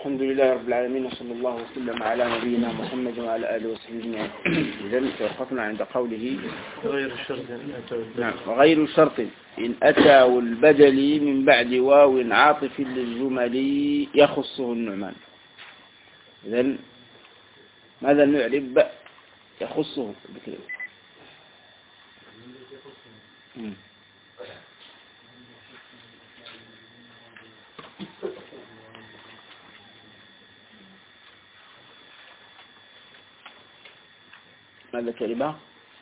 الحمد لله رب العالمين، وصلى الله وسلم على نبينا محمد وعلى آله وصحبه أجمعين. إذن توقفنا عند قوله غير شرط إن أتى والبدل من بعد واو عاطف للجمل يخصه النعمان. إذن ماذا نعرب يخصه بكلمة؟ ماذا كلمة؟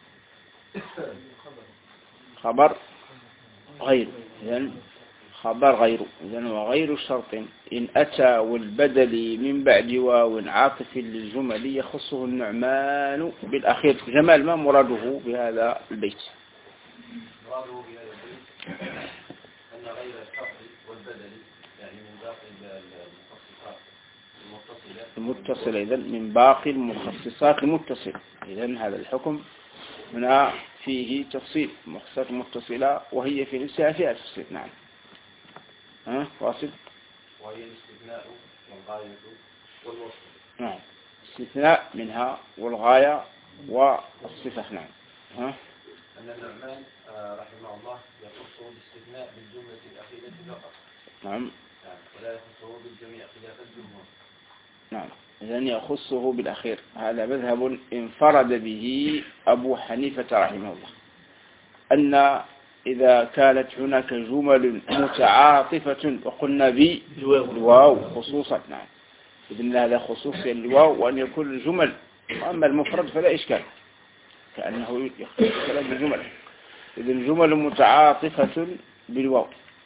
خبر غير. إذن خبر غير. إذن وغير شرط إن أتى والبدل من بعد واو عاطف للجمل يخصه النعمان بالأخير. جمال ما مراده بهذا البيت؟ مراده بهذا البيت أن غير الشرط والبدل يعني من باقي المخصصات المتصلة. إذن من باقي المخصصات المتصلة. إذن هذا الحكم هنا فيه تفصيل. مخصصات متصلة وهي في نفسها فيها تفصيل. نعم. واصل. وهي الاستثناء والغاية والوصف. نعم. استثناء منها والغاية والصفة. نعم. أن النعمان رحمه الله يخصه بالاستثناء بالجملة الأخيرة فقط. نعم. ولا يخصه بالجميع خلاف الجمهور. نعم. إذن يخصه بالأخير. هذا مذهب انفرد به أبو حنيفة رحمه الله، أن إذا كانت هناك جمل متعاطفة وقلنا بالواو خصوصا. نعم. إذن هذا خصوص الواو وأن يكون الجمل، وأما المفرد فلا إشكال كأنه يختلف كلام بالجمل. إذن جمل متعاطفة بالواو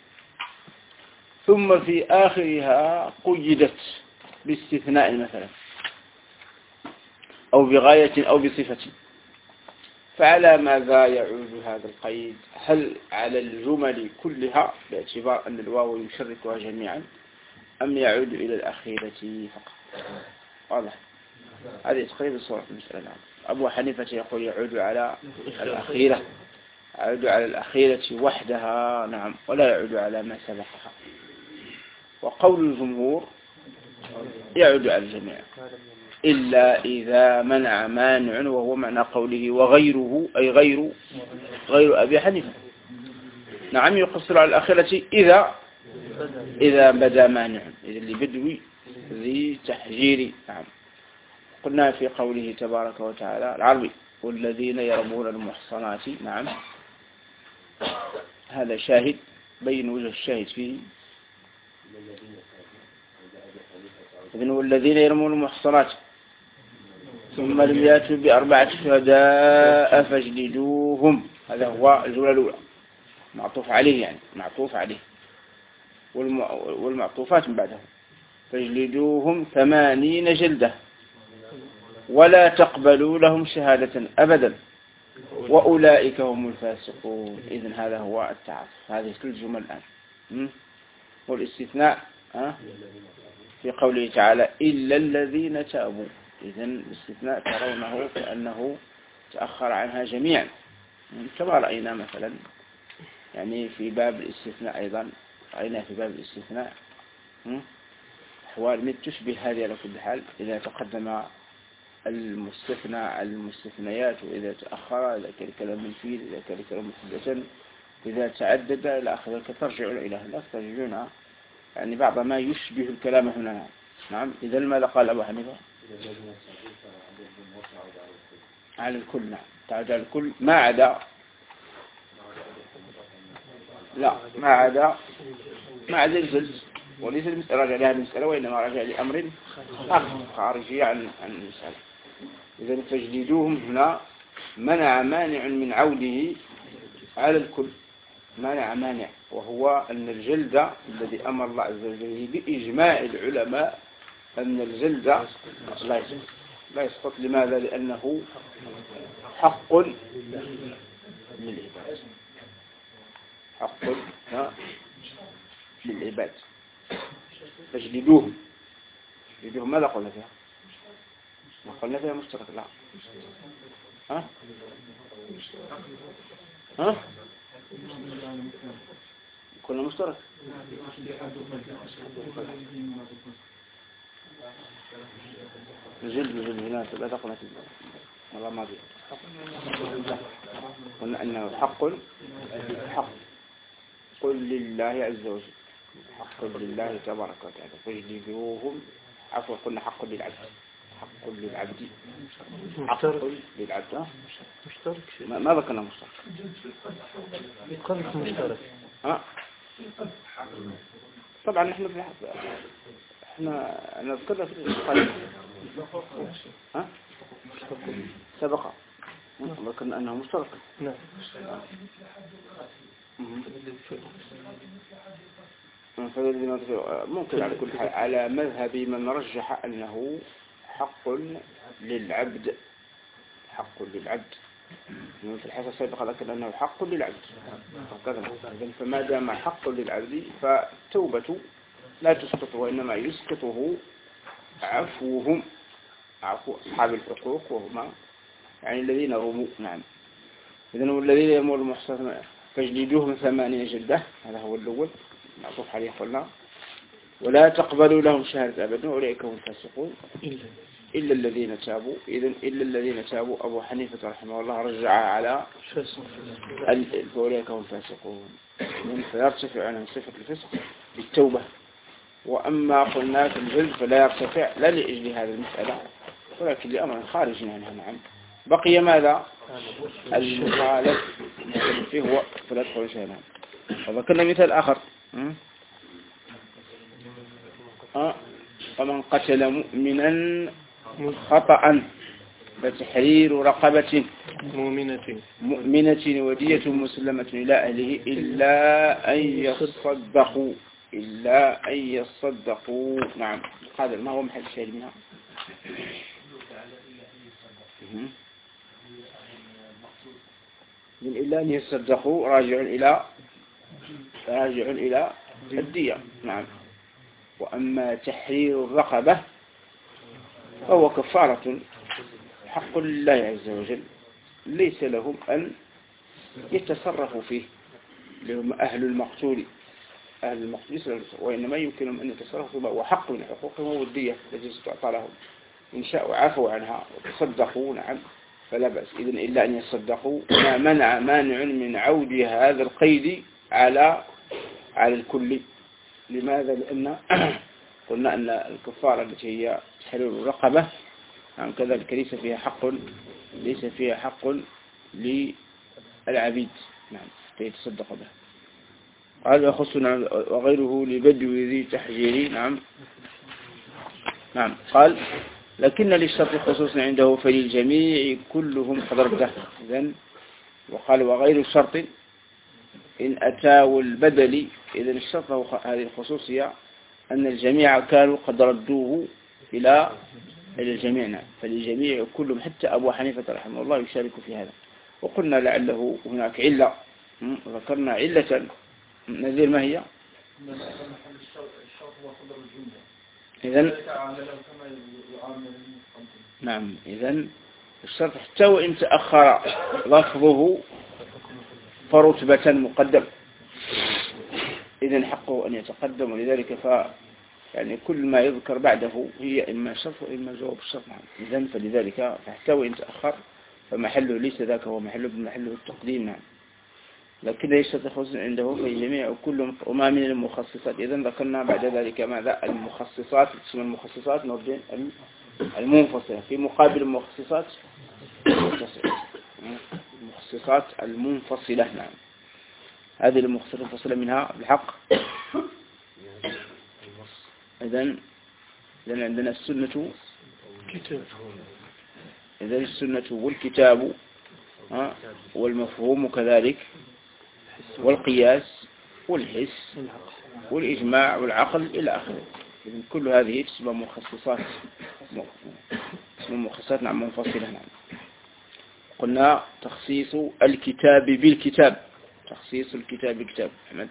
ثم في آخرها قيدت باستثناء مثلا أو بغاية أو بصفة، فعلى ماذا يعود هذا القيد؟ هل على الجمل كلها باعتبار أن الواو يشركها جميعا، أم يعود إلى الأخيرة فقط؟ واضح. هذه تقريبا صورة المسألة. نعم. أبو حنيفة يقول يعود على الأخيرة، يعود على الأخيرة وحدها. نعم. ولا يعود على ما سبقها. وقول الجمهور يعود على الجميع إلا إذا منع مانع، وهو معنى قوله وغيره أي غير أبي حنيفة. نعم. يقصر على الأخيرة إذا بدا مانع، إذا لبدو ذي تحجير. نعم. قلنا في قوله تبارك وتعالى العربي والذين يرمون المحصنات. نعم. هذا شاهد. بين وجه الشاهد فيه. إذن والذين يرمون المحصنات ثم لم يأتوا بأربعة شهداء فاجلدوهم. هذا هو الجملة الأولى معطوف عليه، يعني معطوف عليه، والمعطوفات من بعده. فاجلدوهم 80 جلدة ولا تقبلوا لهم شهادة أبدا وأولئك هم الفاسقون. إذن هذا هو التعاطف. هذه كل الجمل الآن. والاستثناء في قوله تعالى إلا الذين تابوا. إذن الاستثناء ترونه كأنه تأخر عنها جميعا، كما رأينا مثلا يعني في باب الاستثناء. أيضا رأينا في باب الاستثناء أحوال من تشبه هذه على كل حال. إذا تقدم المستثنى على المستثنيات، وإذا تأخر إذا كان كلام منفي، إذا كان كلام مثبتا، إذا تعدد إلى آخره. ترجعون إلى هنا تجدون يعني بعض ما يشبه الكلام هنا. نعم. إذا ماذا قال أبو حنيفة؟ على الكل. نعم. تعود على الكل ما عدا الجلد. وليس المسألة راجع لهذه المسألة، وإنما راجع لأمر آخر خارجي عن المسألة. إذا تجديدوهم هنا منع مانع من عوده على الكل. مانع وهو أن الجلد الذي أمر الله عز وجل بإجماع العلماء أن الجلد لا يسقط. لماذا؟ لأنه حق للعباد. حق للعباد. فاجلدوهم. ماذا قلنا فيها؟ ما قلنا فيها مشترك. لا. كنا مشترك. جلد هنا لا تقنة والله ما بيه. قلنا أنه حق لله عز وجل، حق لله تبارك وتعالى، فاجلدوهم. عفوا قلنا حق للعبد، حق للعبد، حق للعبد. مشترك شيء. ما ذكرنا مشترك. القذف مشترك. طبعا احنا نذكرنا في القذف. سبق ذكرنا أنه مشترك. نعم. ممكن على كل حال على مذهب من رجح أنه حق للعبد، حق للعبد. في الحصة السابقة ذكر أنه حق للعبد، فما دام حق للعبد فالتوبة لا تسقطه، وإنما يسقطه عفوهم، عفو أصحاب الحقوق وهم يعني الذين رموا. نعم. إذن والذين يرموا المحصنات فاجلدوهم 80 جلدة، هذا هو الأول معطوف عليه. قلنا ولا تقبلوا لهم شهادة أبدا أولئك هم الفاسقون إلا الذين تابوا. إذن إلا الذين تابوا أبو حنيفة رحمه الله رجع على فأولئك هم الفاسقون، فيرتفع عنهم صفة الفسق بالتوبة. وأما قلنا في الجلد فلا يرتفع لا لأجل هذه المسألة ولكن لأمر خارج عنها. نعم. بقي ماذا؟ المخالف فيه هو فلا تدخل شيئا. وذكرنا مثال آخر، ومن قتل مؤمنا خطأ فتحرير رقبة مؤمنة ودية مسلمة إلى أهله إلا أن يصدقوا. نعم. هذا ما هو محل الشاهد منها؟ من إلا أن يصدقوا راجع إلى الدية. نعم. وأما تحرير الرقبة فهو كفارة حق لله عز وجل، ليس لهم أن يتصرفوا فيه، لهم أهل المقتول وإنما يمكنهم أن يتصرفوا فيه، وحق من حقوقهم هو الدية التي ستعطى لهم. إن شاءوا عفوا عنها وتصدقوا. نعم. فلا بأس. إذن إلا أن يصدقوا ما منع مانع من عود هذا القيد على الكل. لماذا؟ لأن قلنا أن الكفارة التي هي تحرير الرقبة نعم كذلك ليس فيها حق للعبيد نعم فيتصدق به. هذا يخصنا وغيره لبدو ذي تحجيري. نعم. قال لكن للشرط خصوصا عنده فللجميع كلهم قد رده. إذن وقال وغير الشرط إن أتاوا البدل. إذن الشرط هذه الخصوصية أن الجميع كانوا قد ردوه إلى الجميع. فللجميع كلهم حتى أبو حنيفة رحمه الله يشارك في هذا. وقلنا لعله هناك علة، ذكرنا علة نذير ما هي؟ إذن نعم. إذن الشرط حتى وإن تأخر لفظه فرتبة مقدم، إذن حقه أن يتقدم. ولذلك يعني كل ما يذكر بعده هي إما شرط وإما جواب الشرط. إذن فلذلك حتى وإن تأخر فمحله ليس ذاك هو محله التقديم. نعم. لكن ليس تخصص عنده في جميع كلهم. وما من المخصصات. إذن ذكرنا بعد ذلك ماذا؟ المخصصات. اسم المخصصات نرجع المنفصلة في مقابل المخصصات المنفصلة. نعم. هذه المنفصلة منها بالحق. إذن عندنا السنة إذن السنة والكتاب والمفهوم كذلك والقياس والحس والإجماع والعقل إلى آخره. إذن كل هذه تسمى مخصصات نعم منفصلة. نعم. قلنا تخصيص الكتاب بالكتاب. تخصيص الكتاب بالكتاب. أحمد.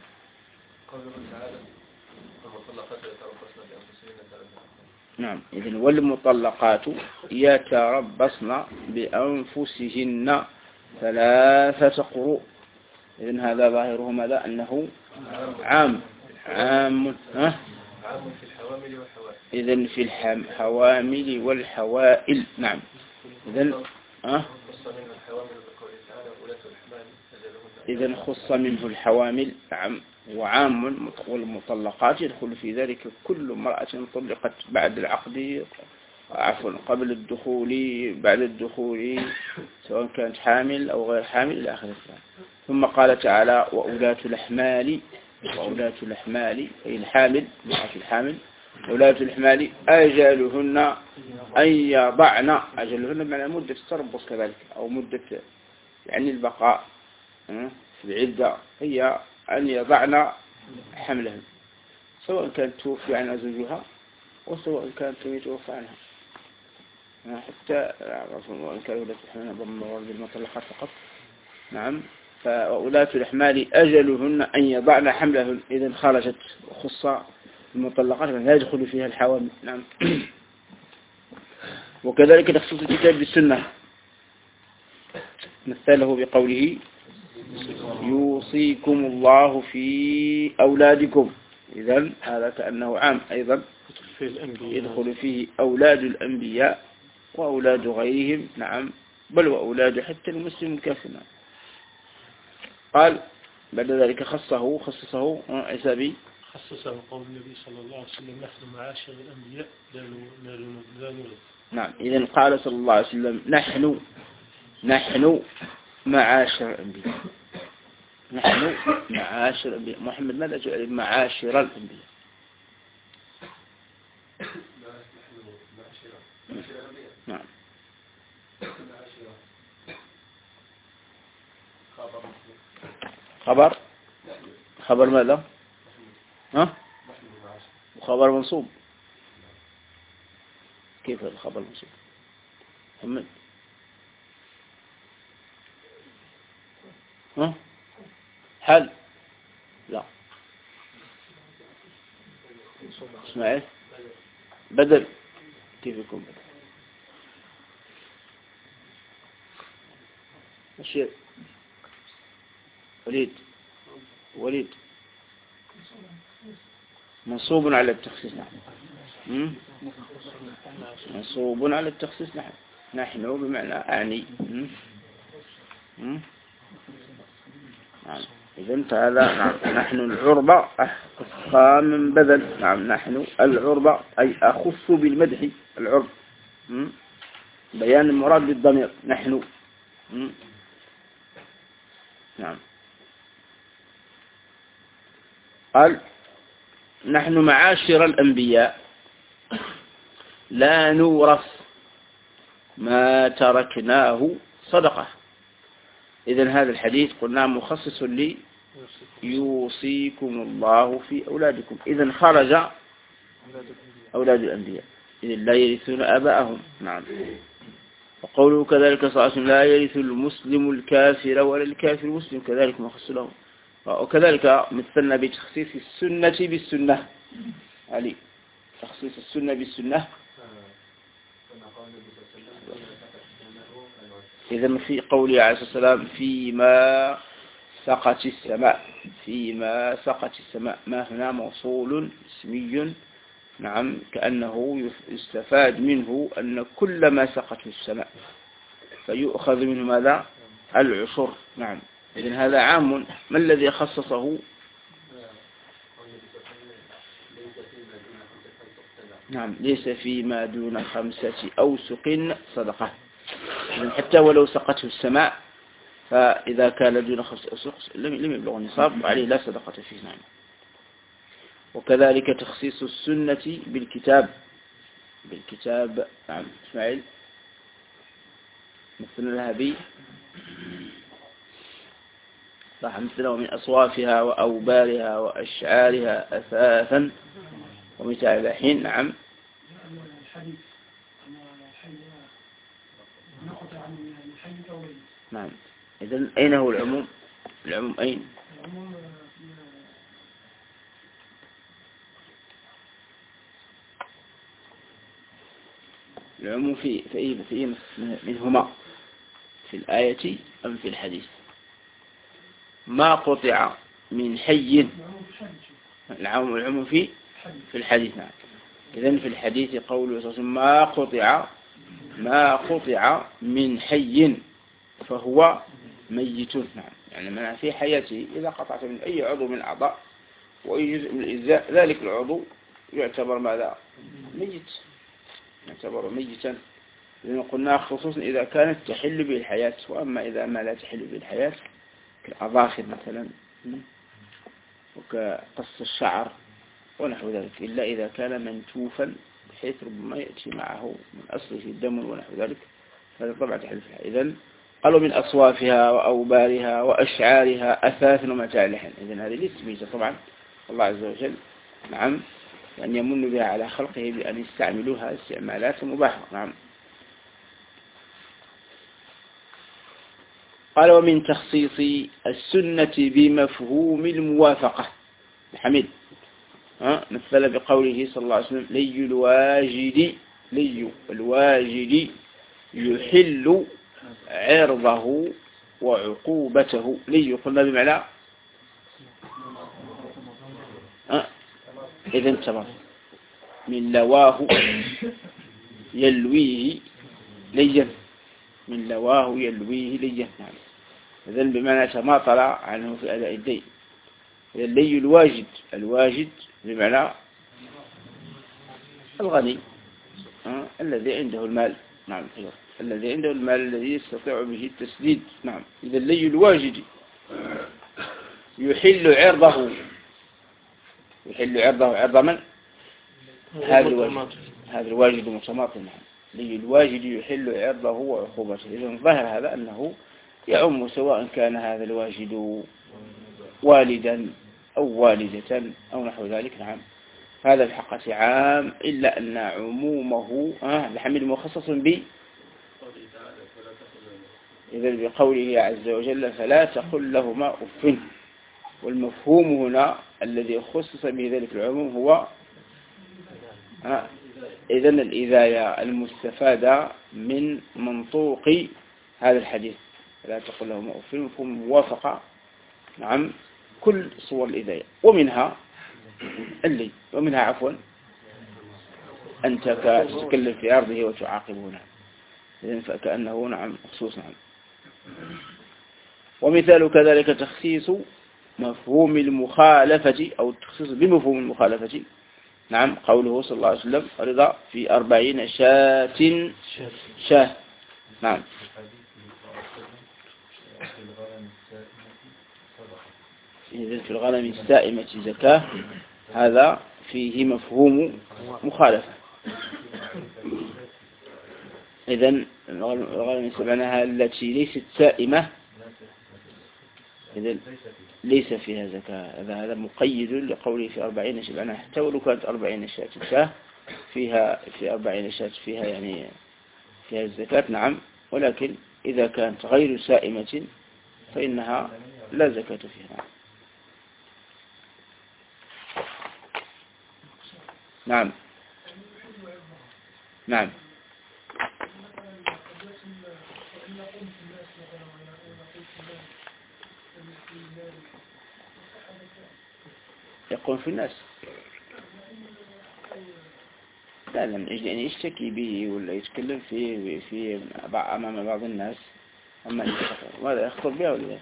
نعم. إذن والمطلقات يتربصن بأنفسهن 3 قروء. إذن هذا ظاهره ماذا؟ أنه عام عام في الحوامل والحوائل. إذن في الحوامل والحوائل. نعم. إذن إذن خص منه الحوامل. نعم. وعام والمطلقات يدخل في ذلك كل امرأة طلقت بعد العقد، عفوا قبل الدخول، بعد الدخول، سواء كانت حامل أو غير حامل إلى آخر الكلام. ثم قال تعالى وأولاة الأحمال، وأولاة الأحمال أي الحامل، الحامل، أولاة الأحمال أجلهن أن يضعن، أجلهن بمعنى مدة التربص كذلك، أو مدة يعني البقاء في العدة، هي أن يضعن حملهن، سواء كانت توفي عنها زوجها وسواء كانت يتوفى عنها، حتى وإن كانوا ولاة الأحمال ضمن موارد المطلقات فقط. نعم. فأولاة الأحمال أجلهن أن يضعن حملهن. إذن خرجت وخص المطلقات لا يدخل فيها الحوامل. نعم. وكذلك تخصيص الكتاب بالسنة، مثله بقوله يوصيكم الله في أولادكم. إذن هذا كأنه عام أيضا، يدخل فيه أولاد الأنبياء وأولاد غيرهم. نعم. بل وأولاد حتى المسلم الكافر. قال بعد ذلك خصصه عسابي، خصصه قول النبي صلى الله عليه وسلم نحن معاشر الأنبياء لا نولد. نعم. إذن قال صلى الله عليه وسلم نحن معاشر الأنبياء، نحن معاشر الأنبياء. محمد ماذا جاء معاشر الأنبياء؟ نعم. خبر ماذا؟ خبر منصوب. كيف الخبر منصوب محمد؟ حال لا اسمعي بدل. كيف يكون بدل؟ الشيء وليد منصوب على التخصيص. نحن منصوب على التخصيص. نحن بمعنى أعني. نعم. إذن فهذا نعم. نحن العربة أخصى من بدل. نعم. نحن العربة أي أخص بالمدح. العرب بيان المراد بالضمير. نحن. نعم. قال نحن معاشر الأنبياء لا نورث ما تركناه صدقة. إذن هذا الحديث قلنا مخصص لي يوصيكم الله في أولادكم. إذن خرج أولاد الأنبياء إذن لا يرثون آباءهم. نعم. وقوله كذلك صلى الله عليه وسلم لا يرث المسلم الكافر ولا الكافر المسلم، كذلك مخصص له. وكذلك مثلنا بتخصيص السنة بالسنة، علي تخصيص السنة بالسنة. إذا في قوله عليه الصلاة والسلام فيما سقت السماء، فيما سقت السماء، ما هنا موصول اسمي. نعم. كأنه يستفاد منه أن كل ما سقته السماء فيؤخذ منه ماذا؟ العشر. نعم. إذن هذا عام. ما الذي خصصه؟ نعم. ليس فيما دون 5 أوسق صدقة. إذن حتى ولو سقته السماء فإذا كان دون 5 أوسق لم يبلغ النصاب وعليه لا صدقة فيه. نعم. وكذلك تخصيص السنة بالكتاب. نعم. اسماعيل مثل الذهبي صح، مثله من أصوافها وأوبارها وأشعارها أثاثا ومتاع الحين. نعم. نعم. إذن أين هو العموم؟ العموم أين؟ العموم في منهما، في الآية أم في الحديث؟ ما قطع من حي. العموم في في الحديث نعم. إذن في الحديث قوله صلى الله عليه وسلم ما قطع من حي فهو ميت نعم. يعني من في حياته إذا قطعت من أي عضو من الأعضاء وأي جزء من الإجزاء ذلك العضو يعتبر ماذا؟ ميت، يعتبر ميتا. لأن قلنا خصوصا إذا كانت تحل به الحياة، وأما إذا ما لا تحل به الحياة كالأظافر مثلا وكقص الشعر ونحو ذلك، إلا إذا كان منتوفا بحيث ربما يأتي معه من أصله الدم ونحو ذلك، هذا طبعا تحل في الحياة. إذن قالوا من أصوافها وأوبارها وأشعارها أثاث ومتاع لحن. إذن هذه ليست ميتة طبعا، الله عز وجل نعم أن يمن بها على خلقه بأن يستعملوها استعمالات مباحة نعم. قال ومن تخصيص السنة بمفهوم الموافقة الحميد مثل بقوله صلى الله عليه وسلم لي الواجد يحل عرضه وعقوبته. لي قلنا بمعنى إذن تمام من لواه يلويه ليا، من لواه يلويه ليا نعم. إذن بمعنى تماطل عنه في أداء الدين. إذن لي الواجد بمعنى الغني الذي عنده المال نعم، الذي عنده المال الذي يستطيع به التسديد نعم. إذن لي الواجد يحل عرضه عرض من؟ هذا الواجد متماطل نعم. لي الواجد يحل عرضه وعقوبته. إذن ظهر هذا أنه يعم سواء كان هذا الواجد والدا أو والدة أو نحو ذلك نعم. هذا الحقيقة عام، إلا أن عمومه الحميد مخصص ب إذن بقوله عز وجل فلا تقل لهما أف. والمفهوم هنا الذي خصص به ذلك العموم هو إذن الإذاية المستفادة من منطوق هذا الحديث فلا تقل لهما أف. مفهوم موافقة نعم كل صور الإذاية، ومنها اللي ومنها عفوا أنت تتكلم في أرضه وتعاقبه نعم. إذن فكأنه نعم مخصوص نعم. ومثال كذلك تخصيص مفهوم المخالفة أو التخصيص بمفهوم المخالفة نعم. قوله صلى الله عليه وسلم رضا في 40 شاه نعم. إذن في الغنم السائمة زكاة، هذا فيه مفهوم مخالفة. إذن الغنم السائمة التي ليست سائمة إذن ليس فيها زكاة. هذا مقيد لقوله في 40 شاة، حتى ولو كانت 40 شاة فيها في 40 شاة فيها يعني فيها الزكاة نعم. ولكن إذا كانت غير سائمة فإنها لا زكاة فيها نعم. نعم يقوم في الناس لا يعني يشتكي به ولا يتكلم فيه في أمام بعض الناس، أما ماذا يخطر بها ولا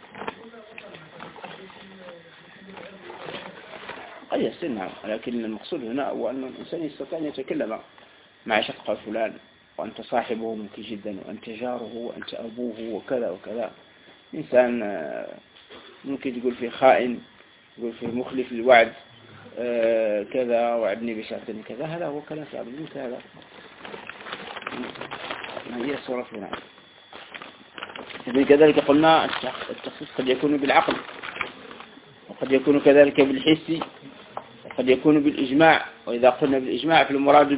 قد يصير نعم. لكن المقصود هنا هو أن الإنسان يستطيع أن يتكلم مع شخص فلان وأنت صاحبه ممكن جدا وأنت جاره وأنت أبوه وكذا وكذا. إنسان ممكن تقول فيه خائن، يقول فيه مخلف للوعد كذا وعدني بشرط كذا، هذا هو كلام صعب مثل هذا. ما هي الصورة نعم. إذن كذلك قلنا التخصيص قد يكون بالعقل وقد يكون كذلك بالحس وقد يكون بالإجماع. وإذا قلنا بالإجماع فالمراد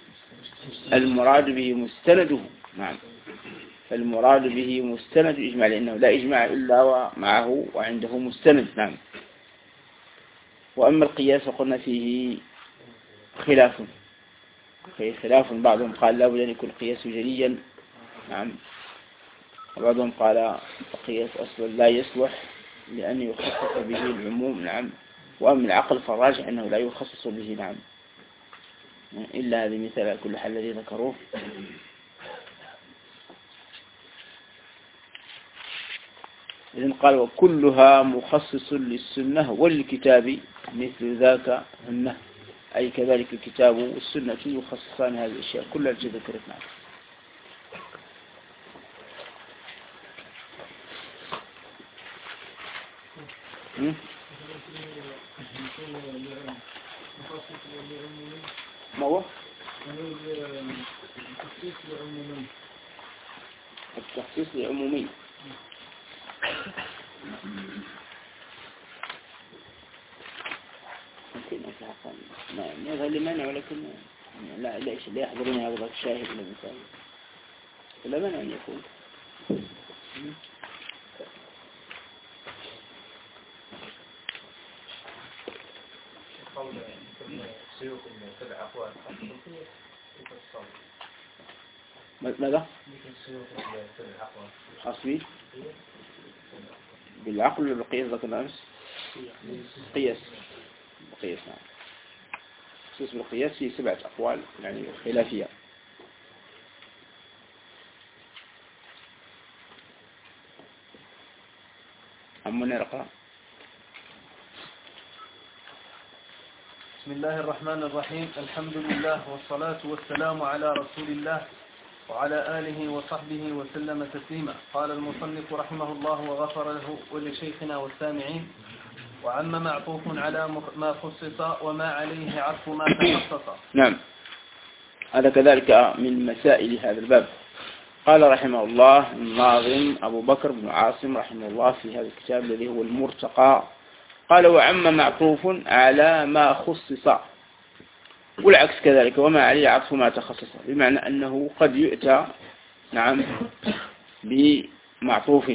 به مستنده نعم. فالمراد به مستند الإجماع، لأنه لا إجماع إلا ومعه وعنده مستند نعم. وأما القياس فقلنا فيه خلاف، بعضهم قال لا بد أن يكون القياس جليا نعم، وبعضهم قال القياس أصلا لا يصلح لأن يخصص به العموم نعم. وأما العقل فالراجح أنه لا يخصص به نعم إلا هذه مثال كل حال الذي ذكروه. إذن قال وكلها مخصص للسنة والكتاب مثل ذاك هن، أي كذلك الكتاب والسنة يخصصان هذه الأشياء كلها التي ذكرت معنا. ما هو؟ التخصيص العمومي. ممكن أتحقق ما هذا لمنع، ولكن لا يحضرني هذا الشاهد لمثال لا منع أن يكون. ماذا؟ خاص به بالعقل ولا بالقياس ذكرنا أمس؟ قياس نعم. خصوص بالقياس في 7 أقوال يعني خلافية. أمنا نقرأ. بسم الله الرحمن الرحيم. الحمد لله والصلاة والسلام على رسول الله وعلى آله وصحبه وسلم تسليما. قال المصنف رحمه الله وغفر له ولشيخنا والسامعين: وعم معطوف على ما خصص وما عليه عطف ما تخصص. نعم، هذا كذلك من مسائل هذا الباب. قال رحمه الله الناظم أبو بكر بن عاصم رحمه الله في هذا الكتاب الذي هو المرتقى، قال وعم معطوف على ما خصص، والعكس كذلك وما عليه عطف ما تخصص، بمعنى أنه قد يؤتى نعم بمعطوف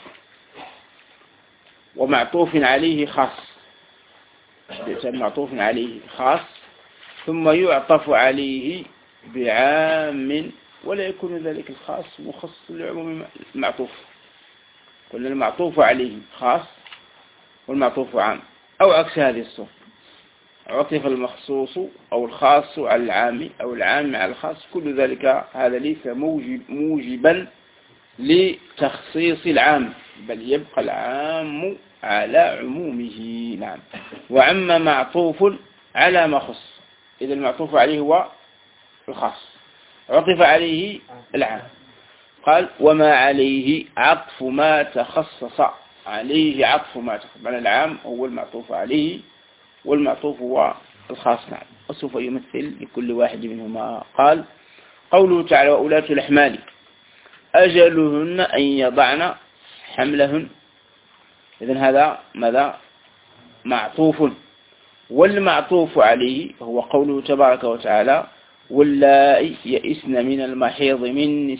ومعطوف عليه خاص، يؤتى بمعطوف عليه خاص ثم يعطف عليه بعام ولا يكون ذلك الخاص مخصص لعموم المعطوف. قلنا المعطوف عليه خاص والمعطوف عام، أو عكس هذه الصورة، عطف المخصوص أو الخاص على العام أو العام على الخاص، كل ذلك هذا ليس موجبا لتخصيص العام، بل يبقى العام على عمومه. نعم، وعم معطوف على ما خص، إذا المعطوف عليه هو الخاص عطف عليه العام. قال وما عليه عطف ما تخصص، عليه عطف ما تخصص، معنى العام هو المعطوف عليه والمعطوف هو الخاص. نعم، وسوف يمثل لكل واحد منهما. قال قوله تعالى وأولاة الأحمال أجلهن أن يضعن حملهن، إذن هذا ماذا؟ معطوف، والمعطوف عليه هو قوله تبارك وتعالى واللائي يئسن من المحيض من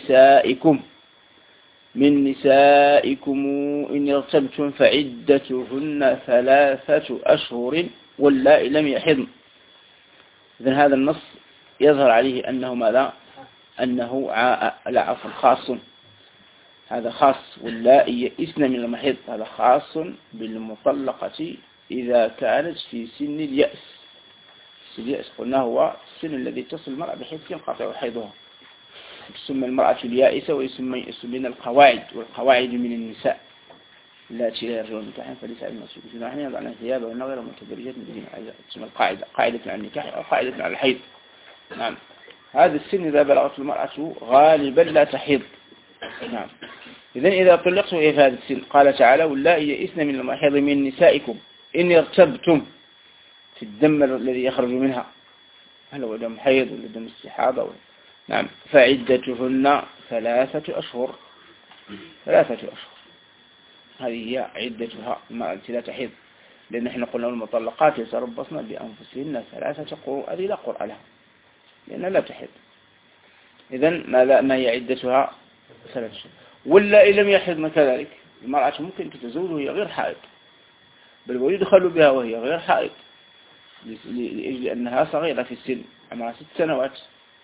نسائكم إن ارتبتم فعدتهن 3 أشهر واللائي لم يحضن. إذن هذا النص يظهر عليه أنه ماذا؟ أنه خاص، هذا خاص. واللائي يئسن من المحيض هذا خاص بالمطلقة إذا كانت في سن اليأس. سن اليأس قلنا هو السن الذي تصل المرأة بحيث ينقطع حيضها، تسمى المرأة اليائسة ويسمين القواعد، والقواعد من النساء التي لا يرجون نكاحا فليس على المسؤول في نحن يضعن الثياب والنغير ومتبرجات من دين، تسمى القاعدة، قاعدة على النكاح أو قاعدة على الحيض. نعم، هذا السن إذا بلغت المرأة غالبا لا تحيض. نعم، إذا طلقت في هذا السن قال تعالى واللائي يئسن من المحيض من نسائكم إن ارتبتم في الدم الذي يخرج منها، هل هو دم حيض ولا دم استحاضة نعم، فعدتهن 3 أشهر. 3 أشهر هذه هي عدتها المرأة التي لا تحيض، لأن احنا قلنا المطلقات يتربصن بأنفسهن 3 قروء، هذه لا قرء لها لأنها لا تحيض. إذن ما هي عدتها 3 أشهر. واللائي لم يحضن كذلك، المرأة ممكن تتزوج وهي غير حائض، بل ويدخل بها وهي غير حائض لأجل أنها صغيرة في السن، عمرها 6 سنوات،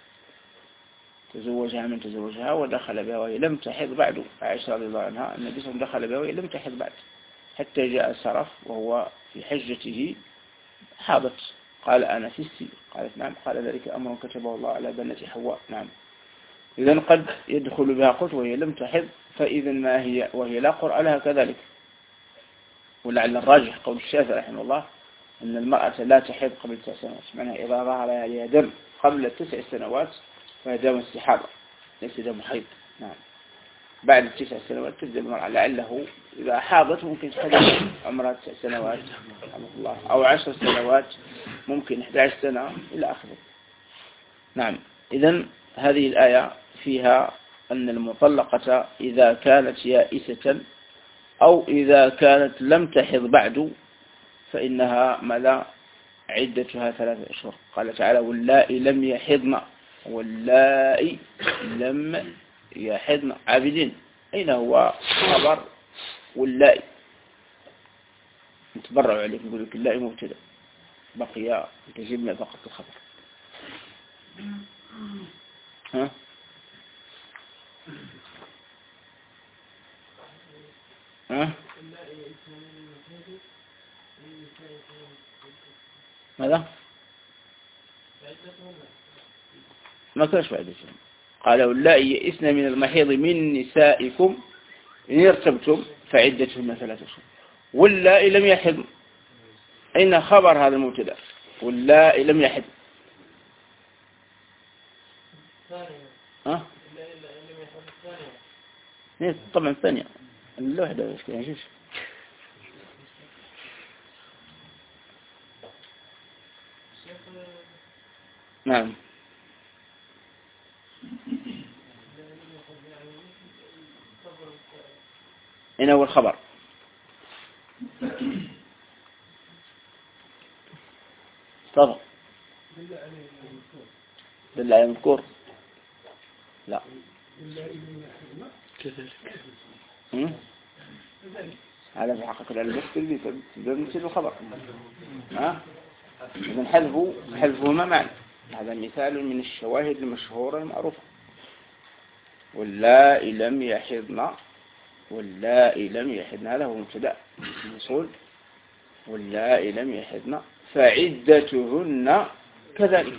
تزوجها من تزوجها ودخل بها وهي لم تحض بعد. عائشة رضي الله عنها النبي صلى الله عليه وسلم دخل بها وهي لم تحض بعد حتى جاء السرف وهو في حجته حاضت، قال أنا فستي، قالت نعم، قال ذلك أمر كتبه الله على بنة حواء. نعم. إذن قد يدخل بها قلت وهي لم تحض، فإذا ما هي وهي لا قرأ لها كذلك. ولعل الراجح قول الشافعي رحمه الله أن المرأة لا تحض قبل 9 سنوات، معناها إذا ظهر عليها دم قبل 9 سنوات فهي دم استحاضة ليس دم حيض. نعم. بعد 9 سنوات تبدأ المرأة، لعله إذا حاضت ممكن تحدث عمرها 9 سنوات رحمه الله، أو 10 سنوات، ممكن 11 سنة إلى آخره. نعم. إذن هذه الآية فيها أن المطلقة إذا كانت يائسة أو إذا كانت لم تحض بعد فإنها ماذا؟ عدتها 3 أشهر. قال تعالى واللائي لم يحضن، واللائي لم يحضن عابدين، أين هو خبر واللائي؟ نتبرع عليك نقول لك اللائي مبتدأ، بقي تجيبنا فقط الخبر. ها؟ ها؟ ماذا؟ ما كانش بعد شيء. قال واللائي يئسن من المحيض من نسائكم إن ارتبتم فعدتهن 3 أشهر. واللائي لم يحض، أين خبر هذا المبتدأ؟ واللائي لم يحض. ها؟ طبعا ثانية اللوحدة يعني شوف. نعم. هنا هو الخبر. تفضل. دل على المذكور. لا. هذا في حقيقة العلم مثل الخبر. ها؟ إذن حذفهما معا. هذا مثال من الشواهد المشهورة المعروفة. واللائي لم يحضن، واللائي لم يحضن هذا هو مبتدأ الموصول. واللائي لم يحضن فعدتهن كذلك،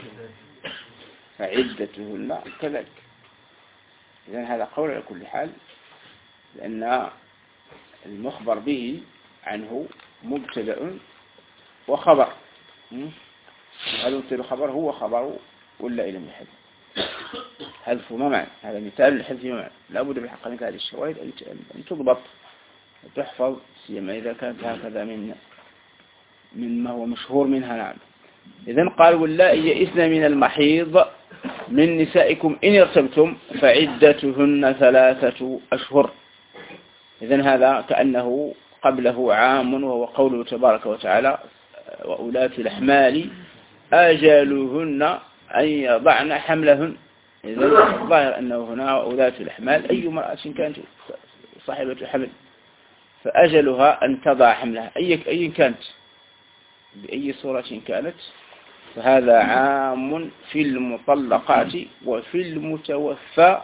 فعدتهن كذلك. إذن هذا قول على كل حال، لأن المخبر به عنه مبتدأ وخبر. هذا مبتدأ خبر هو خبر واللائي لم يحضن. حذف ما معنى، هذا مثال لحذف ما معنى. لا بد بالحق من هذه الشواهد أن تضبط وتحفظ، سيما إذا كانت هكذا من ما هو مشهور منها. نعم. إذن قال واللائي يئسن من المحيض من نسائكم إن ارتبتم فعدتهن 3 أشهر. إذن هذا كأنه قبله عام، وهو قوله تبارك وتعالى وأولاة الأحمال أجلهن أن يضعن حملهن. إذن ظاهر أنه هنا أولاة الأحمال أي امرأة كانت صاحبة حمل فأجلها أن تضع حملها أي كانت بأي صورة كانت، فهذا عام في المطلقات وفي المتوفى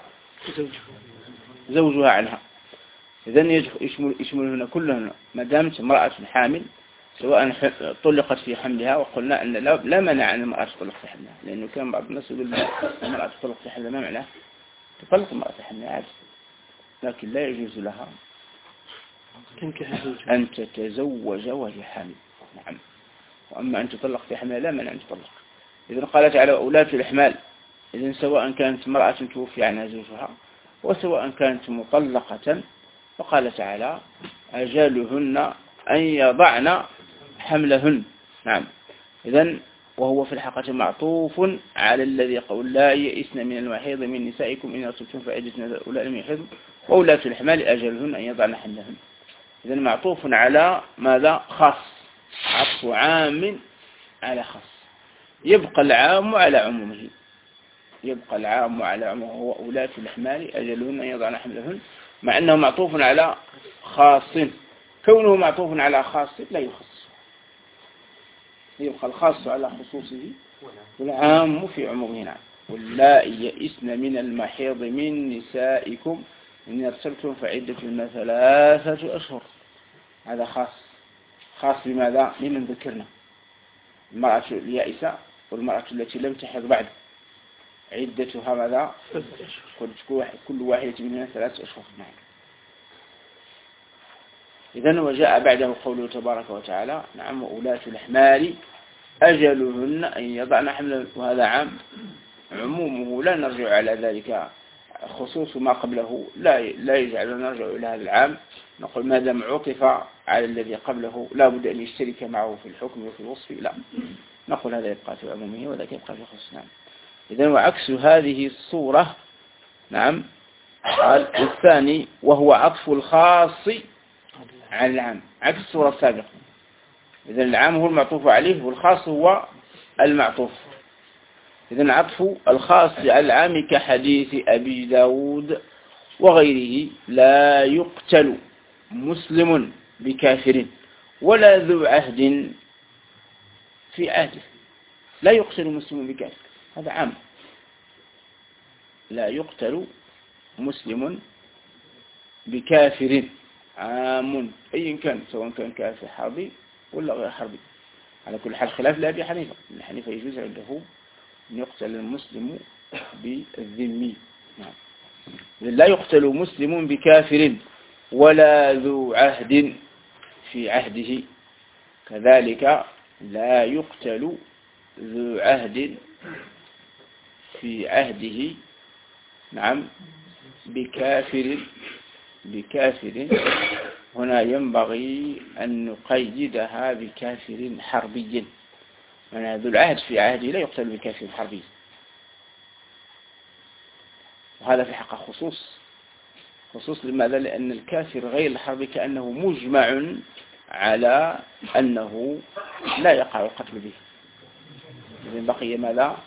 زوجها عنها. إذن يشمل هنا كلهن ما دامت امرأة حامل، سواء طلقت في حملها، وقلنا أن لا منع أن المرأة تطلق في حملها، لأنه كان بعض الناس يقول المرأة تطلق في حملها، ما معناه؟ تطلق المرأة في حملها عادي، لكن لا يجوز لها أن تتزوج وهي حامل. نعم. وأما أن تطلق في حملها لا منع أن تطلق. إذن قال تعالى أولاة الأحمال، إذن سواء كانت امرأة توفي عنها زوجها وسواء كانت مطلقة، فقال تعالى أجلهن أن يضعن حملهن. نعم. إذن وهو في الحقيقة معطوف على الذي قول لا يئسن من المحيض من نسائكم إن ارتبتم فعدتهن أولئك لم يحضن وأولاة الأحمال أجلهن أن يضعن حملهن. إذن معطوف على ماذا؟ خاص، عطف عام على خاص. يبقى العام على عمومه، يبقى العام على عمومه، هو أولاة الأحمال أجلهن أن يضعن حملهن، مع أنه معطوف على خاص. كونه معطوف على خاص لا يخص، يبقى الخاص على خصوصه والعام في عمومه. نعم. واللائي يئسن من المحيض من نسائكم إن ارتبتم فعدتهن 3 أشهر. هذا خاص، خاص بماذا؟ لمن ذكرنا، المرأة اليائسة والمرأة التي لم تحض بعد عدتها ماذا؟ كل واحدة منها 3 أشهر. نعم. إذن وجاء بعده قوله تبارك وتعالى نعم وأولاة الأحمال أجلهن أن يضعن حملا، وهذا عام عمومه لا نرجع على ذلك، خصوص ما قبله لا يجعل نرجع إلى هذا العام، نقول ما دام عطف على الذي قبله لا بد أن يشترك معه في الحكم وفي الوصف، لا نقول هذا يبقى في عمومه وذاك يبقى في خصوص. نعم. إذن وعكس هذه الصورة نعم قال الثاني وهو عطف الخاص على العام، عكس الصورة السابقة. إذن العام هو المعطوف عليه والخاص هو المعطوف. إذن عطف الخاص على العام كحديث أبي داود وغيره لا يقتل مسلم بكافر ولا ذو عهد في عهده. لا يقتل مسلم بكافر، هذا عام. لا يقتل مسلم بكافر عام أي كان، سواء كان كافر حربي ولا غير حربي. على كل حال خلاف لأبي حنيفة، ابن حنيفة يجوز عنده أن يقتل المسلم بالذمي. نعم. لا يقتل مسلم بكافر ولا ذو عهد في عهده، كذلك لا يقتل ذو عهد في عهده نعم بكافر. هنا ينبغي أن نقيدها بكافر حربي، يعني ذو العهد في عهده لا يقتل بكافر حربي، وهذا في حق خصوص لماذا؟ لأن الكافر غير الحربي كأنه مجمع على أنه لا يقع القتل به. إذن بقي ماذا؟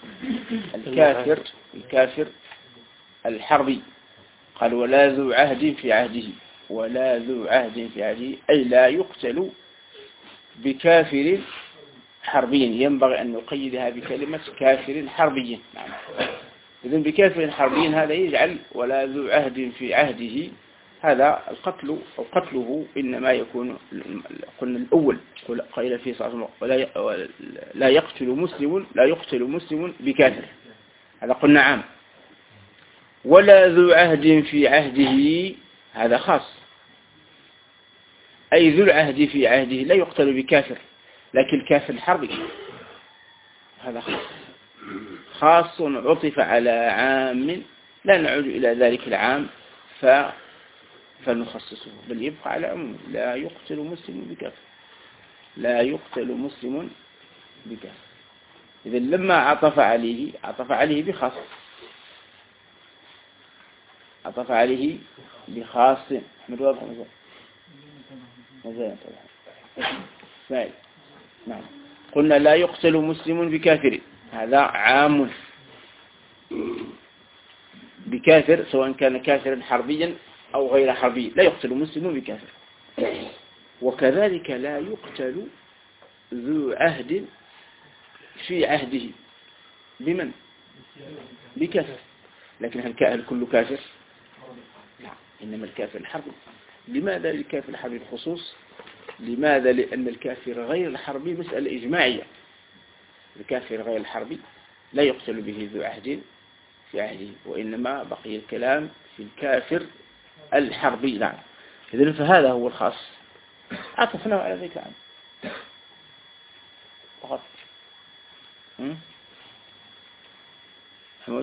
الكافر الحربي. قال ولا ذو عهد في عهده، ولا ذو عهد في عهده أي لا يقتل بكافر حربي. ينبغي أن نقيدها بكلمة كافر حربي. نعم. إذن بكافر حربي هذا يجعل ولا ذو عهد في عهده، هذا القتل أو قتله إنما يكون قلنا الأول قيل فيه صلى الله عليه وسلم لا يقتل مسلم بكافر، هذا قلنا عام. ولا ذو عهد في عهده هذا خاص، أي ذو العهد في عهده لا يقتل بكافر، لكن الكافر الحربي هذا خاص عطف على عام، لا نعود إلى ذلك العام فنخصصه، بل يبقى على عموم لا يقتل مسلم بكافر، لا يقتل مسلم بكافر. إذا لما عطف عليه بخاص، عطف عليه بخاص. أحمد واضح مزال طبعا. نعم. قلنا لا يقتل مسلم بكافر، هذا عام بكافر سواء كان كافرا حربيا أو غير حربي، لا يقتل مسلم بكافر. وكذلك لا يقتل ذو عهد في عهده بمن؟ بكافر. لكن هل كل كافر؟ لا، إنما الكافر الحربي. لماذا الكافر الحربي الخصوص؟ لماذا؟ لأن الكافر غير الحربي مسألة إجماعية. الكافر غير الحربي لا يقتل به ذو عهد في عهده، وإنما بقي الكلام في الكافر الحربي. نعم. إذن فهذا هو الخاص، عطفنا على ذلك العام فقط. محمود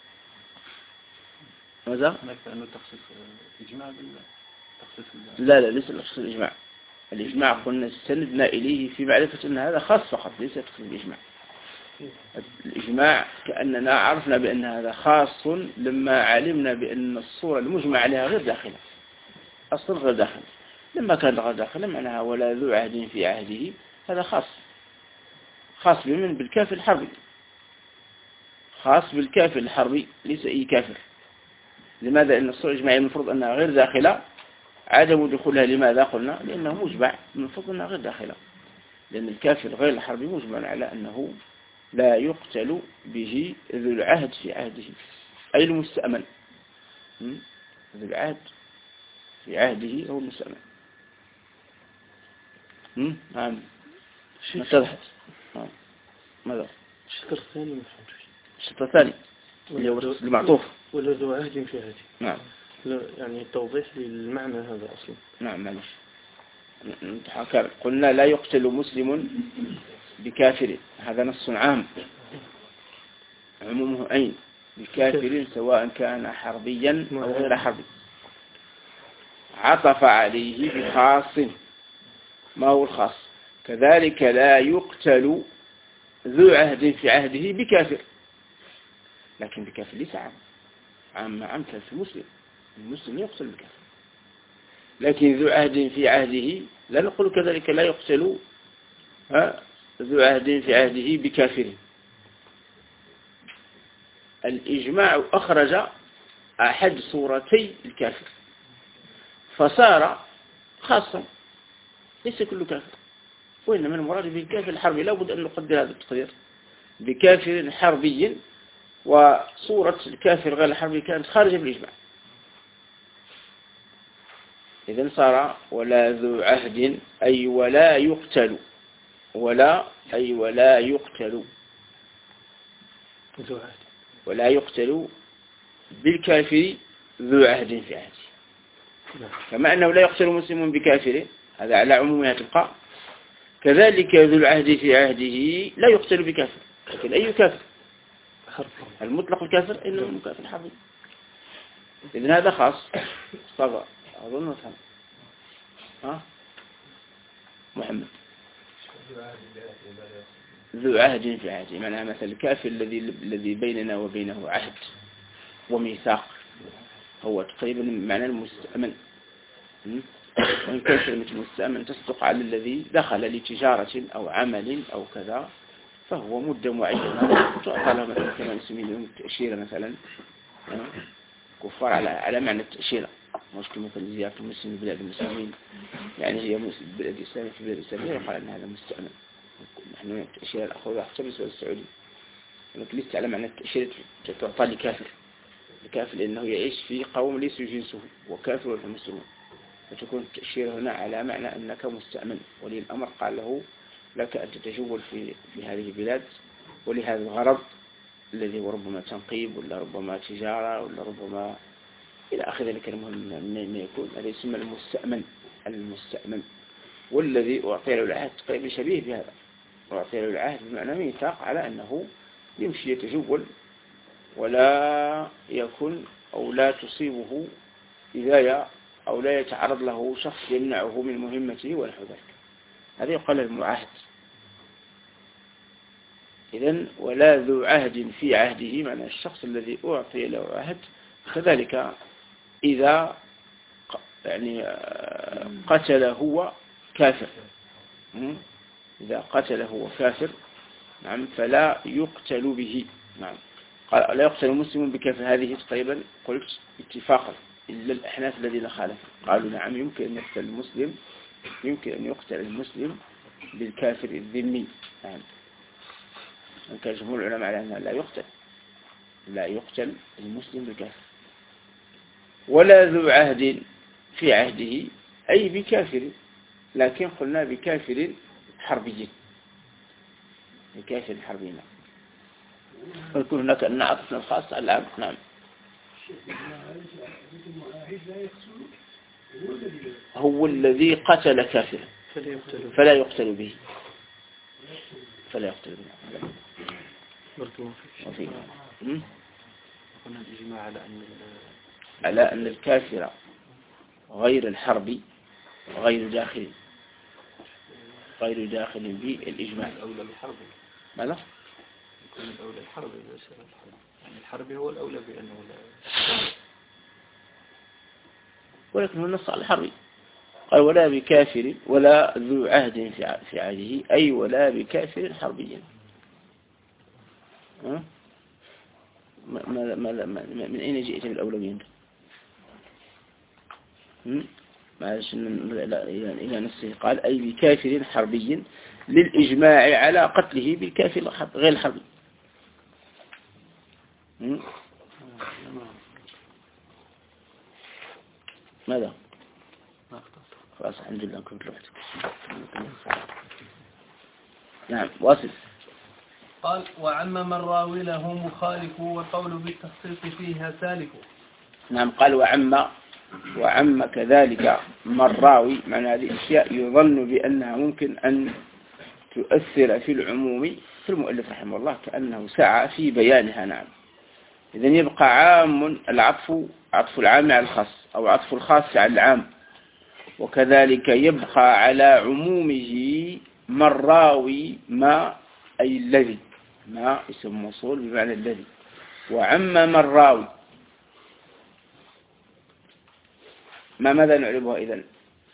ماذا؟ أنه تخصيص إجماع لا ليس تخصيص الإجماع. الإجماع قلنا استندنا إليه في معرفة أن هذا خاص فقط، ليس تخصيص الإجماع. الإجماع كأننا عرفنا بأن هذا خاص لما علمنا بأن الصورة المجمع عليها غير داخلة، أصلا غير داخلة. لما كان غير داخلة معناها ولا ذو عهد في عهده، هذا خاص بمن؟ بالكافر الحربي، خاص بالكافر الحربي ليس أي كافر. لماذا؟ لأن الصورة الإجماعية المفروض أنها غير داخلة، عدم دخولها لماذا؟ قلنا لأنه مجمع، المفروض أنها غير داخلة، لأن الكافر غير الحربي مجمع على أنه لا يقتل به ذو العهد في عهده، أي المستأمن. ذو العهد في عهده هو المستأمن. نعم ما اتضحت. ماذا الشطر الثاني ما فهمتش. الشطر الثاني اللي هو المعطوف ولا ذو عهد في عهد. نعم يعني توضيح للمعنى هذا أصلا. نعم معلش قلنا لا يقتل مسلم بكافر، هذا نص عام عمومه أين بكافر سواء كان حربيا أو غير حربي، عطف عليه بخاص. ما هو الخاص؟ كذلك لا يقتل ذو عهد في عهده بكافر، لكن بكافر ليس عام في المسلم، المسلم يقتل بكافر، لكن ذو عهد في عهده لا نقول كذلك لا يقتل ذو عهد في عهده بكافر. الإجماع أخرج أحد صورتي الكافر فصار خاصا، ليس كل كافر، وإنما المراد به الكافر الحربي. لا بد أن نقدر هذا التقدير بكافر حربي، وصورة الكافر غير الحربي كانت خارجة بالإجماع. إذن صار ولا ذو عهد أي ولا يقتل، ولا يقتل ذو عهد، ولا يقتل بالكافر ذو عهد في عهده، كما أنه لا يقتل مسلم بكافر، هذا على عمومها تبقى. كذلك ذو العهد في عهده لا يقتل بكافر، لكن أي كافر؟ المطلق الكافر إنه مكافر حربي. إذن هذا خاص. طبعا أظن أفهم. محمد ذو عهد في عهده معناها مثل الكافر الذي بيننا وبينه عهد وميثاق، هو تقريبا معنى المستأمن، وإن كان كلمة المستأمن تصدق على الذي دخل لتجارة أو عمل أو كذا، فهو مدة معينة تعطى له مثلا كما نسميه التأشيرة مثلا، كفار على معنى التأشيرة، مش كمثل زيارة المسلم بلاد المسلمين، يعني هي بلاد الإسلام في بلاد الإسلامية يقال أن هذا مستأمن. نحن التأشيرة الأخوة حتى بالنسبة للسعودي، لكن ليس على معنى التأشيرة تعطى لكافر لأنه يعيش في قوم ليس جنسه وكافر ولا مسلمون، فتكون التأشيرة هنا على معنى أنك مستأمن، ولي الأمر قال له لك أن تتجول في هذه البلاد ولهذا الغرض الذي هو ربما تنقيب ولا ربما تجارة ولا ربما إلى آخر ذلك. المهم ما يكون هذا يسمى المستأمن. والذي أعطي له العهد تقريبا شبيه بهذا، أعطي له العهد بمعنى ميثاق على أنه يمشي يتجول ولا يكون أو لا تصيبه إذاية أو لا يتعرض له شخص يمنعه من مهمته ونحو ذلك، هذا يقال المعاهد. إذن ولا ذو عهد في عهده معنى الشخص الذي أعطي له عهد، كذلك إذا يعني قتل هو كافر، إذا قتل هو كافر نعم فلا يقتل به. نعم قال لا يقتل مسلم بكافر، هذه تقريبا قلت اتفاقا إلا الأحناف الذين خالفوا قالوا نعم يمكن أن يقتل المسلم بالكافر الذمي. نعم كان جمهور العلماء على أنه لا يقتل المسلم بالكافر. ولا ذو عهد في عهده أي بكافر، لكن قلنا بكافر حربي، بكافر حربي. ويكون هناك أن عطفنا الخاص على العام. نعم هو الذي قتل كافرا فلا يقتل به. قلنا الإجماع على أن الكافر غير الحربي غير داخل بالإجماع. الأولى بالحرب. ماذا؟ يكون الأولى الحرب ليس الحرب، يعني الحرب هو الأولى بأنه لا، ولكن هو النص على الحربي قال ولا بكافر ولا ذو عهد في عهده أي ولا بكافر حربي. من أين جئت بالأولوية؟ معلش إلى نفسه قال أي بكافر حربي للإجماع على قتله بالكافر غير الحربي. ماذا؟ خلاص الحمد لله كنت لوحدك. نعم واصل. قال وعمم الراوي له مخالف والقول بالتخصيص فيها سالك. نعم قال وعم كذلك من راوي، معنى هذه الأشياء يظن بأنها ممكن أن تؤثر في العموم، في المؤلف رحمه الله كأنه سعى في بيانها. نعم إذن يبقى عام عطف العام على الخاص، أو عطف الخاص على العام، وكذلك يبقى على عمومه من راوي ما، أي الذي، ما اسم موصول بمعنى الذي. وعم من راوي ما، ماذا نعربها إذن؟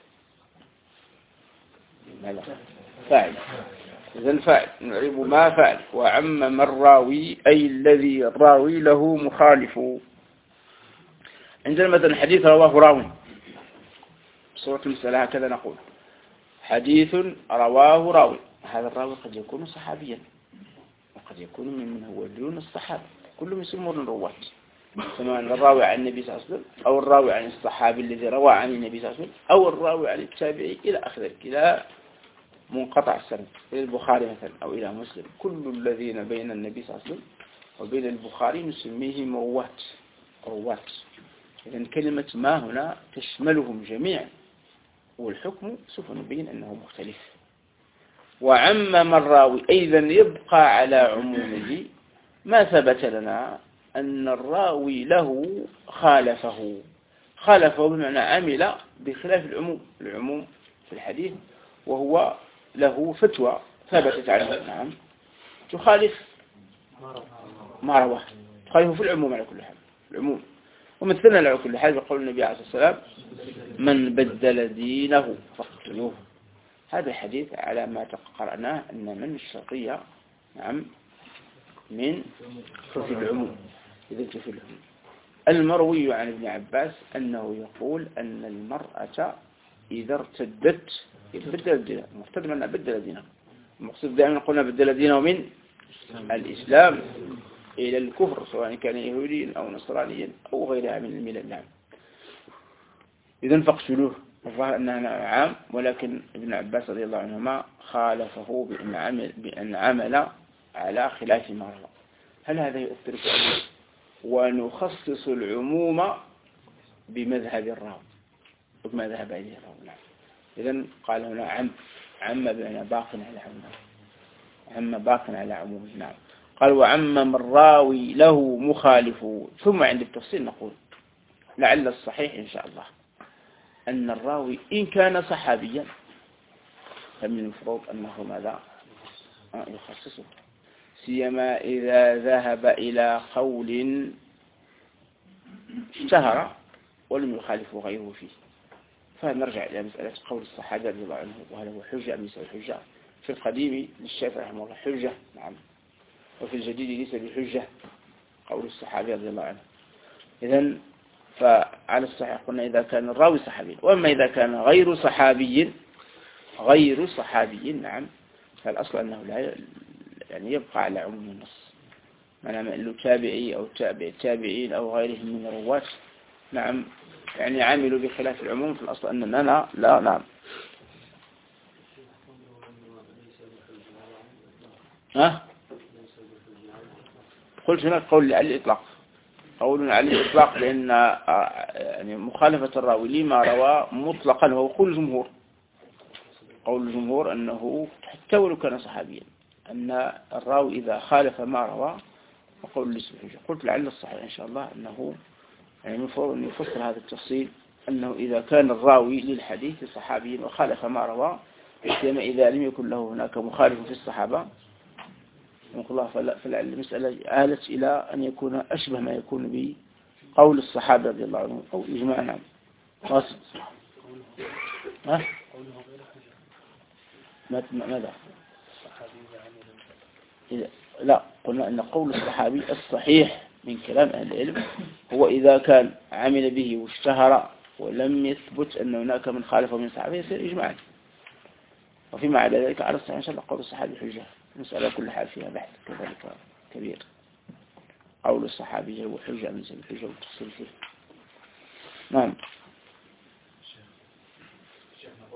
ماذا؟ فاعل. إذن فاعل نعرب ما فاعل. وعم من راوي أي الذي الراوي له مخالف. عندنا مثلا حديث رواه راوي بصورة المسألة هكذا نقول حديث رواه راوي، هذا الراوي قد يكون صحابيا وقد يكون من هو دون الصحابة، كلهم يسمون الرواة، سواء الراوي عن النبي صلى الله عليه وسلم أو الراوي عن الصحابي الذي روى عن النبي صلى الله عليه وسلم أو الراوي عن التابعي إلى آخره، إلى منقطع السند، إلى البخاري مثلا أو إلى مسلم. كل الذين بين النبي صلى الله عليه وسلم وبين البخاري نسميهم رواة. إذن كلمة ما هنا تشملهم جميعا، والحكم سوف نبين أنه مختلف. وعم من راوي أيضا يبقى على عمومه ما ثبت لنا أن الراوي له خالفه بمعنى عمل بخلاف العموم في الحديث، وهو له فتوى ثبتت عنه. نعم تخالف ما رواه، تخالفه في العموم على كل حال، العموم. ومثلنا على كل حال بقول النبي عليه الصلاة والسلام من بدل دينه فاقتلوه. هذا الحديث على ما قرأناه أن من الشرطية، نعم، من في العموم. إذا في العموم المروي عن ابن عباس أنه يقول أن المرأة إذا ارتدت بدل دينها، مرتد من بدل دينها، المقصود دائما قلنا بدل دينه من الإسلام إلى الكفر، سواء كان يهوديا أو نصرانيا أو غيرها من الملل. نعم إذن فاقتلوه. الظاهر أنها عام، ولكن ابن عباس رضي الله عنهما خالفه بأن عمل على خلاف ما روى. هل هذا يؤثر في أمره؟ ونخصص العموم بمذهب الراوي وما ذهب إليه الراوي. نعم إذن قال هنا عم بأن باق على عمومه، عم باق على عمومه. نعم قال وعم من راوي له مخالف. ثم عند التفصيل نقول لعل الصحيح إن شاء الله أن الراوي إن كان صحابيا فمن المفروض أنه ماذا يخصصه، سيما إذا ذهب إلى قول اشتهر ولم يخالف غيره فيه. فنرجع إلى مسألة قول الصحابة رضي الله عنه، وهل هو حجة أم ليس حجة؟ في القديم للشافعي رحمه الله حجة، نعم، وفي الجديد ليس بحجة قول الصحابة رضي الله عنه. إذن فعلى الصحيح قلنا إذا كان الراوي صحابي، وأما إذا كان غير صحابي نعم، فالأصل أنه لا يعني يبقى على عموم النص، معنى له تابعي أو تابعين أو غيرهم من الرواة، نعم، يعني عاملوا بخلاف العموم، في الأصل أننا لا. نعم قلت هناك قول على الإطلاق، قول على الإطلاق، لأن يعني مخالفة الراوي لما روى مطلقا هو قول الجمهور أنه حتى ولو كان صحابيا أن الراوي إذا خالف ما روى فقول ليس بحجة. قلت لعل الصحيح إن شاء الله أنه يعني المفروض أن يفسر هذا التفصيل، أنه إذا كان الراوي للحديث صحابي وخالف ما روى، كما إذا لم يكن له هناك مخالف في الصحابة نقول الله، فلعل المسألة آلت إلى أن يكون أشبه ما يكون بقول الصحابة رضي الله عنهم أو إجماع. نعم واصل. ماذا؟ لا، قلنا أن قول الصحابي الصحيح من كلام أهل العلم هو إذا كان عمل به واشتهر ولم يثبت أن هناك من خالفه من الصحابة يصير إجماعا، وفيما عدا ذلك على الصحيح إن شاء الله قول الصحابي حجة. المسألة كل حال فيها بحث كذلك كبير، قول الصحابي هو حجة من سبيل الحجة والتفصيل فيه. نعم. شيخنا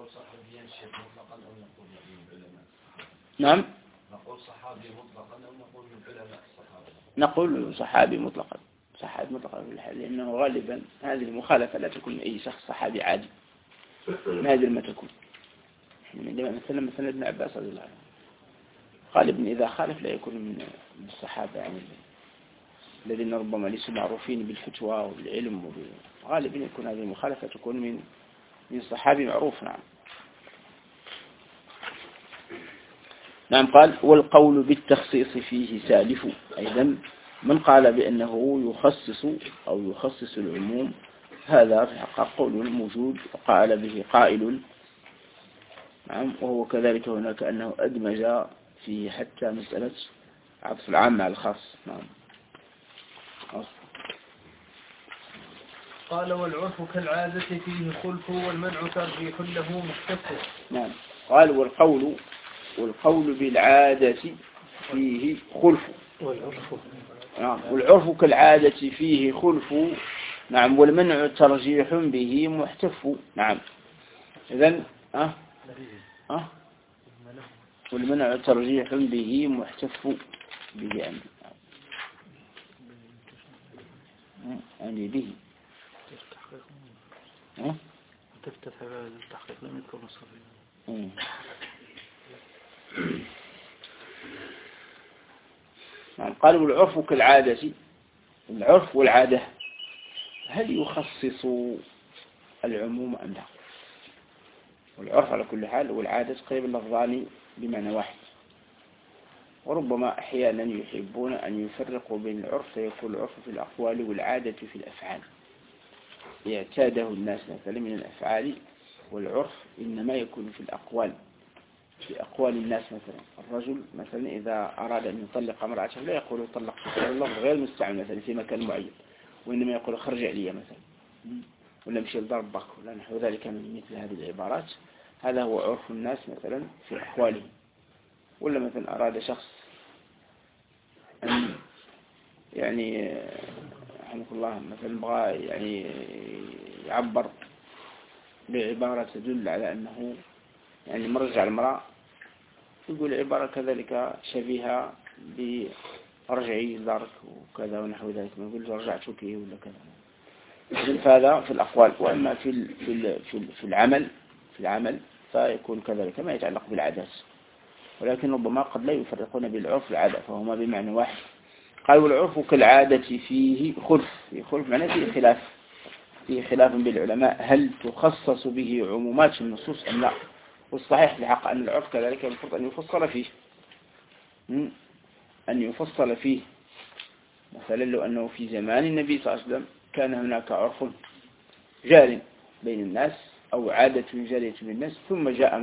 مطلقا أو نقول من علماء؟ نعم، نقول صحابي مطلقا أو نقول من علماء الصحابة؟ نقول صحابي مطلقا، صحابي مطلقا في الحال، لأنه غالبا هذه المخالفة لا تكون أي شخص صحابي عادي، نادر ما تكون. عندما مثلا ابن عباس رضي الله عنه غالبا إذا خالف لا يكون من الصحابة، يعني الذين ربما ليسوا معروفين بالفتوى والعلم، غالبا يكون هذه المخالفة تكون من صحابي معروف. نعم قال والقول بالتخصيص فيه سالف، أيضا من قال بأنه يخصص أو يخصص العموم هذا في الحقيقة قول موجود وقال به قائل. نعم، وهو كذلك هناك أنه أدمج فيه حتى مسألة عطف العام مع الخاص. نعم. قال والعرف كالعادة فيه خلف والمنع ترجيح له مختص. نعم، قال والقول بالعادة فيه خلف. نعم، والعرف كالعادة فيه خلف. نعم، والمنع ترجيح به محتف. نعم، إذن والمنع ترجيح به محتف به به تفتح هذا التحقيق لم يذكر مصرفين. نعم، قالوا العرف كالعادة، العرف والعادة هل يخصص العموم أم لا؟ والعرف على كل حال والعادة قريب اللفظان بمعنى واحد، وربما أحيانا يحبون أن يفرقوا بين العرف، فيكون العرف في الأقوال والعادة في الأفعال. يعتاده الناس مثلا من الأفعال، والعرف إنما يكون في الأقوال، في أقوال الناس. مثلا الرجل مثلا إذا أراد أن يطلق امرأته لا يقول طلقت، اللفظ غير مستعمل مثلا في مكان معين، وإنما يقول خرج علي مثلا، ولا مشي لضربك، ولا نحو ذلك من مثل هذه العبارات. هذا هو عرف الناس مثلا في أحوالهم. ولا مثلا أراد شخص أن يعني رحمه الله مثلا بغى يعني يعبر بعبارة تدل على أنه يعني مرجع المرأة، يقول عبارة كذلك شبيهة برجعي دارك وكذا ونحو ذلك، ما يقول رجعتك ولا كذا. فهذا في الأقوال. وأما في العمل فيكون كذلك ما يتعلق بالعادات، ولكن ربما قد لا يفرقون بالعرف والعادة، فهما بمعنى واحد. قال والعرف كالعادة فيه خلف، معناه فيه خلاف بالعلماء هل تخصص به عمومات النصوص أم لا. والصحيح الحق أن العرف كذلك المفروض أن يفصل فيه. مثلا لو أنه في زمان النبي صلى الله عليه وسلم كان هناك عرف جار بين الناس أو عادة جارية بين الناس، ثم جاء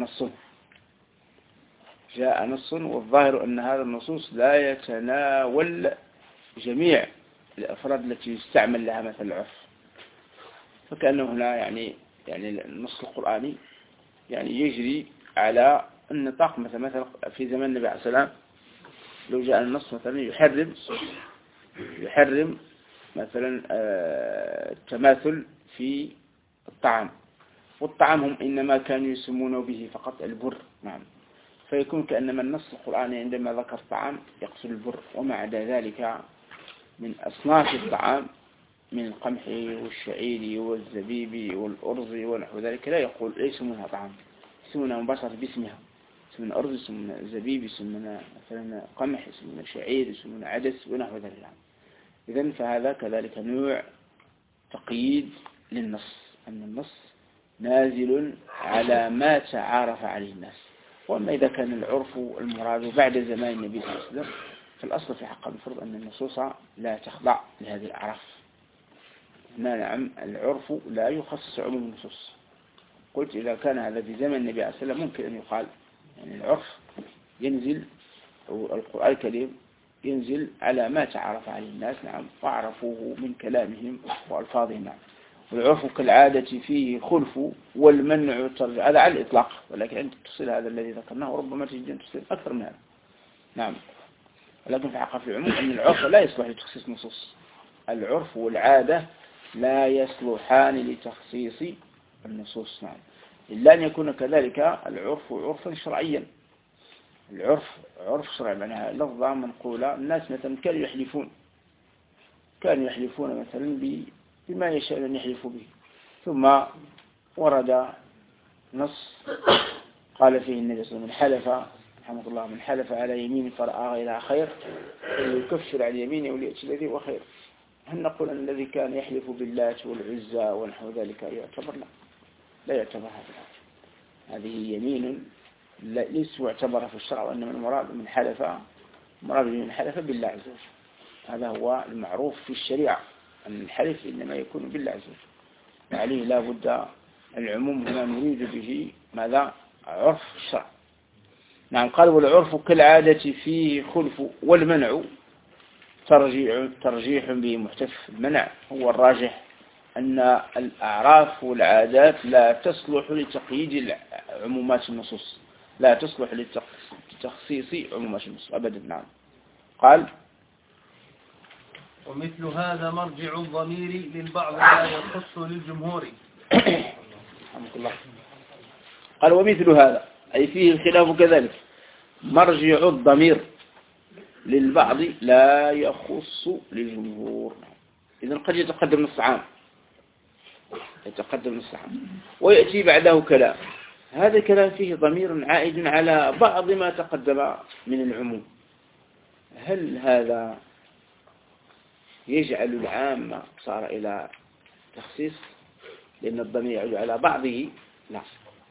نص، والظاهر أن هذا النصوص لا يتناول جميع الأفراد التي يستعمل لها مثل العرف. فكأنه هنا يعني النص القرآني يعني يجري على النطاق. مثلا في زمان النبي عليه السلام لو جاء النص مثلا يحرم مثلا التماثل في الطعام، والطعام هم إنما كانوا يسمونه به فقط البر. نعم، فيكون كأنما النص القرآني عندما ذكر الطعام يقصد البر، وما عدا ذلك من أصناف الطعام من القمح والشعير والزبيب والأرز ونحو ذلك لا يسمونها طعام، يسمونها مباشرة باسمها، يسمونها أرز، يسمونها زبيب، يسمونها مثلا قمح، يسمونها شعير، يسمونها عدس ونحو ذلك. إذن فهذا كذلك نوع تقييد للنص، أن النص نازل على ما تعارف عليه الناس. وأما إذا كان العرف المراد بعد زمان النبي صلى الله عليه وسلم، فالأصل في حق المفروض أن النصوص لا تخضع لهذه الأعراف. نعم، العرف لا يخصص عموم النصوص. قلت إذا كان هذا في زمن النبي عليه السلام ممكن أن يقال يعني العرف ينزل، أو القرآن الكريم ينزل على ما تعرف عليه الناس. نعم، وعرفوه من كلامهم وألفاظهم. نعم، والعرف كالعادة فيه خلف والمنع ترجع، هذا على الإطلاق، ولكن عند التفصيل هذا الذي ذكرناه وربما تجد تفصيل أكثر من هذا. نعم، ولكن في حقيقة العموم أن العرف لا يصلح لتخصيص نصوص. العرف والعادة لا يصلحان لتخصيص النصوص. نعم، إلا أن يكون كذلك العرف عرفا شرعيا. العرف عرف شرعي معناها لفظة منقولة. الناس مثلا كانوا يحلفون مثلا بما يشاء أن يحلفوا به، ثم ورد نص قال فيه النبي صلى الله عليه وسلم من حلف رحمه الله من حلف على يمين فرأى غيرها خير فليكفر عن يمينه وليأتي الذي هو خير. هل نقول أن الذي كان يحلف باللات والعزى ونحو ذلك يعتبر؟ لا يعتبر هذه يمين ليس معتبرة في الشرع، وإنما المراد من حلف بالله عز وجل. هذا هو المعروف في الشريعة أن الحلف إنما يكون بالله عز وجل، وعليه لا بد العموم هنا نريد به ماذا؟ عرف الشرع. نعم. قال والعرف كالعادة فيه خلف، والمنع ترجيح به محتف. المنع هو الراجح، أن الأعراف والعادات لا تصلح لتقييد عمومات النصوص، لا تصلح لتخصيص عمومات النصوص أبدا. نعم. قال ومثل هذا مرجع الضمير للبعض لا يخص للجمهور. رحمك الله. قال ومثل هذا أي فيه الخلاف كذلك، مرجع الضمير للبعض لا يخص للجمهور. إذن قد يتقدم نص عام ويأتي بعده كلام، هذا كلام فيه ضمير عائد على بعض ما تقدم من العموم. هل هذا يجعل العام صار إلى تخصيص لأن الضمير يعود على بعضه؟ لا،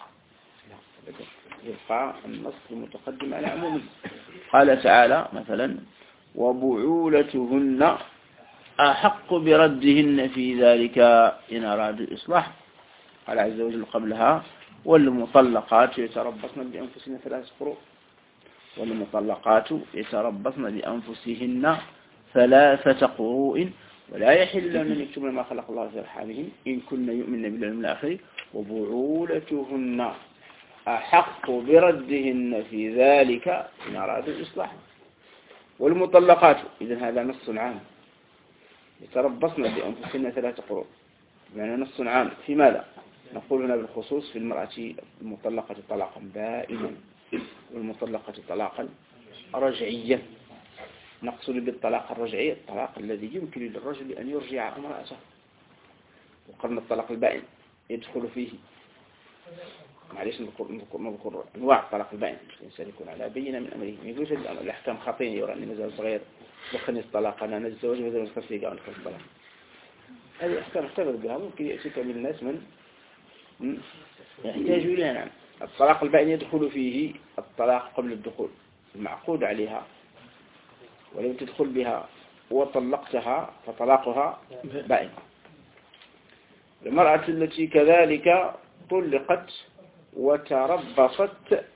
يبقى النص المتقدم على عمومه. قال تعالى مثلا وبعولتهن أحق بردهن في ذلك إن أرادوا الإصلاح. قال عز وجل قبلها والمطلقات يتربصن بأنفسهن 3 قروء، والمطلقات يتربصن بأنفسهن 3 قروء ولا يحل من يكتمن ما خلق الله في أرحامهن إن كن يؤمن باليوم الآخر وبعولتهن أحق بردهن في ذلك إن أرادوا الإصلاح. والمطلقات إذن هذا نص عام يتربصن بأنفسهن 3 قروء، يعني نص عام في ماذا؟ نقول هنا بالخصوص في المرأة المطلقة طلاقا بائنا والمطلقة طلاقا رجعيا. نقصد بالطلاق الرجعي الطلاق الذي يمكن للرجل أن يرجع امرأته، وقرن الطلاق البائن يدخل فيه. معليش نذكر أنواع الطلاق البائن. الإنسان يكون على بينة من أمره، ما يقولش الأحكام خطيرة يرى أني مازال صغير دخلني الطلاق أنا نتزوج مازال نسقط فيه قاعد ندخل الطلاق. هذه الأحكام احتفظ بها، ممكن يأتيك من الناس من يحتاج إليها. نعم. الطلاق البائن يدخل فيه الطلاق قبل الدخول المعقود عليها، ولو تدخل بها وطلقتها فطلاقها بائن. المرأة التي كذلك طلقت وتربصت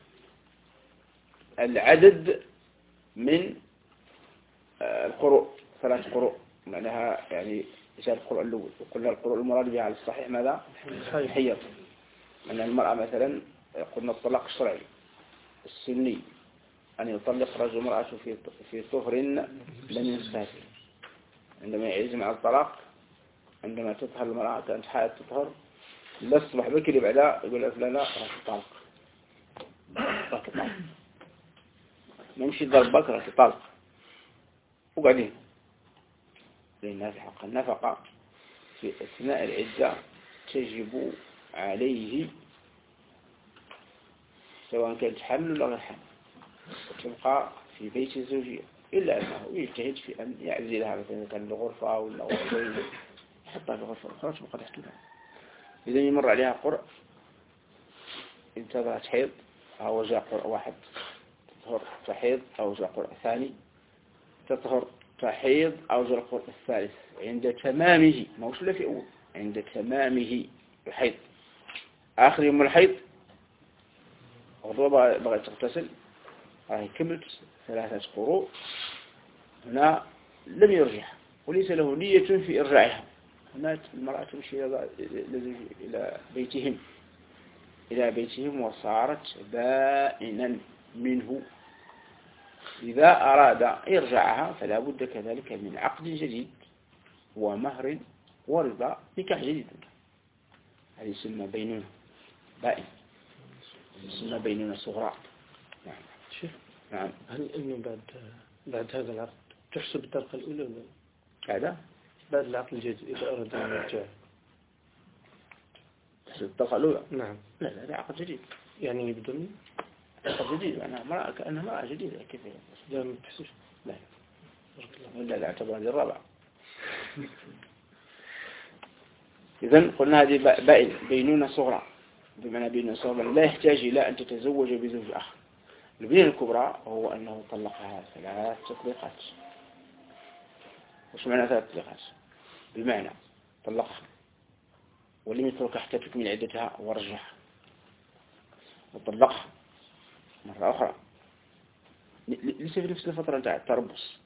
العدد من القروء 3 قروء، معناها يعني جاء القروء الأول، وقلنا القروء المراد بها على الصحيح ماذا؟ حيض. أن المرأة مثلا قلنا الطلاق الشرعي السني أن يطلق رجل امرأة في طهر لم ينساه، عندما يعزم على الطلاق عندما تطهر المرأة كانت حالة تطهر لا تصبح بكري بعدها يقول لها فلانة راح تطلق ما يمشي ضربك راح تطلق وقاعدين لأنها في حق النفقة في أثناء العدة تجب عليه سواء كانت حمل ولا غير حمل، وتبقى في بيت الزوجية إلا أنه يجتهد في أن يعزلها مثلا كان الغرفة ولا غرفة يحطها في غرفة أخرى تبقى تحتها. إذا يمر عليها قرء انتظرت حيض أو جاء قرء واحد تطهر تحيض أو جاء قرء ثاني تطهر تحيض أو جاء القرء الثالث عند تمامه، ما وصل في أول عند تمامه الحيض. آخر يوم الحيض غضوة بغيت تغتسل راهي كملت 3 قروء، هنا لم يرجع وليس له نية في إرجاعها. هنا المرأة تمشي إلى بيتهم وصارت بائنا منه. إذا أراد يرجعها فلا بد كذلك من عقد جديد ومهر ورضا نكاح جديد. هذه يسمى بائن اسمها بينونة صغرى. نعم. شيخ نعم. هل إنه بعد هذا العقد تحسب الطلقة الأولى ولا هذا بعد العقد الجديد إذا أراد أن يرجع؟ تحسب الطلقة الأولى؟ نعم. لا هذا عقد جديد. يعني بدون عقد جديد أنا امرأة كأنها امرأة جديدة كيف لا ما تحسش؟ لا ولا اعتبر هذه الرابعة. إذن قلنا هذه بينونة صغرى، بمعنى بينونة صغرى لا يحتاج إلى أن تتزوج بزوج آخر. البينة الكبرى هو أنه طلقها 3 تطليقات. وش معنى 3 تطليقات؟ بمعنى طلقها ولم يتركها حتى تكمل عدتها ورجعها، وطلقها مرة أخرى ليس في نفس الفترة نتاع التربص،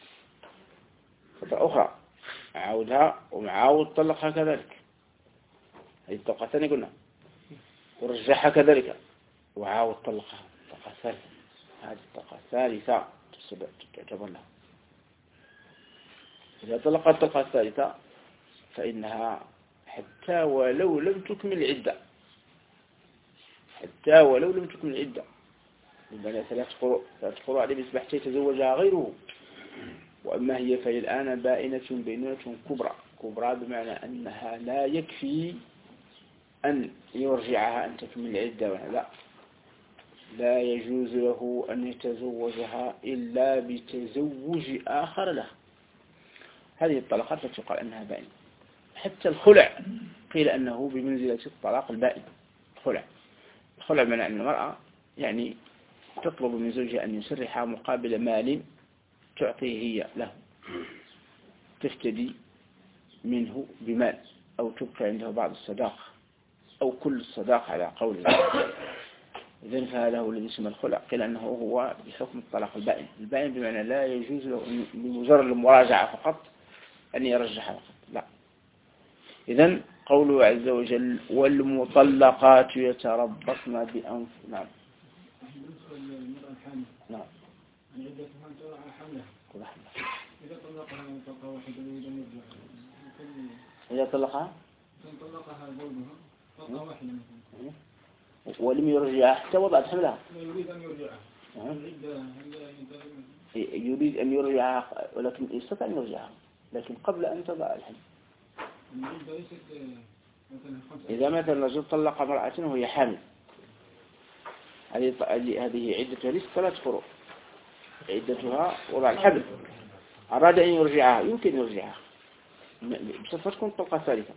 فترة أخرى عاودها ومعاود طلقها كذلك، هذه الطلقة الثانية قلنا، ورجعها كذلك وعاود طلقها الطلقة الثالثة، هذه الطلقة الثالثة تعتبر لها. إذا طلقت الطلقة الثالثة فإنها حتى ولو لم تكمل العدة، حتى ولو لم تكمل العدة، بمعنى 3 قروء عليه بيصبح يتزوجها غيره. وأما هي فهي الآن بائنة بينونة كبرى بمعنى أنها لا يكفي أن يرجعها أن تكمل العدة، لا يجوز له أن يتزوجها إلا بتزوج آخر له. هذه الطلقات التي يقال أنها بائنة. حتى الخلع قيل أنه بمنزلة الطلاق البائن. الخلع معنى أن المرأة يعني تطلب من زوجها أن يسرحها مقابل مال تعطيه هي له، تفتدي منه بمال أو تبقى عنده بعض الصداقة أو كل الصداقة على قوله. إذن فهذا هو الذي اسمه الخلع. قيل أنه هو بحكم الطلاق البائن. البائن بمعنى لا يجوز له بمجرد المراجعة فقط أن يرجعها فقط، لا. إذن قوله عز وجل والمطلقات يتربصن بأنفسهن. نعم. نعم. إذا طلقها طلقة واحدة يريد أن يرجع، إذا طلقها زوجها طلقة واحدة ولم يرجعها حتى وضعت حملها، يريد أن يرجعها، يريد أن يرجعها ولكن يستطيع أن يرجعها لكن قبل أن تضع الحمل. إذا مثلا رجل طلق امرأة وهي حامل، هذه عدتها ليست 3 قروء، عدتها وضع الحمل، أراد أن يرجعها يمكن يرجعها بس تكون طلقة ثالثة،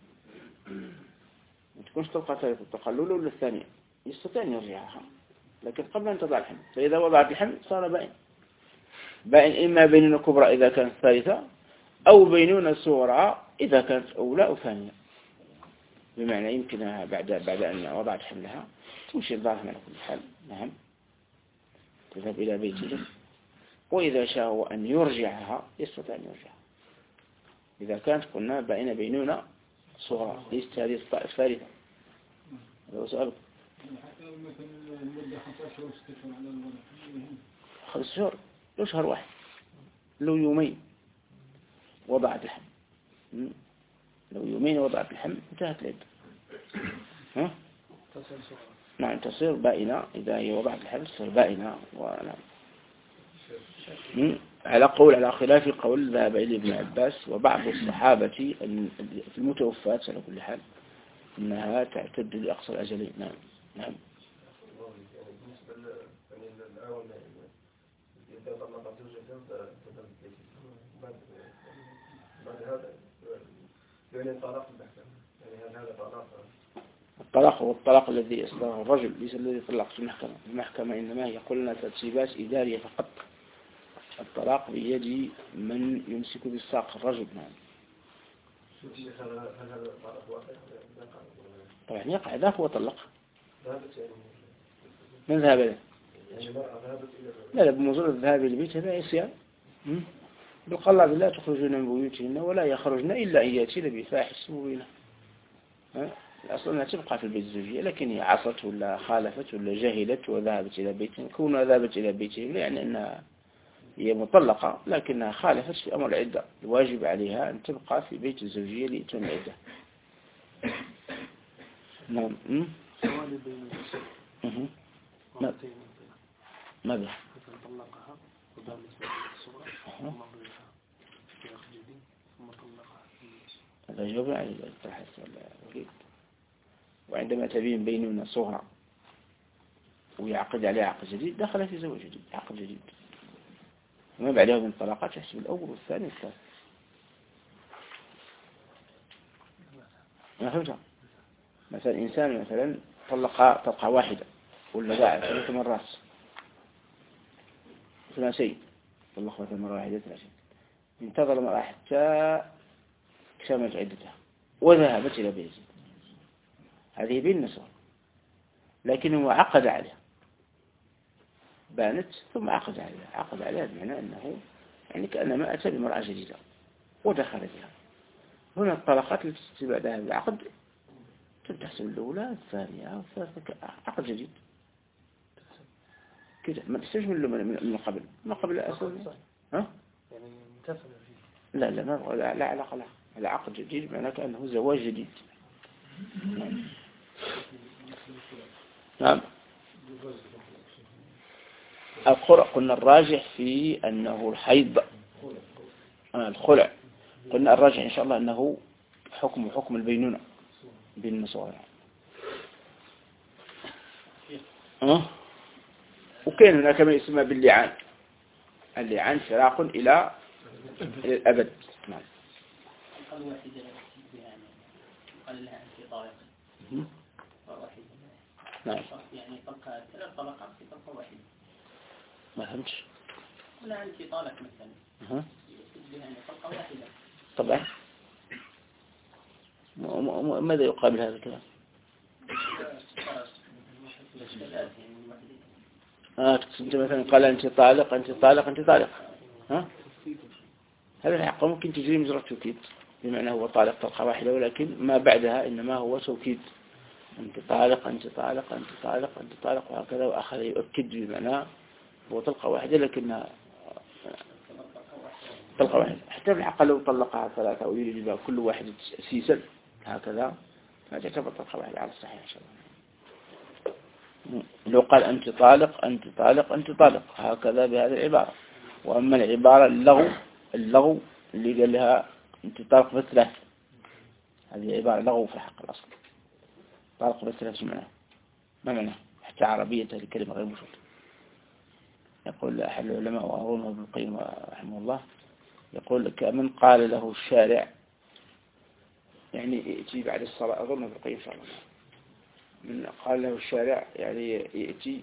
ما تكونش طلقة ثالثة، الطلقة الأولى ولا الثانية، يستطيع أن يرجعها لكن قبل أن تضع الحمل. فإذا وضعت الحمل صار بائن إما بينونة كبرى إذا كانت ثالثة أو بينونة صغرى إذا كانت أولى أو ثانية، بمعنى يمكنها بعد أن وضعت حملها تمشي الظاهر على كل حال. نعم. تذهب إلى بيته، وإذا شاء أن يرجعها يستطيع أن يرجعها إذا كانت قلنا بائنة بينونة صغرى، ليست هذه الثالثة. هذا هو سؤالك. حتى مثلا المدة 15 شهور 6 شهور على الوضع 5 شهور، لو شهر واحد، لو يومين وضعت الحمل، لو يومين وضعت الحمل انتهت العدة. نعم تصير بائنة إذا هي وضعت الحمل تصير بائنة. على خلاف قول ذهب إليه ابن عباس وبعض الصحابة في المتوفات على كل حال أنها تعتد لأقصى الأجلين. نعم. نعم. الطلاق هو الطلاق الذي يصدره الرجل، ليس الذي طلق في المحكمة إنما هي قلنا ترتيبات إدارية فقط. الطلاق بيد من يمسك بالساق الرجل. نعم. طبعا يقع ذاك وطلق. من ذهب له؟ لا بمجرد الذهاب للبيت هذا عصيان. بالقلع لا تخرجون من بيوتهن ولا يخرجن إلا أن يأتين بفاحش مبينة. الأصل أنها تبقى في البيت الزوجية، لكن هي عصت ولا خالفت ولا جهلت وذهبت إلى بيتهم. كونها ذهبت إلى بيتهم يعني أنها هي مطلقة لكنها خالفت في أمر العدة، الواجب عليها أن تبقى في بيت الزوجية لإتمام العدة. نعم. التوالي بين النساء مرتين ماذا؟ مثلا طلقها وبانت الصغرى ثم ضيفها في أخ جديد ثم طلقها. هذا جواب على السؤال. وعندما تبين بيننا صغرى ويعقد عليها عقد جديد دخل في زواج جديد عقد جديد وما بعدها من الطلاقات يحسب الأول والثاني والثالث. ما فهمت؟ مثلا إنسان مثلا طلقة واحدة ولا باع 3 مرات ثلاثين طلق مثلا مرة واحدة 30 انتظر مرة حتى اكتملت عدتها وذهبت إلى بيت هذه بالنسبة لكنه عقد عليها بانت ثم عقد عليها بمعنى أنه يعني كأنما أتى بمرأة جديدة ودخل بها. هنا الطلقات التي تأتي بعد هذا العقد تحسب الأولى الثانية والثالثة عقد جديد كده ما تحسبش من قبل أصلا. ها؟ يعني انتفل فيه. لا علاقة له. هذا عقد جديد معناه كأنه زواج جديد. نعم. الخلع قلنا الراجح في أنه الحيض الخلع قلنا الراجح إن شاء الله أنه حكم البينونة بين النسوان. وكان هناك ما يسمى باللعان. اللعان فراق إلى الأبد. نعم. قال واحدة قال لها أنت طالق واحدة نعم. يعني طلقة 3 طلقات في طلقة واحدة. ما فهمتش. قال أنت طالق مثلا. يعني طلقة واحدة. طبعا. ماذا يقابل هذا الكلام؟ أنت مثلا قال أنت طالق ها؟ هذا الحق ممكن تجري مجرى التوكيد بمعنى هو طالق طلقة واحدة ولكن ما بعدها إنما هو توكيد أنت طالق وهكذا وآخر يؤكد بمعنى هو طلقة واحدة لكنها طلقة واحدة. حتى في الحق لو طلقها 3 أو يريد بها كل واحد سيسل هكذا ما تعتبر طلقة واحدة على الصحيح إن شاء الله. لو قال أنت طالق هكذا بهذه العبارة. وأما العبارة اللغو اللي قال لها أنت طالق بثلاث هذه عبارة لغو في حق الأصل. طالق بثلاث ما معنى حتى عربية هذه الكلمة غير موجودة. يقول أحد العلماء وهو ابن القيم رحمه الله يقول كمن قال له الشارع يعني يأتي بعد الصلاة أظن ابن القيم إن شاء الله من قال له الشارع يعني يأتي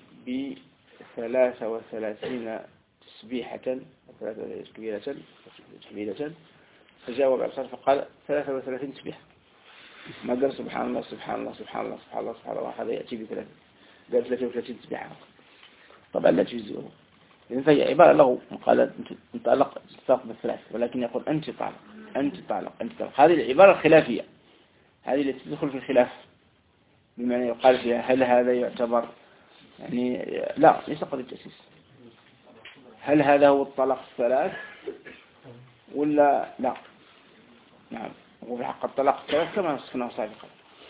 ب33 تسبيحة 33 تحميلة فجاوب على الصلاة فقال 33 تسبيحة ما قال سبحان الله هذا يأتي ب3 قال 33 تسبيحة طبعا لا تجزئه إذن فهي عبارة له قال انطلق بالثلاث ولكن يقول أنت طالق هذه العبارة الخلافية هذه التي تدخل في الخلاف بمعنى يقال فيها هل هذا يعتبر يعني لا ليس قد التأسيس هل هذا هو الطلاق 3 ولا لا. نعم وفي حق الطلاق 3 كما نصفناه سابقا.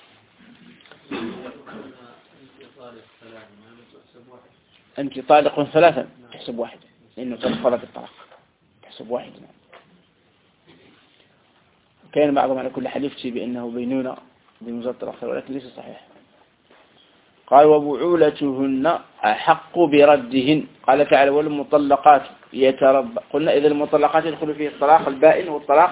أنت طالق 3 تحسب 1 لأنه تدخل في الطلاق تحسب 1. كان بعضهم على كل حال يفتي بأنه بينونة بمجرد الطلاق ولكن ليس صحيح. قال وبعولتهن أحق بردهن. قال تعالى والمطلقات قلنا إذا المطلقات يدخل فيه الطلاق البائن والطلاق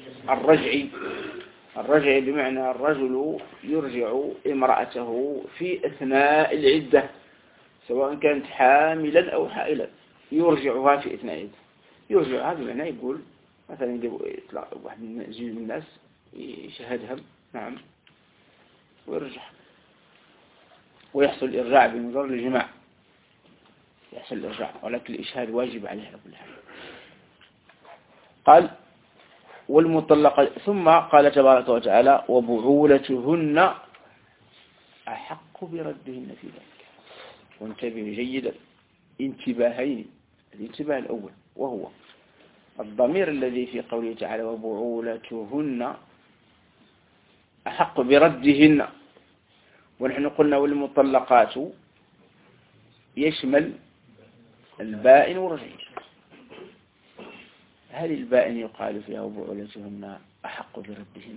الرجعي بمعنى الرجل يرجع امرأته في أثناء العدة سواء كانت حاملا أو حائلا يرجعها في أثناء العدة. يرجعها بمعنى يقول مثلا يطلع واحد من الناس يشهدها نعم ويرجع ويحصل الإرجاع بمجرد الجماع يحصل الإرجاع ولكن الإشهاد واجب عليه على كل حال. قال والمطلقة ثم قال تبارك وتعالى وبعولتهن أحق بردهن في ذلك. وانتبه جيدا انتباهين. الانتباه الأول وهو الضمير الذي في قوله تعالى وبعولتهن أحق بردهن ونحن قلنا والمطلقات يشمل البائن والرجعي. هل البائن يقال فيها وبعولتهن أحق بردهن؟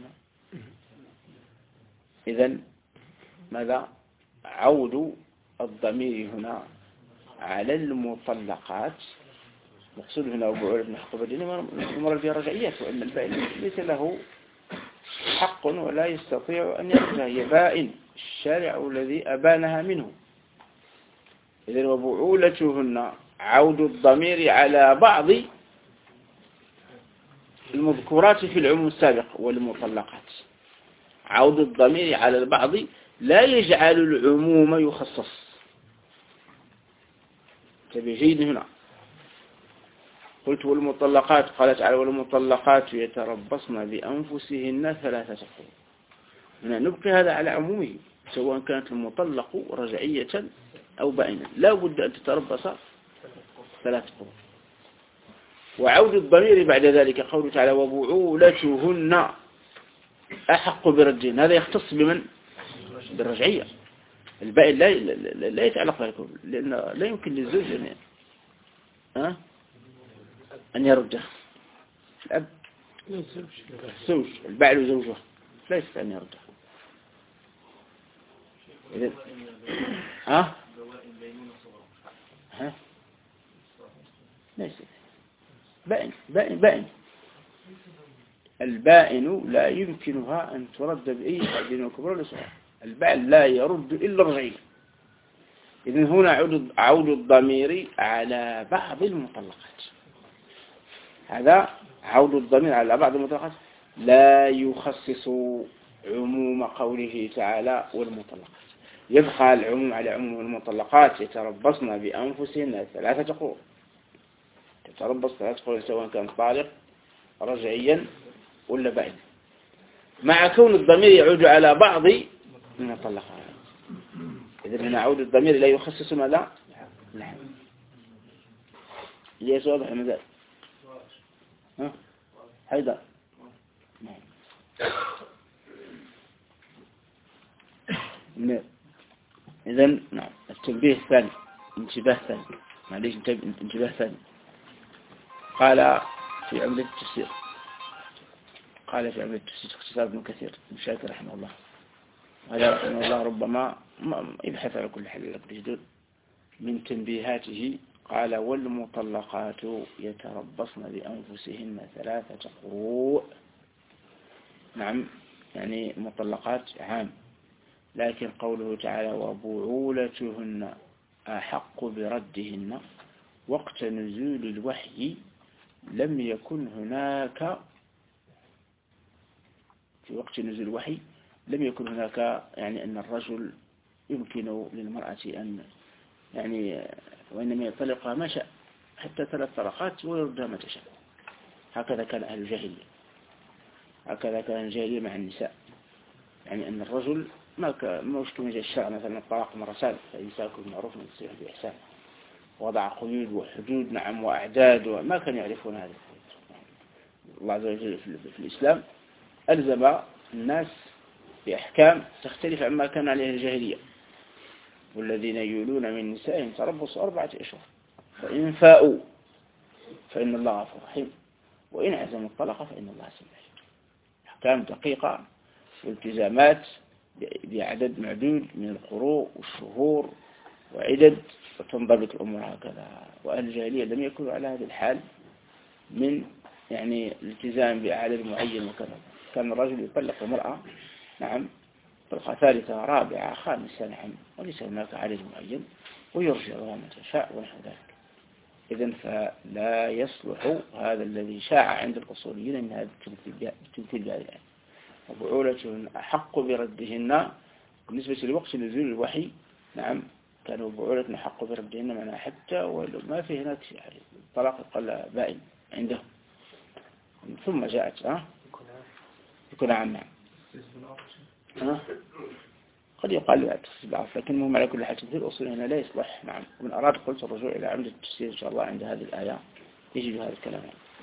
إذن ماذا؟ عود الضمير هنا على المطلقات، مقصود هنا وبعولتهن أحق بردهن المرة فيها رجعيات، وأن البائن ليس له حق ولا يستطيع أن يرجع، هي بائن، الشارع الذي أبانها منه. إذن وبعولتهن عود الضمير على بعض المذكورات في العموم السابق والمطلقات. عود الضمير على البعض لا يجعل العموم يخصص. تبي جيد هنا قلت والمطلقات، قال تعالى والمطلقات يتربصن بأنفسهن 3 قروء. هنا نبقي هذا على عمومه سواء كانت المطلق رجعية أو بائنة، لا بد أن تتربص 3 قروء. وعود الضمير بعد ذلك قوله تعالى وبعولتهن أحق بردهن، هذا يختص بمن؟ بالرجعية. البائن لا يتعلق بها، لأن لا يمكن للزوج أن يرجع. الأب الزوج البعل وزوجه لا يستطيع أن يرجع. إذن ليس بائن. البائن لا يمكنها أن ترد بأي تعديل كبرى ولا صغرى. البائن لا يرد إلا الرجعية. إذن هنا عود الضمير على بعض المطلقات. هذا عود الضمير على بعض المطلقات لا يخصص عموم قوله تعالى والمطلقات. يبقى العموم على عموم المطلقات يتربصن بأنفسهن 3 قروء. تتربص 3 قروء سواء كان طالق رجعيا ولا بائن، مع كون الضمير يعود على بعض المطلقات. إذن هنا عود الضمير لا يخصص ماذا؟ نعم. ليس واضح ماذا؟ هيدا نعم. إذن نعم التنبيه الثاني، انتباه ثاني، معليش انتباه ثاني. قال في عمدة التفسير، قال في عمدة التفسير اختصار ابن كثير بن شاكر رحمه الله، هذا رحمه الله ربما يبحث على كل حال الجدد من تنبيهاته. قال والمطلقات يتربصن بأنفسهن 3 قروء. نعم يعني مطلقات عام، لكن قوله تعالى وبعولتهن أحق بردهن وقت نزول الوحي لم يكن هناك، في وقت نزول الوحي لم يكن هناك يعني أن الرجل يمكن للمرأة أن يعني وإنما يطلقها ما شاء حتى 3 طلقات ويردها ما تشاء. هكذا كان أهل الجاهلية، هكذا كان الجاهلية مع النساء، يعني أن الرجل ما وشكم جاء الشرع مثلا الطلاق مرتان فإمساك بالمعروف والتسريح بإحسان، وضع قيود وحدود نعم وأعداد، وما كانوا يعرفون هذا. الله عز وجل في الإسلام ألزم الناس بأحكام تختلف عما كان عليه الجاهلية. والذين يولون من نسائهم تربصوا 4 أشهر فإن فاءوا فإن الله غفور رحيم وإن عزموا الطلاق فإن الله سميع. أحكام دقيقة والتزامات بعدد معدود من القروء والشهور وعدد، وتنضبط الأمور هكذا. وأهل الجاهلية لم يكونوا على هذه الحال من يعني الالتزام بعدد معين وكذا. كان الرجل يطلق المرأة نعم طلقة 3 4 5 نعم، وليس هناك عدد معين، ويرجعها متى شاء ونحو ذلك. إذن فلا يصلح هذا الذي شاع عند الأصوليين من هذا التمثيل بهذه الآية. وبعولتهن أحق بردهن بالنسبة لوقت نزول الوحي نعم كانوا بعولتهن أحق بردهن معناها حتى ولو ما في هناك شيء طلاق قل بائن عندهم. ثم جاءت يكون عام قد يقال له تخصيص بالعرف، لكن المهم على كل حال تمثيل الأصول هنا لا يصلح. نعم ومن أراد قلت الرجوع إلى عمدة التفسير إن شاء الله عند هذه الآية يجد هذا الكلام.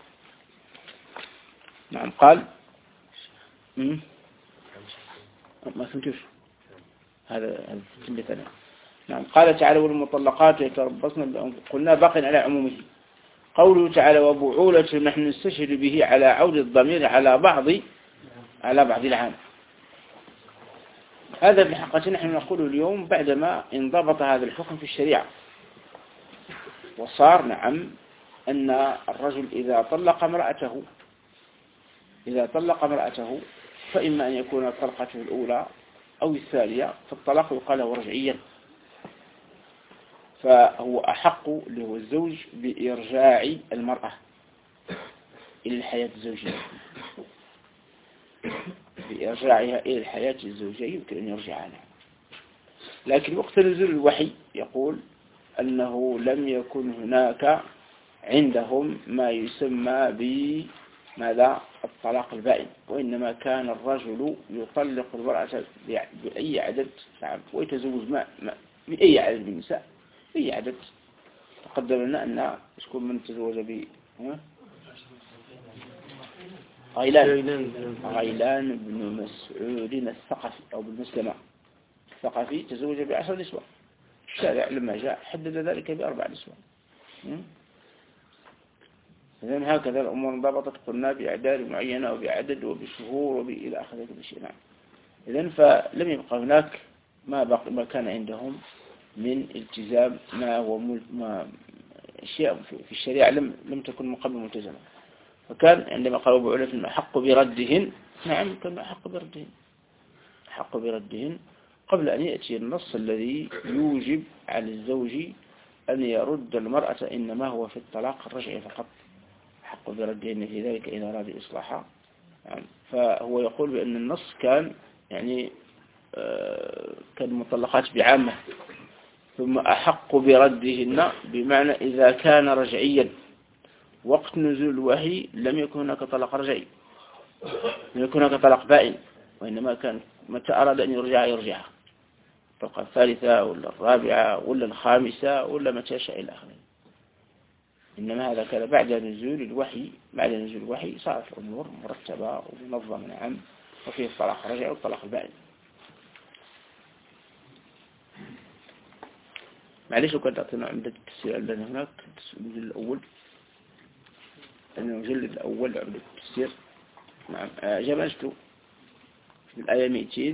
نعم قال ما فهمتوش هذا مثلا. نعم. قال تعالى والمطلقات يتربصن قلنا باق على عمومه. قوله تعالى وبعولة نحن نستشهد به على عود الضمير على بعض العام. هذا بالحقيقة نحن نقوله اليوم بعدما انضبط هذا الحكم في الشريعة وصار نعم أن الرجل إذا طلق امرأته فإما أن يكون طلقته الأولى أو الثانية فالطلاق يقال له رجعيا، فهو أحق له الزوج بإرجاع المرأة إلى الحياة الزوجية، بإرجاعها إلى الحياة الزوجية يمكن أن يرجع عنها. لكن وقت نزول الوحي يقول أنه لم يكن هناك عندهم ما يسمى بماذا الطلاق البائن، وإنما كان الرجل يطلق المرأة بأي عدد ويتزوج بأي عدد من النساء بأي عدد. تقدم لنا أن يكون من تزوج غيلان بن مسعود الثقفي أو بن مسلمة الثقفي تزوج ب10 نسوة. الشارع لما جاء حدد ذلك ب4 نسوة. إذن هكذا الأمور انضبطت قلنا بأعداد معينة وبعدد وبشهور وإلى آخره كل شيء. نعم. إذن فلم يبقى هناك ما كان عندهم من التزام ما هو أشياء في الشريعة لم تكن من قبل ملتزمة. فكان عندما قالوا بعولة أحق بردهن، نعم كان أحق بردهن قبل أن يأتي النص الذي يوجب على الزوج أن يرد المرأة إنما هو في الطلاق الرجعي فقط، أحق بردهن في ذلك إذا أراد إصلاحها. يعني فهو يقول بأن النص كان يعني كان مطلقات بعامة، ثم أحق بردهن بمعنى إذا كان رجعيا وقت نزول الوحي لم يكن هناك طلاق رجعي، لم يكن هناك طلاق بائن، وإنما كان متى أراد أن يرجعها الطلقة الثالثة ولا الرابعة ولا الخامسة ولا متى شاء إلى آخره. إنما هذا كان بعد نزول الوحي صارت الأمور مرتبة ومنظمة. نعم. وفيه الطلاق الرجعي والطلاق البائن. معليش وكنت أعطينا عمدة التفسير عندنا هناك المجلد الأول، المجلد الأول عمدة التفسير. نعم. جمعته في الآية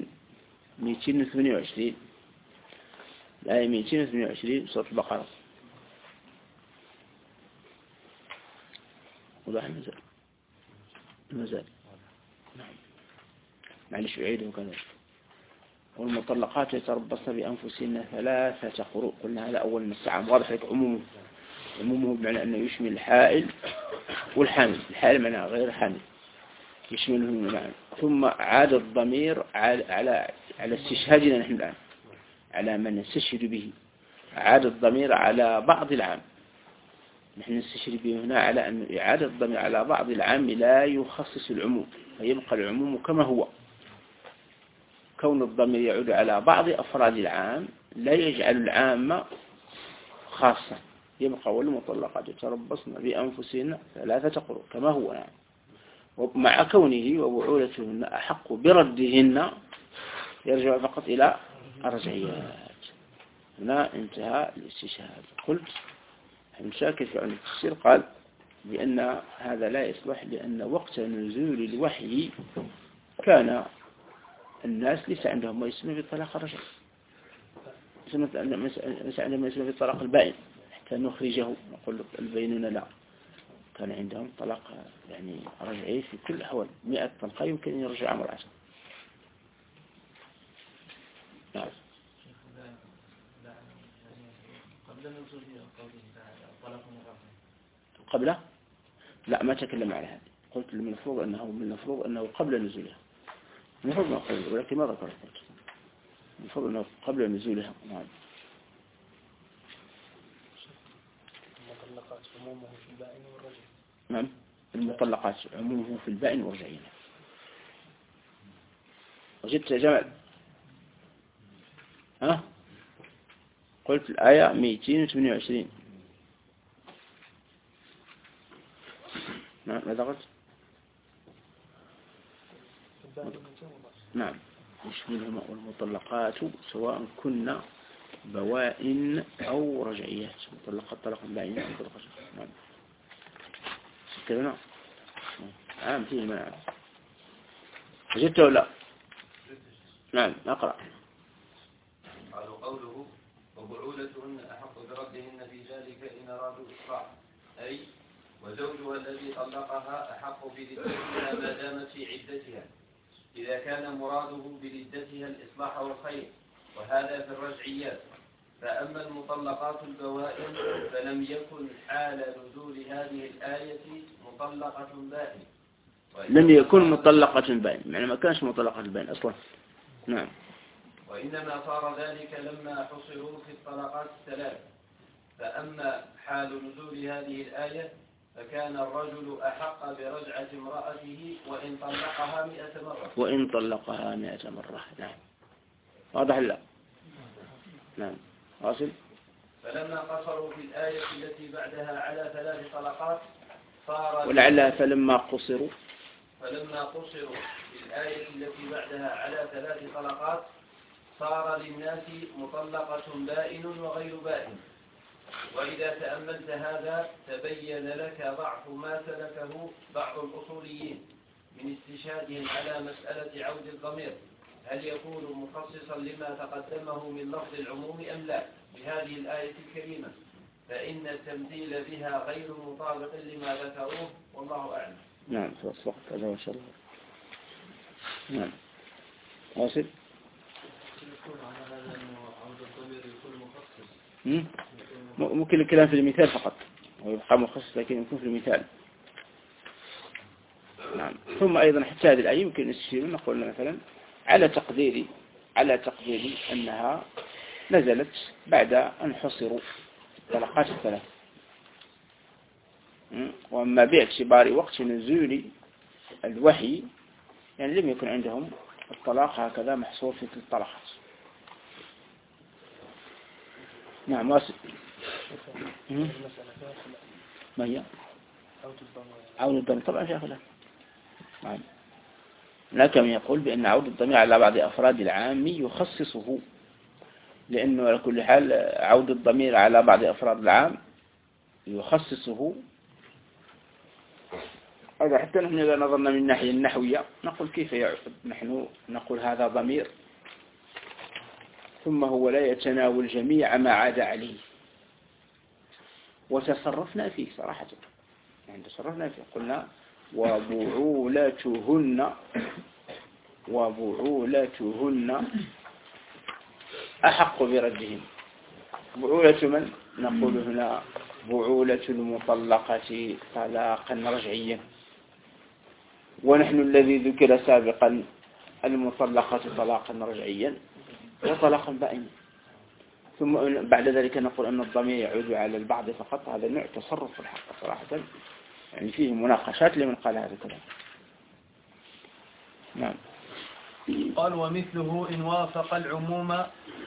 228 الآية 228 سورة البقرة. وضح المزال. نعم. معليش أعيده كذلك. والمطلقات يتربصن بأنفسهن 3 قروء. قلنا هذا أول الساعة واضح لك عمومه بمعنى أنه يشمل الحائل والحامل. الحائل معناه غير حامل يشملهم معا. ثم عاد الضمير على استشهادنا نحن الآن على من نستشهد به، عاد الضمير على بعض العام. نحن نستشهد به هنا على أن إعادة الضمير على بعض العام لا يخصص العموم، فيبقى العموم كما هو. كون الضمير يعود على بعض أفراد العام لا يجعل العام خاصة، يبقى والمطلقات يتربصن بأنفسهن 3 قروء كما هو. يعني ومع كونه وبعولتهن أحق بردهن يرجع فقط إلى الرجعيات. هنا انتهى الاستشهاد. قلت ابن شاكر في عن التفسير قال بأن هذا لا يصلح، لأن وقت نزول الوحي كان الناس ليس عندهم ما يسمى بالطلاق الرجعي، ليس عندهم ما يسمى بالطلاق البائن حتى نخرجه نقول البينونة لا. كان عندهم طلاق يعني رجعي في كل الأحوال. 100 طلقة يمكن أن يرجع امرأة. نعم. قبل لا ما تكلم على هذا. قلت من المفروض أنه قبل نزولها. المفروض ما قبل، ولكن ما ذكرت. المفروض أنه قبل نزولها. نعم. المطلقات عمومه في البائن والرجعي. نعم. المطلقات عمومه في البائن والرجعي. وجدت يا جمال؟ ها؟ قلت الآية 228. نعم. ماذا قلت؟ نعم. يشملهما والمطلقات سواء كنا بوائن أو رجعيات. مطلقات طلقا بائنا أو مطلقات. نعم كذا نعم فيه منع. وجدته ولا نعم أقرأ. قالوا قوله وبعولتهن أحق بردهن في ذلك إن أرادوا إصلاح، أي وزوجها الذي طلقها أحق بردتها ما دامت في عدتها إذا كان مراده بردتها الإصلاح والخير، وهذا في الرجعيات. فأما المطلقات البوائن فلم يكن حال نزول هذه الآية مطلقة بائن. لم يكن مطلقة بائن، يعني ما كانش مطلقة بائن أصلا. نعم. وإنما صار ذلك لما حصروا في الطلقات الثلاث. فأما حال نزول هذه الآية فكان الرجل أحق برجعة امرأته وإن طلقها 100 مرة. وإن طلقها 100 مرة. نعم واضح. لا نعم واصل. فلما قصروا في الآية التي بعدها على 3 طلقات صار ولعلها فلما قصروا في الآية التي بعدها على 3 طلقات صار للناس مطلقة بائن وغير بائن. وإذا تأملت هذا تبين لك ضعف ما سلكه بعض الأصوليين من استشهادهم على مسألة عود الضمير، هل يكون مخصصا لما تقدمه من لفظ العموم أم لا بهذه الآية الكريمة، فإن التمثيل بها غير مطابق لما ذكروه والله أعلم. نعم خلاص وقت هذا ما شاء الله. نعم واصل. ممكن الكلام في المثال فقط ويبقى مخصص، لكن يكون في المثال. نعم. ثم أيضا حتى هذه الآية يمكن نستشير نقول مثلا على تقديري أنها نزلت بعد أن حصروا الطلقات الثلاث. وأما باعتبار وقت نزول الوحي يعني لم يكن عندهم الطلاق هكذا محصور في الطلقات. نعم واصل. ما هي عود الضمير؟ طبعا فيها خلاف. نعم. هناك من يقول بأن عود الضمير على بعض أفراد العام يخصصه، لأنه على كل حال عود الضمير على بعض أفراد العام يخصصه. هذا حتى نحن إذا نظرنا من الناحية النحوية نقول كيف يعود. نحن نقول هذا ضمير ثم هو لا يتناول جميع ما عاد عليه، وتصرفنا فيه صراحة. يعني تصرفنا فيه قلنا وبعولتهن أحق بردهن. بعولة من؟ نقول هنا بعولة المطلقة طلاقا رجعيا، ونحن الذي ذكر سابقا المطلقة طلاقا رجعيا وطلاقا بائنا. ثم بعد ذلك نقول أن الضمير يعود على البعض فقط. هذا نوع تصرف في الحق صراحة، يعني فيه مناقشات لمن قال هذا الكلام. نعم. قال ومثله إن وافق العموم.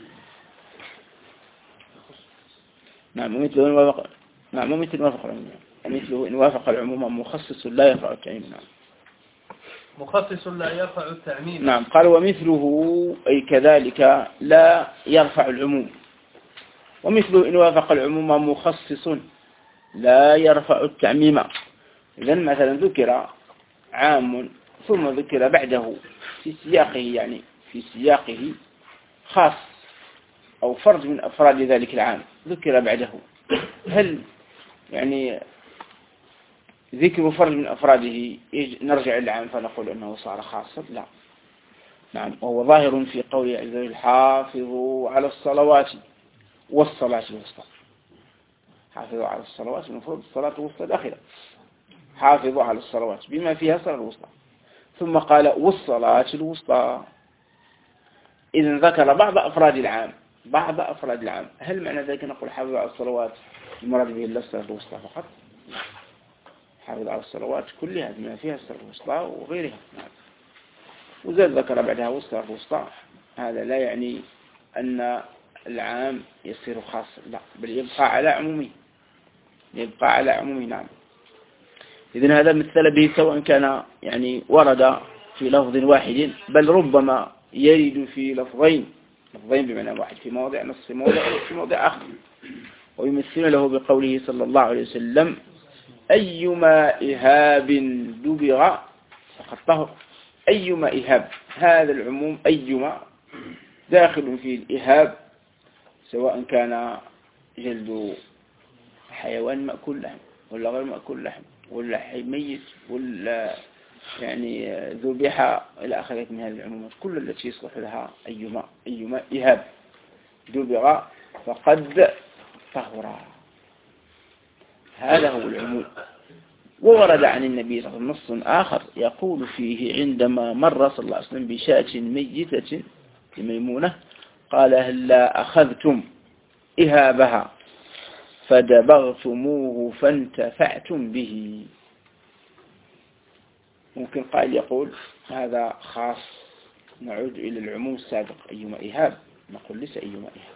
نعم ومثله إن وافق. نعم ومثل وافق العموم. مثله إن وافق العموم مخصص لا يرفع التعميم. نعم مخصص لا يرفع التعميم. نعم. قال ومثله أي كذلك لا يرفع العموم. ومثله إن وافق العموم مخصص لا يرفع التعميم. إذن مثلا ذكر عام ثم ذكر بعده في سياقه، يعني في سياقه خاص أو فرد من أفراد ذلك العام ذكر بعده، هل يعني ذكر فرد من أفراده نرجع العام فنقول أنه صار خاصا؟ لا. نعم. وهو ظاهر في قوله عز وجل حافظوا على الصلوات والصلاة الوسطى. حافظوا على الصلوات، المفروض الصلاة الوسطى داخلة. حافظوا على الصلوات بما فيها الصلاة الوسطى، ثم قال والصلاة الوسطى. إذن ذكر بعض أفراد العام. هل معنى ذلك نقول حافظوا على الصلوات المراد به الصلاة الوسطى فقط؟ حافظ على الصلوات كلها بما فيها الصلاة الوسطى وغيرها. وزاد ذكر بعدها والصلاة الوسطى. هذا لا يعني أن العام يصير خاصا، لا، بل يبقى على عمومه. نعم. إذن هذا مثل به سواء كان يعني ورد في لفظ واحد، بل ربما يرد في لفظين بمعنى واحد في موضع نص في موضع في موضع آخر. ويمثل له بقوله صلى الله عليه وسلم أيما إهاب دبغ فقد طهر. أيما إهاب، هذا العموم أيما داخل في الإهاب، سواء كان جلد حيوان مأكول لحم ولا غير مأكول لحم ولا حي ميت ولا يعني ذبح إلى آخره من هذه العمومات، كل التي يصلح لها أيما إهاب دبغ فقد طهر. هذا هو العموم. وورد عن النبي صلى الله عليه وسلم نص آخر يقول فيه عندما مر صلى الله عليه وسلم بشاة ميتة لميمونة قال هلا أخذتم إهابها فدبغتموه فانتفعتم به. ممكن قائل يقول هذا خاص، نعود إلى العموم السابق أيما إهاب، نقول ليس أيما إهاب،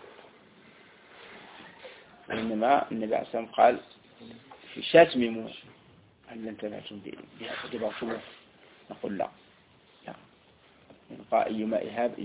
إنما النبي عليه الصلاة والسلام قال في شاة ميمونة هل انتفعتم بها فدبغتموه، نقول لا قال أيما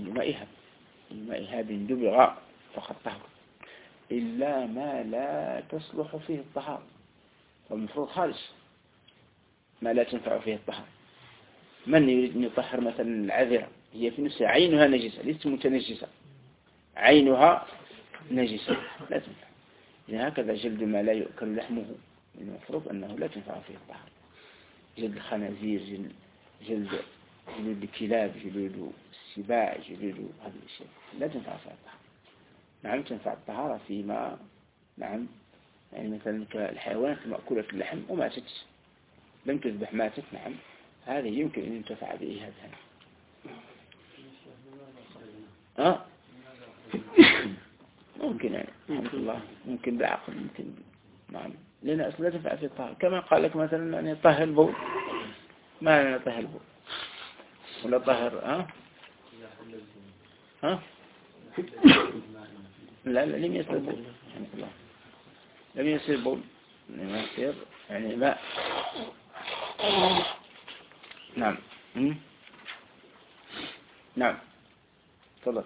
إهاب دبغ فقد طهر إلا ما لا تصلح فيه الطهارة، والمفروض خالص ما لا تنفع فيه الطهارة. من يريد أن يطهر مثلا العذرة هي في نفسها عينها نجسة ليست متنجسة، عينها نجسة لا تنفع. يعني هكذا جلد ما لا يؤكل لحمه المفروض أنه لا تنفع فيه الطهارة. جلد الخنازير، جلد الكلاب، جلد السباع، جلد هذه الأشياء لا تنفع فيها الطهارة. نعم تنفع الطهارة فيما نعم يعني مثلا كالحيوانات المأكولة اللحم وماتت لم تذبح ماتت، نعم هذه يمكن أن ينتفع بإيهابها. ممكن يعني الله ممكن بالعقل ممكن نعم، لأن أصلا لا تنفع في الطهارة. كما قال لك مثلا أن يطهر البول، ما أنا طهر البول ولا طهر لا لم يصير بول، لم يصير بول، لم يصير يعني ماء. نعم نعم تفضل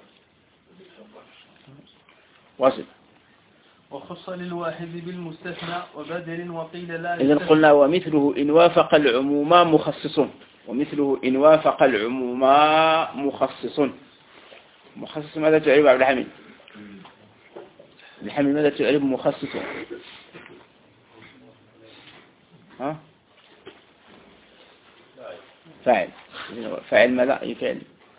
واصل. وخص للواحد بالمستثنى وبدل وقيل لا. إذن قلنا ومثله إن وافق العموما مخصص، ومثله إن وافق العموما مخصص. مخصص ماذا تعرف عبد الحميد؟ الحميد ماذا تعرف مخصص؟ فاعل ماذا يفعل؟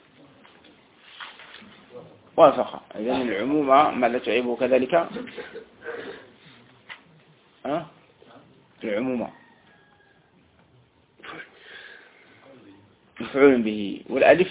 وافق. إذن العموم ماذا تعرفه كذلك؟ العموم مفعول به، والألف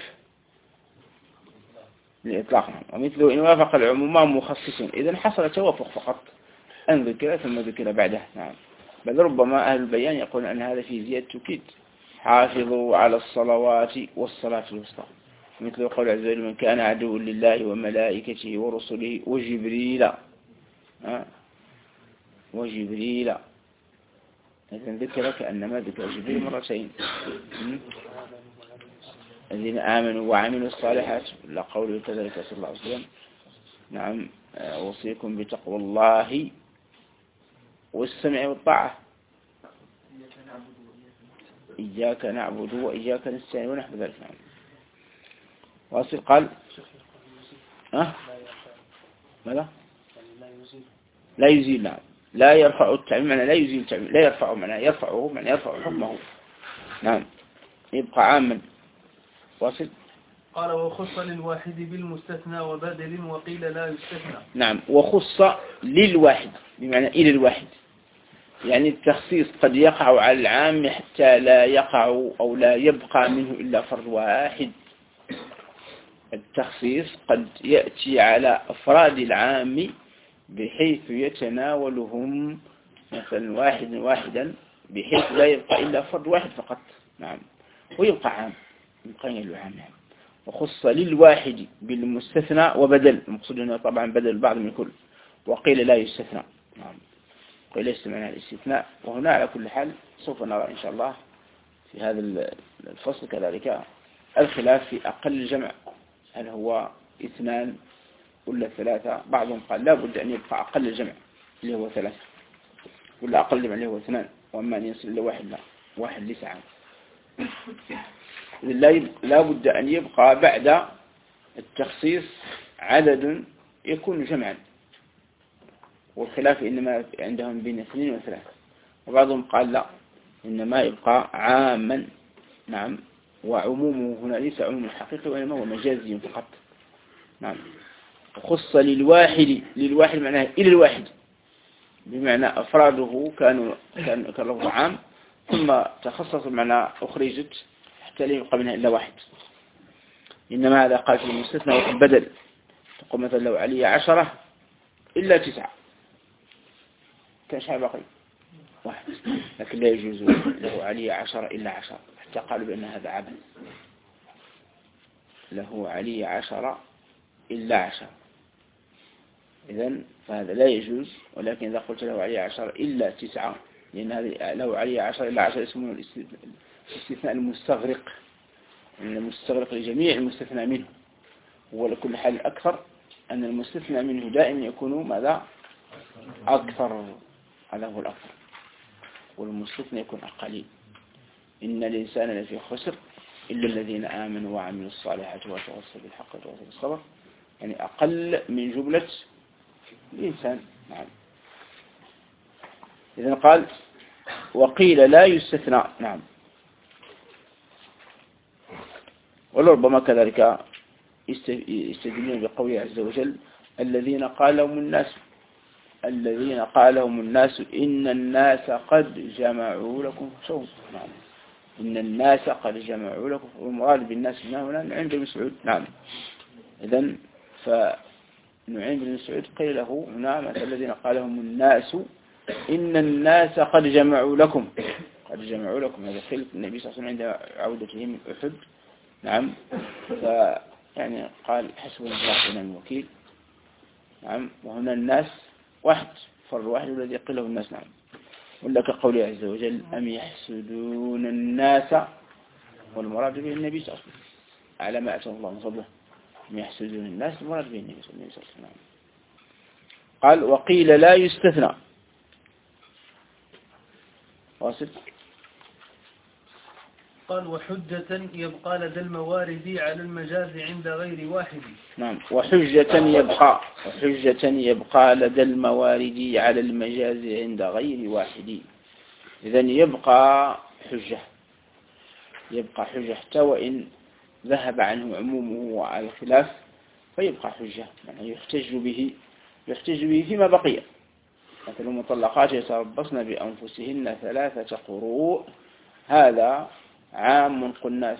لإطلاق. ومثله إن وافق العموم مخصص، إذن حصل توافق فقط أن ذكر ثم ذكر بعده. نعم. بل ربما أهل البيان يقولون أن هذا في زيادة توكيد، حافظوا على الصلوات والصلاة الوسطى. مثل قول عز وجل من كان عدو لله وملائكته ورسله وجبريل وجبريل، إذن ذكر كأنما ذكر جبريل مرتين. الذين آمنوا وعملوا الصالحات لا قوله كذلك صلى الله عليه وسلم. نعم أوصيكم بتقوى الله والسمع والطاعة، إياك نعبد وإياك نستعين ونحو ذلك. نعم. واصل قال ماذا؟ لا يزيل. نعم لا يرفع التعميم معنى لا يزيل التعميم، لا يرفعه معنى يرفعه معنى يرفع حكمه. نعم يبقى عاما. واصل. قال وخص للواحد بالمستثنى وبدل وقيل لا يستثنى. نعم وخص للواحد بمعنى إلى الواحد، يعني التخصيص قد يقع على العام حتى لا يقع أو لا يبقى منه إلا فرد واحد. التخصيص قد يأتي على أفراد العام بحيث يتناولهم مثلا واحدا بحيث لا يبقى إلا فرد واحد فقط. نعم ويبقى عام، يبقى له عام. نعم. وخص للواحد بالمستثنى وبدل، المقصود هنا طبعا بدل البعض من كل. وقيل لا يستثنى. نعم قيل يستمعنا الاستثناء. وهنا على كل حال سوف نرى إن شاء الله في هذا الفصل كذلك الخلاف في أقل الجمع هل هو 2 ولا 3؟ بعضهم قال لا بد أن يبقى أقل الجمع اللي هو 3 ولا أقل الجمع اللي هو 2، وأما أن يصل إلى 1 لا، 1 ليس عام. لا بد أن يبقى بعد التخصيص عدد يكون جمعا، والخلاف إنما عندهم بين 2 و3. وبعضهم قال لا، إنما يبقى عاما. نعم. وعمومه هنا ليس عموم الحقيقي وإنما هو مجازي فقط. نعم. خص للواحد معناه إلى الواحد، بمعنى أفراده كان لفظ عام ثم تخصص معنى أخرجت حتى لا يبقى منها إلا 1. إنما هذا قال في المستثنى وفي البدل، تقول مثلا لو علي 10 إلا 9 كان شيء باقي 1، لكن لا يجوز له علي 10 إلا 10 حتى قالوا بأن هذا عبث. له علي 10 إلا 10 إذن فهذا لا يجوز. ولكن إذا قلت له علي 10 إلا 9، لأن هذا له علي 10 إلا 10 اسمه الاستثناء المستغرق، المستغرق لجميع المستثنى منه. ولكل حال الأكثر أن المستثنى منه دائما يكون ماذا؟ أكثر. هذا هو الأكثر، والمستثنى يكون أقليل. إن الإنسان لفي خسر إلا الذين آمنوا وعملوا الصالحات وتواصوا بالحق وتواصوا بالصبر، يعني أقل من جملة الإنسان. نعم. إذن قال وقيل لا يستثنى. نعم. ولربما كذلك يستدلون بقوله عز وجل الذين قال لهم الناس إن الناس قد جمعوا لكم فاخشوهم. نعم. إن الناس قد جمعوا لكم، والمراد بالناس هنا عند مسعود. نعم. إذن فنعيم بن مسعود قيل له هنا مثل الذين قال لهم الناس إن الناس قد جمعوا لكم. هذا خلف النبي صلى الله عليه وسلم عند عودته من أحد. نعم. يعني قال حسبنا الله ونعم الوكيل. نعم. وهنا الناس واحد، فرد واحد الذي قيل له الناس. نعم. ولك قوله عز وجل أم يحسدون الناس، والمراد به النبي صلى الله عليه وسلم على ما أتاه الله من فضله. أم يحسدون الناس، المراد به النبي صلى الله عليه وسلم. قال وقيل لا يستثنى. واصل. قال وحجة يبقى لدى الموارد على المجاز عند غير واحد. نعم. وحجة يبقى لدى الموارد على المجاز عند غير واحد. إذن يبقى حجة حتى وإن ذهب عنه عمومه وعلى الخلاف فيبقى حجة، يعني يحتج به فيما بقي. مثل المطلقات يتربصن بأنفسهن 3 قروء، هذا عام قلنا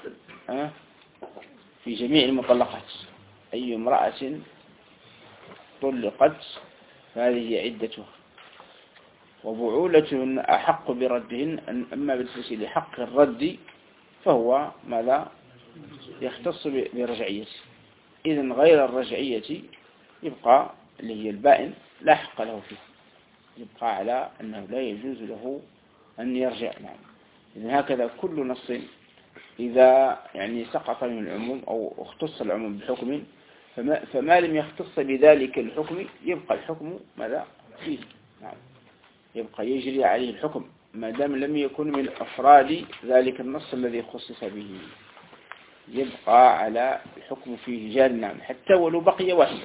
في جميع المطلقات. أي امرأة طلقت فهذه هي عدتها، وبعولتهن أحق بردهن. أما بالنسبة لحق الرد فهو ماذا؟ يختص برجعية. إذن غير الرجعية يبقى اللي هي البائن لا حق له فيه، يبقى على أنه لا يجوز له أن يرجع. نعم. إذن هكذا كل نص إذا يعني سقط من العموم أو اختص العموم بحكم فما لم يختص بذلك الحكم يبقى الحكم ماذا فيه. نعم. يبقى يجري عليه الحكم ما دام لم يكن من أفراد ذلك النص الذي خصص به، يبقى على الحكم فيه جار. نعم. حتى ولو بقي واحد.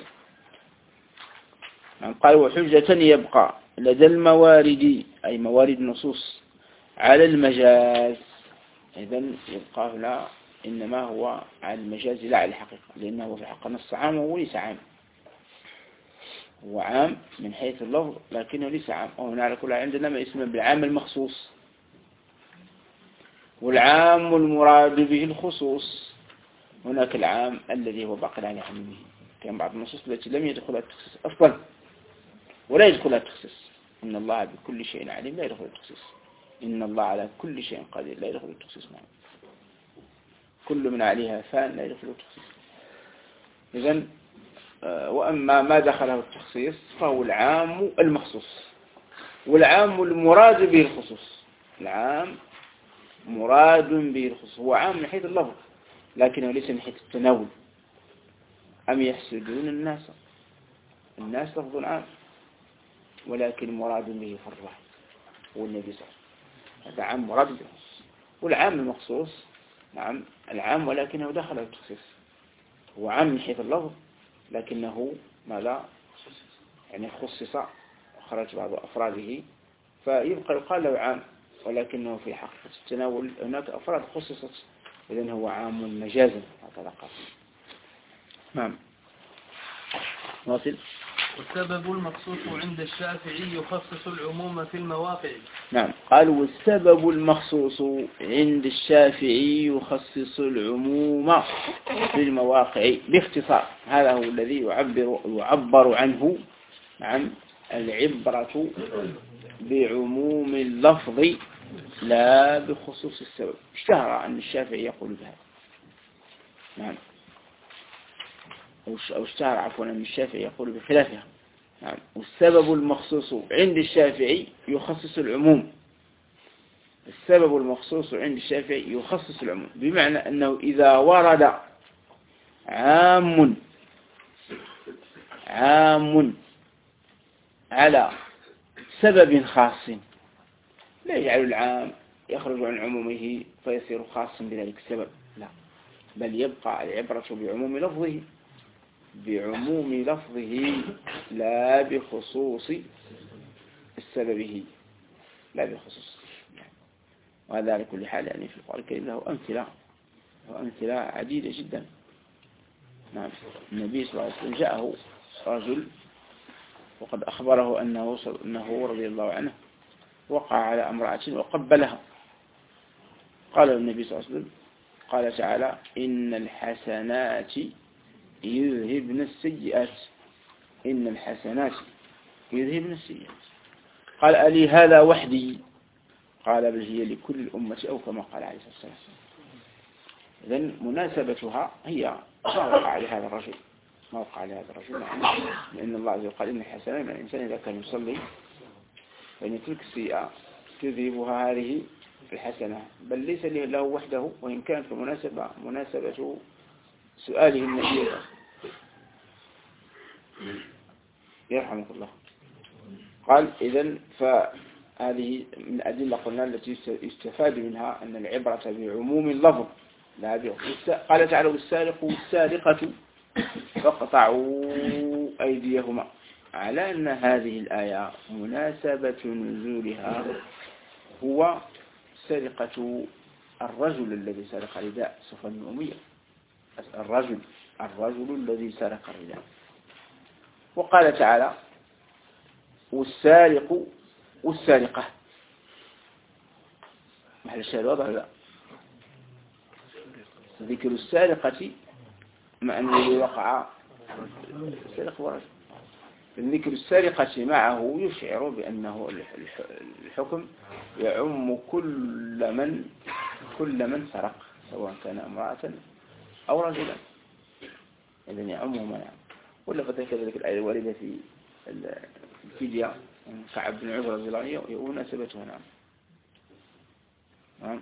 نعم. قال وحجة يبقى لدى الموارد، أي موارد النصوص، على المجاز. إذن يبقى هنا إنما هو على المجاز لا على الحقيقة، لأنه في حق نص عام وليس عام. هو عام من حيث اللفظ لكنه ليس عام. وهنا على كل عندنا ما اسمه بالعام المخصوص، والعام المراد به الخصوص. هناك العام الذي هو باق على عمومه، كان بعض النصوص التي لم يدخلها التخصيص أصلا ولا يدخلها التخصيص. إن الله بكل شيء عليم لا يدخل التخصيص. إن الله على كل شيء قدير لا يدخل التخصيص. نعم. كل من عليها فان لا يدخل التخصيص. إذن وأما ما دخله التخصيص فهو العام المخصوص، والعام المراد به الخصوص. العام مراد به الخصوص هو عام من حيث اللفظ لكنه ليس من حيث التناول. أم يحسدون الناس. الناس لفظ عام ولكن مراد به فرع والنبي صلى الله عليه وسلم، هذا عام مراد به. والعام المخصوص نعم العام ولكنه دخل التخصيص، هو عام من حيث اللفظ لكنه ماذا يعني خصص وخرج بعض أفراده، فيبقى يقال له عام ولكنه في حقيقة التناول هناك أفراد خصصت، إذن هو عام مجازا هكذا قال. نعم واصل. والسبب المخصوص عند الشافعي يخصص العموم في المواقع. نعم قال والسبب المخصوص عند الشافعي يخصص العموم في المواقع باختصار. هذا هو الذي يعبر عنه نعم العبرة بعموم اللفظ لا بخصوص السبب. اشتهر أن الشافعي يقول بهذا نعم، أو اشتهر عفوا أن الشافعي يقول بخلافها. نعم والسبب المخصوص عند الشافعي يخصص العموم. السبب المخصوص عند الشافعي يخصص العموم بمعنى أنه إذا ورد عام على سبب خاص لا يجعل العام يخرج عن عمومه فيصير خاصا بذلك السبب، لا، بل يبقى العبرة بعموم لفظه لا بخصوص سببه، لا بخصوص. وهذا على كل حال يعني في القرآن الكريم له أمثلة عديدة جدا. نعم النبي صلى الله عليه وسلم جاءه رجل وقد أخبره أنه رضي الله عنه وقع على امرأة وقبلها. قال النبي صلى الله عليه وسلم قال تعالى إن الحسنات يذهبن السيئات، إن الحسنات يذهبن السيئات. قال ألي هذا وحدي؟ قال بل هي لكل الأمة أو كما قال عليه الصلاة والسلام. إذن مناسبتها هي ما وقع لهذا الرجل، لأن الله عز وجل قال إن الحسنات من الإنسان إذا كان يصلي فإن تلك السيئة تذهبها هذه الحسنة، بل ليس له وحده، وإن كانت مناسبة سؤاله النبي يرحمك الله. قال إذن فهذه من أدلة قلنا التي يستفاد منها أن العبرة بعموم اللفظ لا بخصوص. قال تعالى والسارق والسارقة فاقطعوا أيديهما، على أن هذه الآية مناسبة نزولها هو سرقة الرجل الذي سرق رداء صفوان بن أمية، الرجل الذي سرق الرداء. وقال تعالى والسارق والسارقة، محل الشاهد واضح لا؟ ذكر السارقة مع أنه وقع السارق ورجل، ذكر السارقة معه يشعر بأنه الحكم يعم كل من سرق سواء كان امرأة أو رجلا، إذن يعمه ما يعم. ولا كذلك الآية الواردة في الفدية كعب بن عمر رضي الله عنه وناسبتها. نعم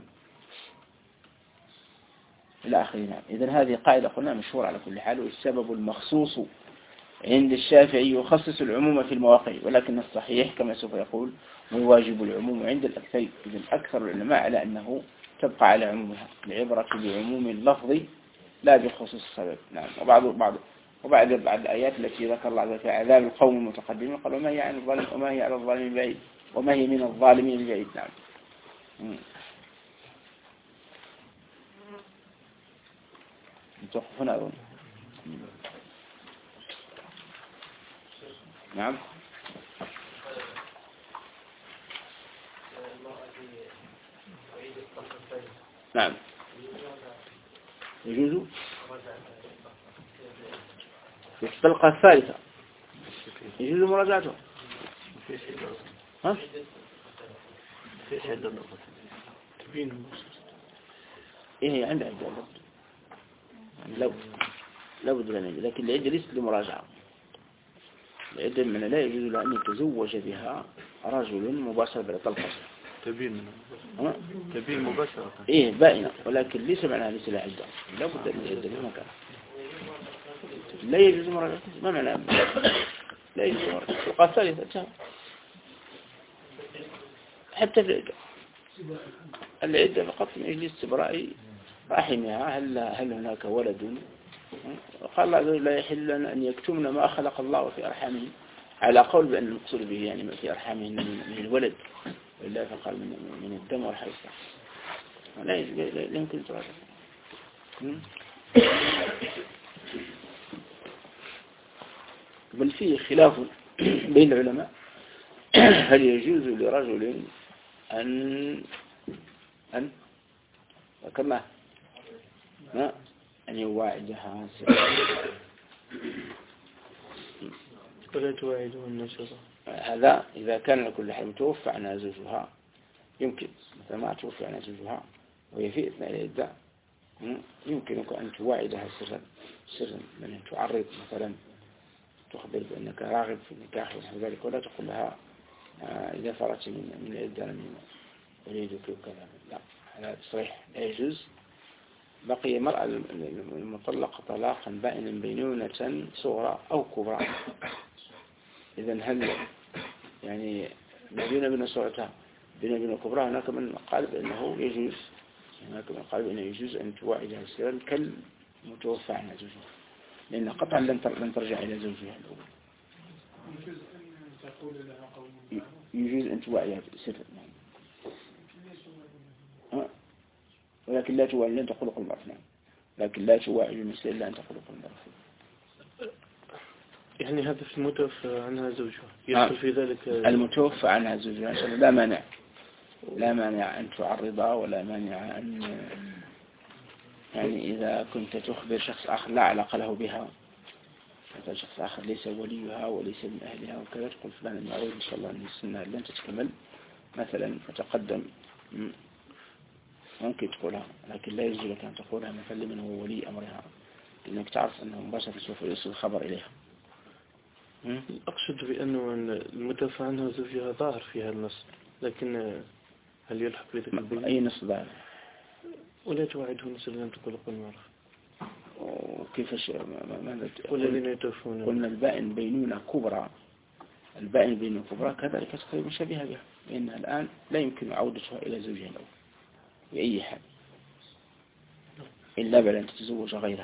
إلى آخره. نعم إذن هذه قاعدة قلنا مشهورة على كل حال. والسبب المخصوص عند الشافعي يخصص العموم في المواقع، ولكن الصحيح كما سوف يقول ويواجب العموم عند الأكثر. إذن أكثر العلماء على أنه تبقى على عمومها، العبرة بعموم اللفظ لا بخصوص السبب. نعم وبعد الآيات التي ذكر الله في عذاب القوم المتقدمين قال وما هي عن الظالم وما هي على الظالمين بعيد وما هي من الظالمين بعيد. نعم نتوقف هنا أظن. نعم نعم يجوز في الطلقة الثالثة يجوز مراجعته. ها؟ إيه عند لو بد لنا، لكن العدة ليست لمراجعة. العدة من لا يجوز له أن يتزوج بها رجل مباشرة بالطلقة. تبين مباشرة. إيه بائنة، ولكن ليس معناها ليس لها عدة، لا بد من العدة في مكان. لا يجوز مراجعة ما معنى لا يجوز مراجعة الطريقة الثالثة حتى العدة فقط من أجل استبراء رحمها هل هناك ولد. قال الله عز وجل لا يحل لنا أن يكتمن ما خلق الله في أرحامهم على قول بأن المقصود به يعني ما في أرحامهم من الولد وإلا فقال من الدم والحيث لا يمكن تراجع. بل فيه خلاف بين العلماء هل يجوز لرجل أن كما أن يواعدها ولا تواعده النشرة. هذا إذا كان لكل حال متوفى عنها زوجها يمكن مثلا ما توفى عنها زوجها وهي في أثناء العدة يمكنك أن تواعدها سرا من تعرض مثلا تخبر بأنك راغب في النكاح ونحو ذلك ولا تقول لها إذا فرغت من العدة من أريدك وكذا لا هذا تصريح لا يجوز. بقي المرأة المطلقة طلاقا بائنا بينونة صغرى أو كبرى. إذن هل يعني بين صغرتها بين كبرى هناك من قال بأنه يجوز بأنه يجوز أن تواعدها سرا كالمتوفى عنها زوجها لأن قطعا لن ترجع إلى زوجها الأول. يجوز أن تواعدها سرا ولكن لا تواعد لن تخلق المرأة لكن لا تواعد المثل إلا أن تخلق المرأة. يعني هذا في المتوفى عنها زوجها يدخل في ذلك المتوفى عنها زوجها لا مانع أن تعرضها ولا مانع أن يعني إذا كنت تخبر شخص آخر لا علاقة له بها مثلا شخص آخر ليس وليها وليس من أهلها وكذا تقول فلان أن أريد إن شاء الله أن السنة لن تتكمل مثلا فتقدم ممكن تقولها لكن لا يجوز لك أن تقولها مثلا لمن هو ولي أمرها لأنك تعرف أنه مباشرة سوف يصل الخبر إليها. أقصد بأنه المتوفى عنها زوجها ظاهر في هذا النص لكن هل يلحق بذلك البين؟ أي نص ظاهر ولا توعده نسل لم تقلق المرأة وكيفش ماذا والذين يتوفون قلنا البائن بينونة كبرى البائن بينونة كبرى كذلك تقريبا شبيهة بها لأنها الآن لا يمكن عودتها إلى زوجها الأول بأي حال إلا بل أن تتزوج غيره.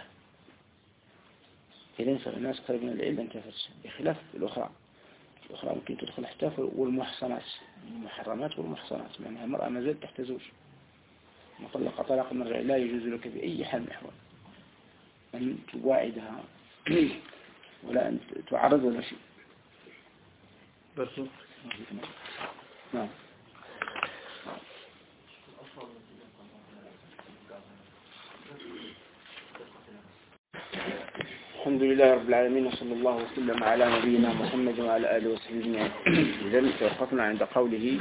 إذن فالناس قريب من العلة انتفت بخلاف الأخرى ممكن تدخل حتى والمحصنات المحرمات والمحصنات معناها المرأة ما زالت تحت زوج مطلقة طلاق المرجع لا يجوز لك بأي حال من الأحوال أن تواعدها ولا أن تعرض ولا شيء. نعم. الحمد لله رب العالمين وصلى الله وسلم على نبينا محمد وعلى آله وصحبه أجمعين. إذن توقفنا عند قوله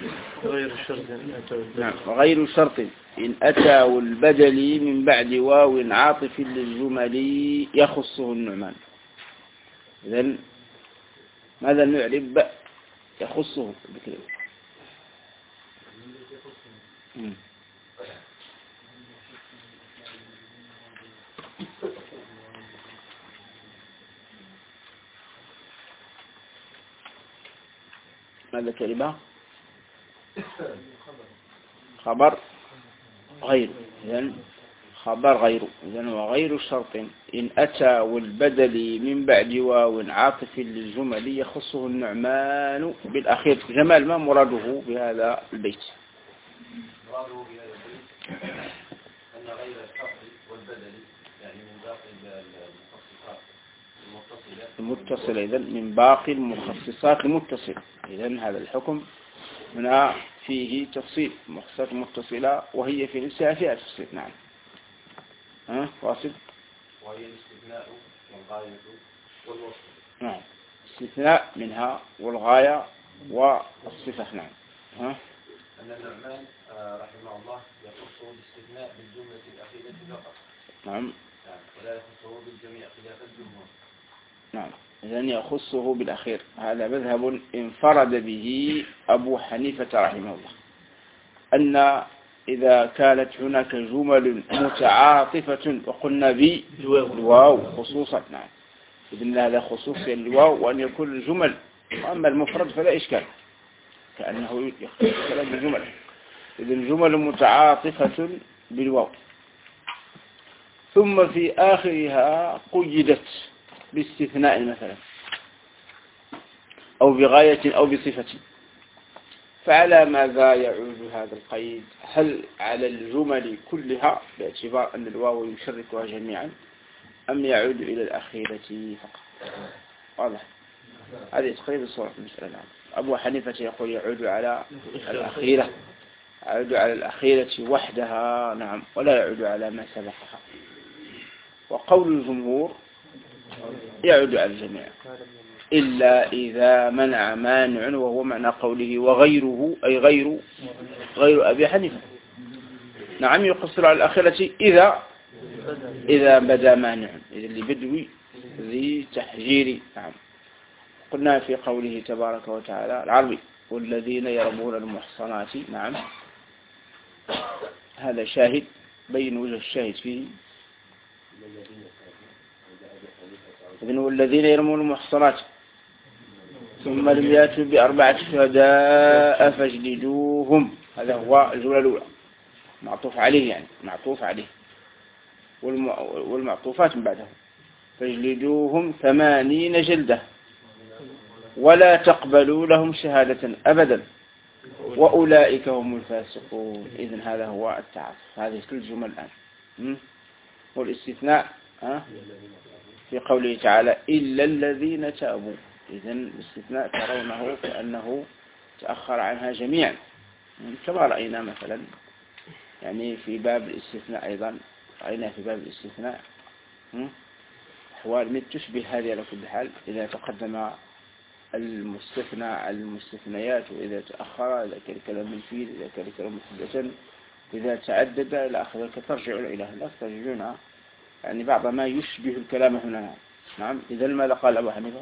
غير شرط إن أتى والبدل من بعد واو عاطف للجمل يخصه النعمان. إذن ماذا نعرب يخصه بكلمة ماذا كلمة خبر غير إذن خبر غير إذن وغير شرط إن أتى والبدل من بعد واو عاطف للجمل يخصه النعمان بالأخير. جمال ما مراده بهذا البيت؟ مراده بهذا البيت أن غير الشرط والبدل يعني من باقي المخصصات المتصلة إذن من باقي المخصصات المتصلة. إذن هذا الحكم هنا فيه تفصيل مخصصات متصلة وهي في نفسها فيها تفصيل. نعم واصل وهي الاستثناء والغاية والوصف. نعم استثناء منها والغاية والصفة. نعم أن النعمان رحمه الله يخصه الاستثناء بالجملة الأخيرة فقط. نعم ولا يخصه بالجميع خلاف الجمهور. نعم إذن يخصه بالأخير. هذا مذهب انفرد به أبو حنيفة رحمه الله أن إذا كانت هناك جمل متعاطفة وقلنا بالواو خصوصا. نعم بإذن الله لا خصوصية للواو، وأن يكون الجمل، وأما المفرد فلا إشكال كأنه يختلف الكلام بالجمل. إذن الجمل متعاطفة بالواو، ثم في آخرها قيدت باستثناء مثلا أو بغاية أو بصفة، فعلى ماذا يعود هذا القيد؟ هل على الجمل كلها باعتبار أن الواو يشركها جميعا، أم يعود إلى الأخيرة فقط؟ واضح؟ هذه تقريبا صورة المسألة. أبو حنيفة يقول يعود على الأخيرة، يعود على الأخيرة وحدها، نعم، ولا يعود على ما سبقها. وقول الجمهور يعود على الجميع إلا إذا منع مانع، وهو معنى قوله وغيره، أي غير أبي حنيفة. نعم، يقصر على الأخيرة إذا بدا مانع، إذا لبدوي ذي تحجير. نعم، قلنا في قوله تبارك وتعالى العربي والذين يرمون المحصنات، نعم، هذا شاهد، بين وجه الشاهد فيه. إذن والذين يرمون المحصنات ثم لم يأتوا بأربعة شهداء فاجلدوهم، هذا هو الجملة الأولى، معطوف عليه، يعني معطوف عليه، والمعطوفات من بعده، فاجلدوهم 80 جلدة ولا تقبلوا لهم شهادة أبدا وأولئك هم الفاسقون. إذن هذا هو التعاطف، هذه كل الجمل الآن. والاستثناء في قوله تعالى إلا الذين تابوا، إذن الاستثناء ترونه كأنه تأخر عنها جميعا، كما رأينا مثلا يعني في باب الاستثناء. أيضا رأينا في باب الاستثناء أحوال تشبه هذه على كل حال، إذا تقدم المستثنى على المستثنيات، وإذا تأخر، إذا كان كلام منفيد، إذا كان كلام مثبتا، إذا تعدد إلى آخره، ترجعون إلى هنا، ترجعون يعني بعض ما يشبه الكلام هنا. نعم، إذا ماذا قال أبو حنيفة؟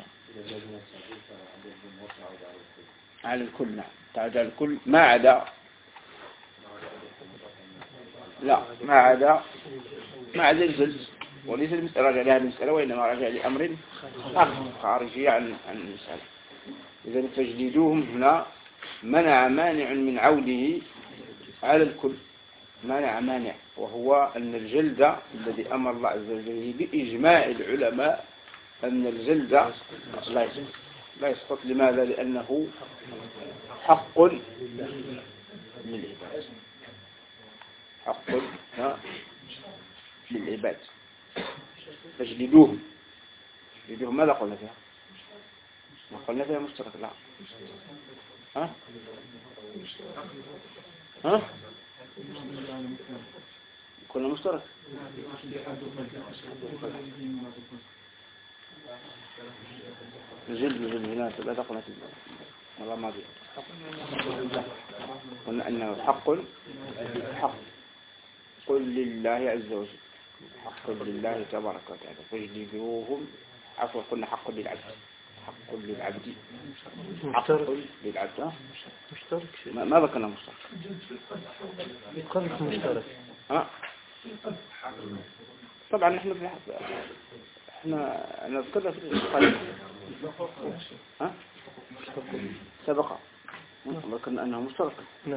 على الكل. نعم، تعود على الكل ما عدا، لا، ما عدا الجلد، وليس المسألة راجع لهذه المسألة، وإنما راجع لأمر آخر خارجي عن المسألة. إذا تجديدوهم هنا منع مانع من عوده على الكل، مانع، وهو أن الجلد الذي أمر الله عز وجل بإجماع العلماء أن الجلد لا يسقط. لماذا؟ لأنه حق للعباد، حق للعباد. فاجلدوهم، ماذا قلنا فيها؟ ما قلنا فيها مشترك، لا. كنا مشترك. الجلد هنا لا تقلنا والله ما بيه. قلنا أنه حق لله عز وجل، حق لله تبارك وتعالى. فاجلدوهم، عفوا قلنا حق للعبد، حق للعبد، حق للعبد. مشترك شيء، ما ذكرنا مشترك، يقلق مشترك. طبعا نحن ذكرنا في القائمة سبق ذكرنا أنه مشترك. نعم،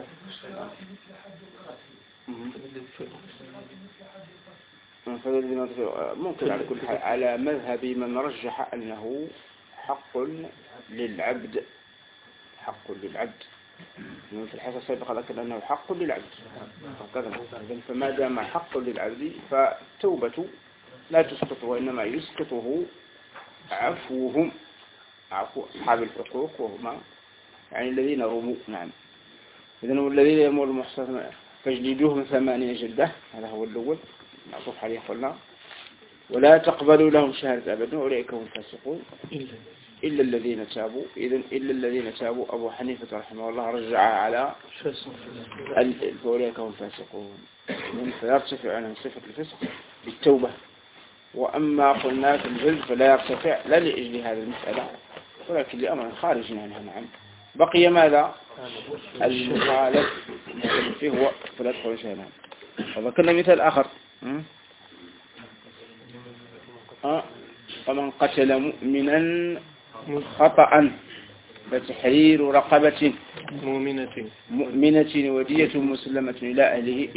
ممكن على كل حال على مذهب من رجح أنه حق للعبد، حق للعبد. في الحصة السابقة ذكر أنه حق للعبد، فما دام حق للعبد فالتوبة لا تسقط، وإنما يسقطه عفوهم، عفو أصحاب الحقوق، وهما يعني الذين رموا. نعم، إذن والذين يرموا المحصنات فاجلدوهم 80 جلدة، هذا هو الأول معطوف عليه. قلنا ولا تقبلوا لهم شهادة أبدا وأولئك هم الفاسقون إلا الذين تابوا. إذن إلا الذين تابوا أبو حنيفة رحمه الله رجع على فأولئك هم الفاسقون، فيرتفع عنهم صفة الفسق بالتوبة. وأما قلنا في الجلد فلا يرتفع لا لأجل هذه المسألة، ولكن لأمر خارج عنها. نعم، بقي ماذا؟ المخالف فيه هو فلا تقول شيئا. وذكرنا مثال آخر، ومن قتل مؤمنا خطأ فتحرير رقبة مؤمنة ودية مسلمة إلى أهله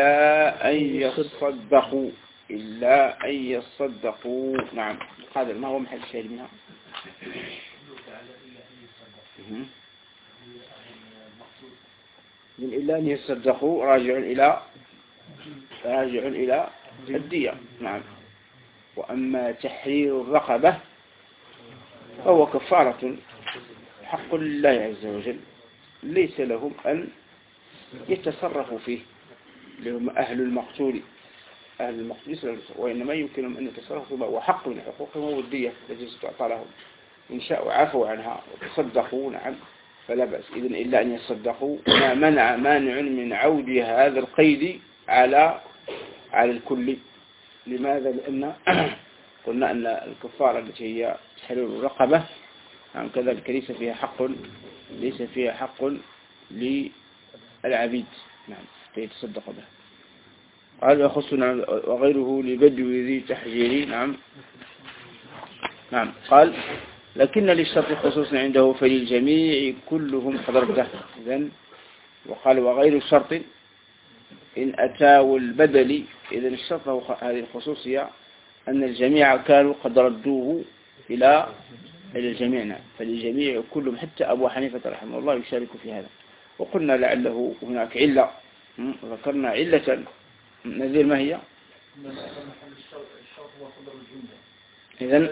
إلا أن يصدقوا نعم. هذا ما هو محل الشاهد منها؟ من إلا أن يصدقوا راجع إلى الدية نعم. وأما تحرير الرقبة فهو كفارة حق لله عز وجل، ليس لهم أن يتصرفوا فيه، لهم أهل المقتول وإنما يمكنهم أن يتصرفوا فيه، وحق من حقوقهم هو الدية التي ستعطى لهم. إن شاءوا عفوا عنها وتصدقوا نعم فلا بأس. إذن إلا أن يصدقوا ما منع مانع من عود هذا القيد على الكل. لماذا؟ لأن قلنا أن الكفارة التي هي تحرير الرقبة نعم كذلك ليس فيها حق للعبيد نعم فيتصدق به. قال يخصنا وغيره لبدو ذي تحجير نعم. قال لكن للشرط خصوصا عنده فللجميع كلهم قدرته. إذن وقال وغير الشرط إن أتاوا البدل. إذن الشرط هذه الخصوصية أن الجميع كانوا قد ردوه إلى الجميع فللجميع كلهم حتى أبو حنيفة رحمه الله يشارك في هذا. وقلنا لعله هناك علة، ذكرنا علة نذير ما هي؟ إذن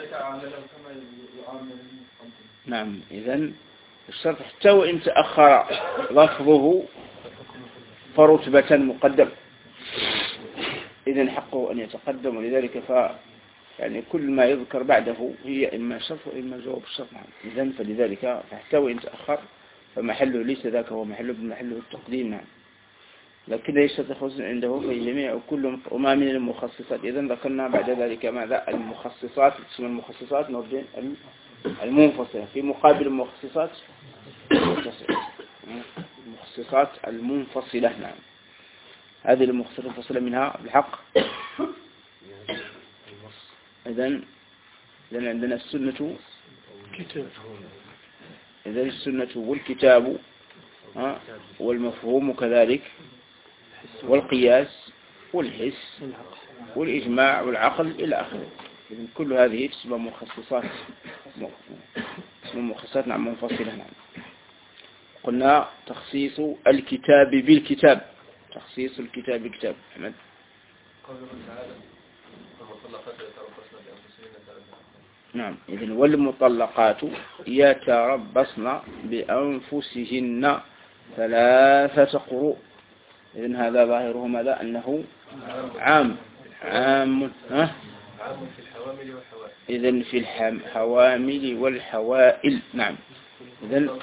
نعم إذن الشرط حتى وإن تأخر لفظه فرتبة مقدم، إذن حقه أن يتقدم. ولذلك يعني كل ما يذكر بعده هي إما شرط وإما جواب الشرط. إذن فلذلك فحتى وإن تأخر فمحله ليس ذاك هو محله التقديم نعم. لكن ليس تخصص عنده في جميع كل وما من المخصصات. إذن ذكرنا بعد ذلك ماذا؟ المخصصات. اسم المخصصات نرجع المنفصلة في مقابل المخصصات المنفصلة نعم. هذه المخصصات المنفصلة منها بالحق. إذن عندنا السنة والكتاب والمفهوم كذلك والقياس والحس والإجماع والعقل إلى آخره. إذن كل هذه تسمى مخصصات نعم منفصلة نعم. قلنا تخصيص الكتاب بالكتاب. تخصيص الكتاب بالكتاب. أحمد نعم. إذن والمطلقات يتربصن بأنفسهن 3 قروء. إذن هذا ظاهره ماذا؟ أنه عام في الحوامل والحوائل. إذن في الحوامل والحوائل نعم. إذن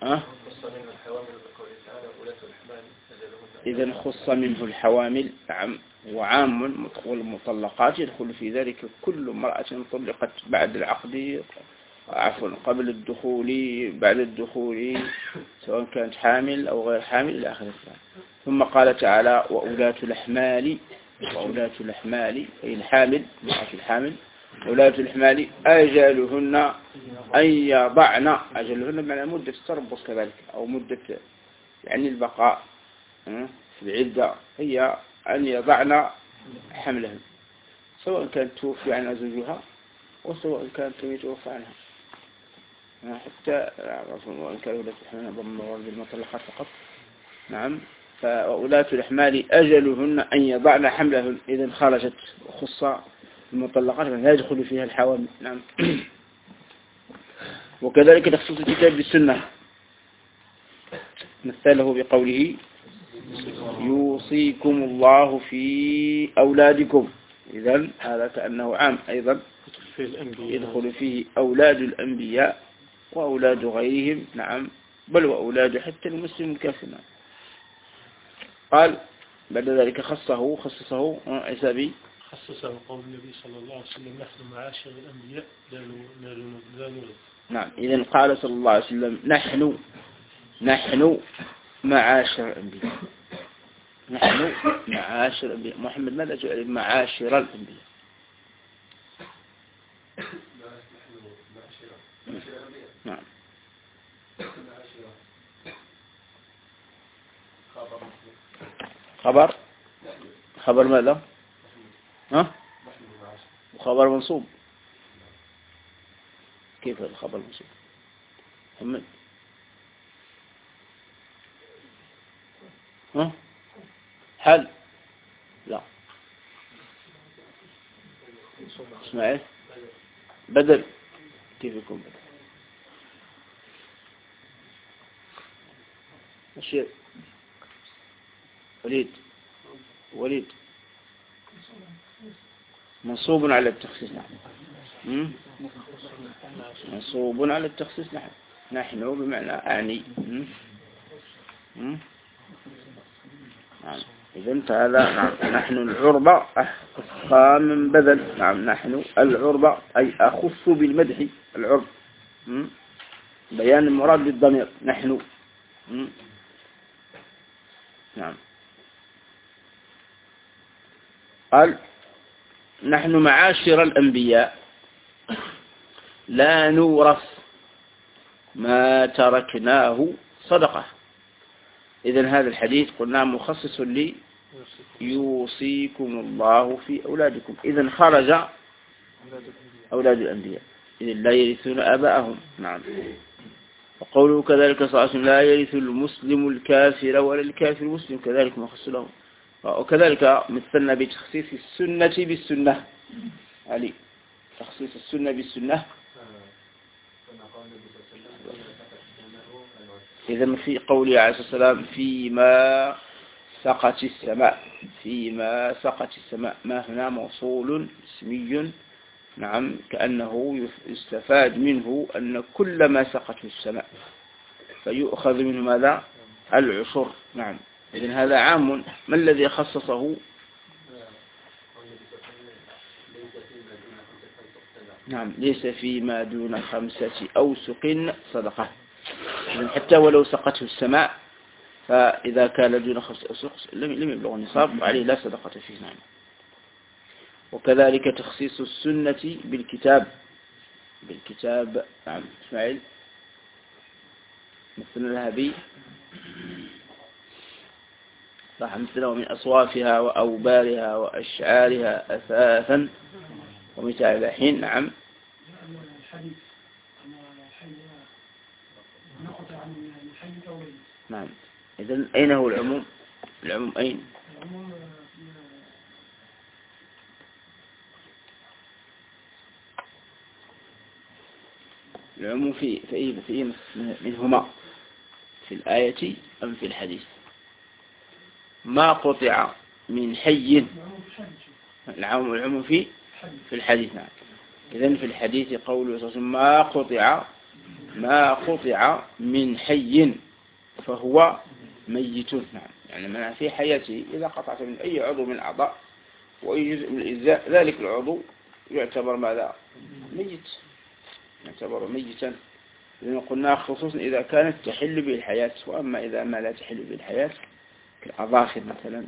إذن خص منه الحوامل نعم. وعام والمطلقات يدخل في ذلك كل امرأة طلقت بعد العقد عفوا قبل الدخول بعد الدخول سواء كانت حامل أو غير حامل إلى آخره. ثم قال تعالى وأولاة الأحمال أي الحامل امرأة الحامل أولاة الأحمال أجلهن أن يضعن. أجلهن بمعنى مدة التربص كذلك أو مدة يعني البقاء في العدة هي أن يضعن حملهن سواء كانت توفي عنها زوجها وسواء كانت يتوفى عنها حتى وإن كانوا لا تحملن ضمن ورد المطلقات فقط نعم. فأولاة الأحمال أجلهن أن يضعن حملهن. إذن خرجت وخص المطلقات لا يدخل فيها الحوامل نعم. وكذلك تخصيص الكتاب بالسنة مثله بقوله يوصيكم الله في أولادكم. إذن هذا كأنه عام أيضا يدخل فيه أولاد الأنبياء وأولاد غيرهم نعم بل وأولاد حتى المسلم الكافر. قال بعد ذلك خصصه عسابي خصصه قول النبي صلى الله عليه وسلم نحن معاشر الأنبياء لا نولد نعم. إذن قال صلى الله عليه وسلم نحن معاشر الأنبياء. نحن معاشر الأنبياء. محمد ماذا جعل معاشر الأنبياء؟ نعم. خبر ماذا؟ ها؟ خبر منصوب. كيف الخبر منصوب؟ محمد ها؟ حل لا اسمعي بدل. كيف يكون بدل؟ الشيء وليد منصوب على التخصيص. نعم منصوب على التخصيص. نحن بمعنى أعني. نعم. إذن فهذا نحن العربة أخصى من بدل. نعم نحن العربة أي أخص بالمدح العرب. بيان المراد بالضمير نحن. نعم. قال نحن معاشر الأنبياء لا نورث ما تركناه صدقة. إذن هذا الحديث قلنا مخصص لي يوصيكم الله في أولادكم. إذن خرج أولاد الأنبياء إذن لا يرثون آباءهم. نعم. وقوله كذلك صلى الله عليه وسلم لا يرث المسلم الكافر ولا الكافر المسلم كذلك مخصص لهم. وكذلك مثلنا بتخصيص السنة بالسنة. علي تخصيص السنة بالسنة. إذا في قوله عليه الصلاة والسلام فيما سقت السماء. فيما سقت السماء ما هنا موصول اسمي. نعم كأنه يستفاد منه أن كل ما سقته السماء فيؤخذ منه ماذا؟ العشر. نعم. إذن هذا عام. ما الذي خصصه؟ نعم ليس فيما دون 5 أوسق صدقة. إذن حتى ولو سقته السماء فإذا كان دون 5 أوسق لم يبلغ النصاب وعليه لا صدقة فيه. نعم. وكذلك تخصيص السنة بالكتاب. نعم إسماعيل مثلنا لها بي راح مثله من أصوافها وأوبارها وأشعارها أثاثا ومتاع الحين. نعم. نعم. إذن أين هو العموم؟ العموم أين؟ العموم في أي منهما في الآية أم في الحديث؟ ما قطع من حي. العموم في الحديث. نعم. إذن في الحديث قوله ما قطع من حي فهو ميت. نعم. يعني من في حياته إذا قطعت من أي عضو من الأعضاء وأي جزء من الإجزاء ذلك العضو يعتبر ماذا؟ ميت. يعتبر ميتا. لأن قلنا خصوصا إذا كانت تحل به الحياة. وأما إذا ما لا تحل به الحياة كالأظافر مثلا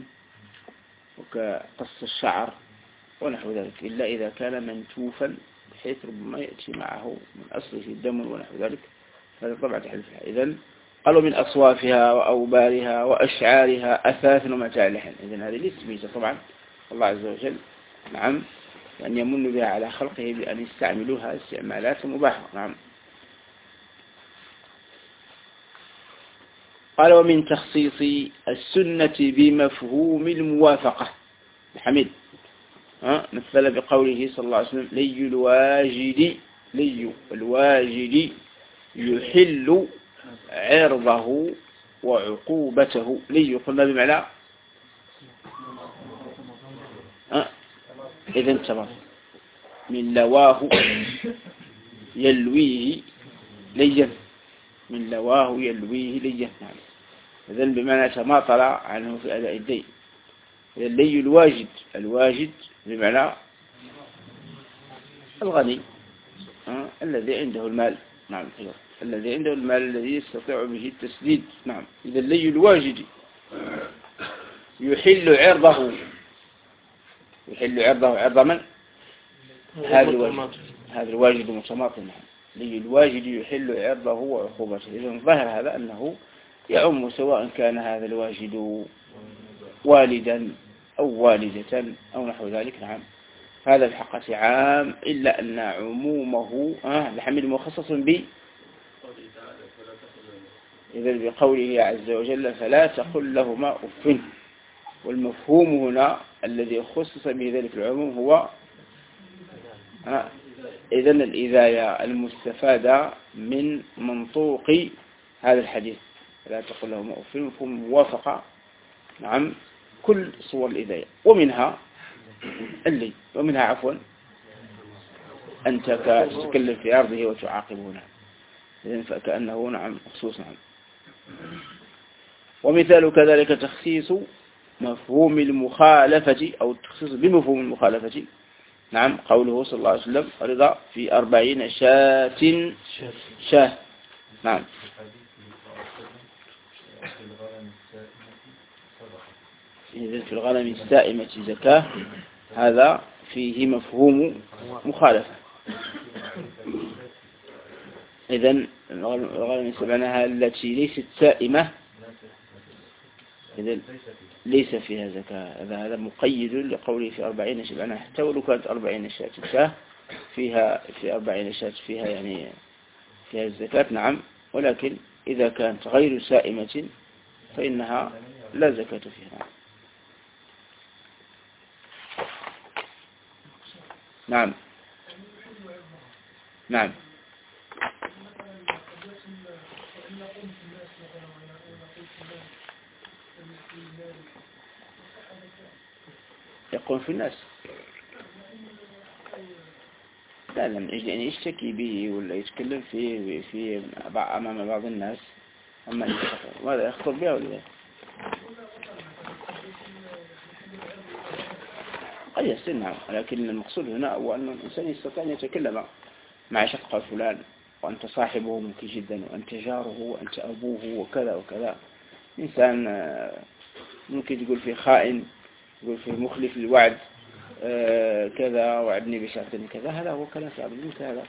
وكقص الشعر ونحو ذلك إلا إذا كان منتوفا بحيث ربما يأتي معه من أصله الدم ونحو ذلك هذا طبعا تحل في الحياة. إذن قالوا من أصوافها وأوبارها وأشعارها أثاث ومتاع لحن. إذن هذه ليست ميتة طبعا. الله عز وجل نعم أن يمن بها على خلقه بأن يستعملوها استعمالات مباحة. نعم. قال ومن تخصيص السنة بمفهوم الموافقة. حميد مثل بقوله صلى الله عليه وسلم لي الواجد يحل عرضه وعقوبته. لي قلنا بمعنى إذن تمام من لواه يلويه ليا. من لواه يلويه ليا. نعم. إذن بمعنى تماطل عنه في أداء الدين. إذن لي الواجد بمعنى الغني الذي عنده المال. نعم. الذي عنده المال الذي يستطيع به التسديد. نعم. إذن لي الواجد يحل عرضه. عرض من؟ هذا الواجد. هذا الواجد متماطل، الواجد يحل عرضه وعقوبته. إذن ظاهر هذا أنه يعم سواء كان هذا الواجد والدا أو والدة أو نحو ذلك. نعم، هذا الحقيقة عام، إلا أن عمومه الحمل مخصص إذا بقوله عز وجل فلا تقل لهما أف. والمفهوم هنا الذي خصص به ذلك العموم هو إذن الإذاية المستفادة من منطوق هذا الحديث، فلا تقل لهما أف، مفهوم موافقة. نعم، كل صور الإذاية، ومنها عفوا أنت تتكلم في عرضه وتعاقبه. إذن فكأنه نعم خصوص. نعم. ومثال كذلك تخصيص مفهوم المخالفة أو التخصيص بمفهوم المخالفة. نعم، قوله صلى الله عليه وسلم رضا في 40 شاة. نعم، إذن في الغنم السائمة زكاة، هذا فيه مفهوم مخالفة. إذن الغنم السائمة التي ليست سائمة إذن ليس فيها زكاة. هذا مقيد لقوله في 40 شاة، حتى ولو كانت 40 شاة فيها في 40 شاة فيها يعني فيها الزكاة. نعم، ولكن إذا كانت غير سائمة فإنها لا زكاة فيها. نعم. نعم. يقول في الناس لا من أجل أن يشتكي به ولا يتكلم في أمام بعض الناس، أما ماذا يخطر بها ولا لا؟ قد يستنع، لكن المقصود هنا هو أن الإنسان يستطيع أن يتكلم مع شقة فلان، وأنت صاحبه ممكن جدا، وأنت جاره، وأنت أبوه، وكذا وكذا. إنسان ممكن تقول فيه خائن، يقول فيه مخلف للوعد، كذا وعدني بشرط كذا، هذا هو كلام في عبد الموت. هذا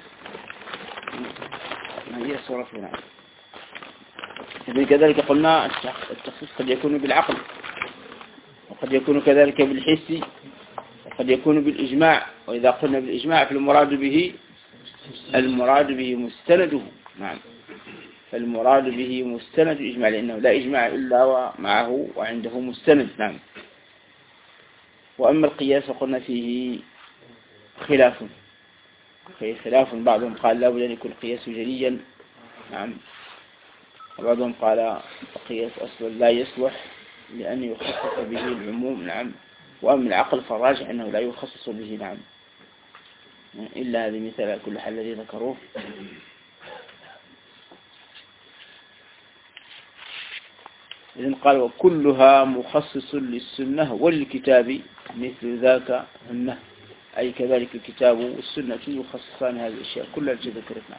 ما هي الصورة هنا. إذن كذلك قلنا التخصيص قد يكون بالعقل، وقد يكون كذلك بالحس، وقد يكون بالإجماع. وإذا قلنا بالإجماع فالمراد به مستنده. نعم، فالمراد به مستند الإجماع، لأنه لا إجماع إلا ومعه وعنده مستند. نعم. وأما القياس فقلنا فيه خلاف، بعضهم قال لا بد أن يكون القياس جليا. نعم. وبعضهم قال القياس أصلا لا يصلح لأن يخصص به العموم. نعم. وأما العقل فالراجع أنه لا يخصص به. نعم، إلا هذه مثال كل حال الذي ذكروه. إذن قال وكلها مخصص للسنة والكتاب مثل ذاك النهي، أي كذلك الكتاب والسنة يخصصان هذه الأشياء كلها التي ذكرتنا.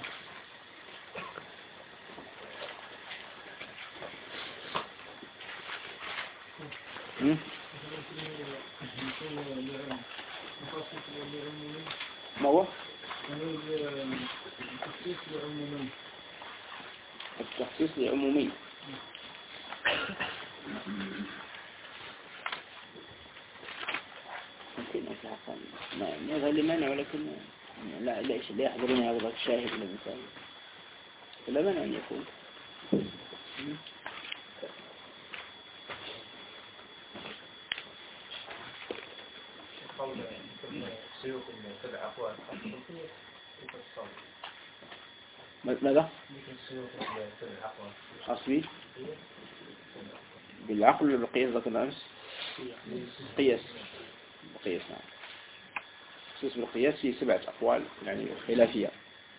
ما هو؟ التخصيص لعمومي. ما هذا لمنع، ولكن لا يحضرني هذا الشاهد للمثال، فلا منع أن يكون. ماذا؟ خاص بالعقل ولا بالقياس؟ ذكرنا أمس قياس. نعم. خصوص بالقياس في 7 أقوال يعني خلافية.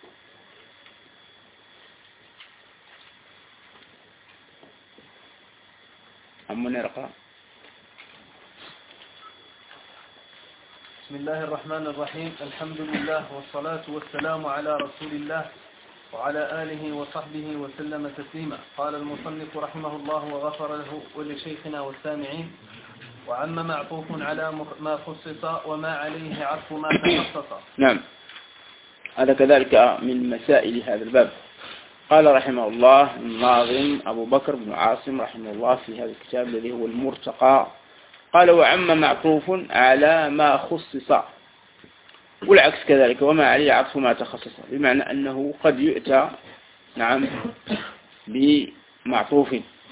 أما نرقى. بسم الله الرحمن الرحيم. الحمد لله والصلاة والسلام على رسول الله وعلى آله وصحبه وسلم تسليما. قال المصنف رحمه الله وغفر له ولشيخنا والسامعين: وعم معطوف على ما خصص وما عليه عطف ما تخصص. نعم. هذا كذلك من مسائل هذا الباب. قال رحمه الله الناظم أبو بكر بن عاصم رحمه الله في هذا الكتاب الذي هو المرتقى، قال وعم معطوف على ما خصص، والعكس كذلك وما عليه عطف ما تخصص، بمعنى أنه قد يؤتى نعم بمعطوف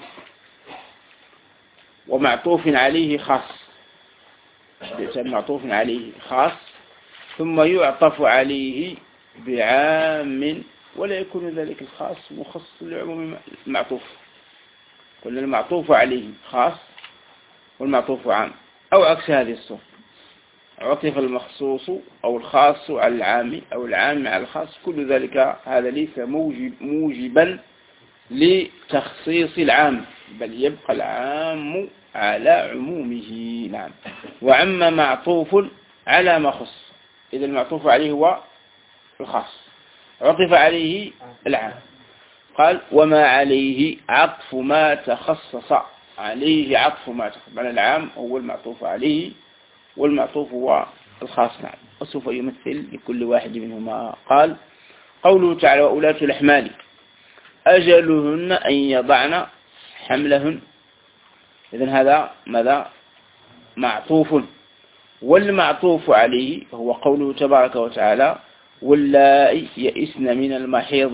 ومعطوف عليه خاص، يؤتى بمعطوف عليه خاص ثم يعطف عليه بعام ولا يكون ذلك الخاص مخصص لعموم المعطوف، كل المعطوف عليه خاص والمعطوف عام، أو عكس هذه الصورة، عطف المخصوص أو الخاص على العام أو العام على الخاص، كل ذلك هذا ليس موجبا لتخصيص العام، بل يبقى العام على عمومه. نعم. وعم معطوف على ما خص، إذا المعطوف عليه هو الخاص عطف عليه العام. قال وما عليه عطف ما تخصص، عليه عطف ما تخصص، معنى العام هو المعطوف عليه والمعطوف هو الخاص. نعم. وسوف يمثل لكل واحد منهما. قال قوله تعالى وأولاة الأحمال أجلهن أن يضعن حملهن، إذن هذا ماذا؟ معطوف، والمعطوف عليه هو قوله تبارك وتعالى واللائي يئسن من المحيض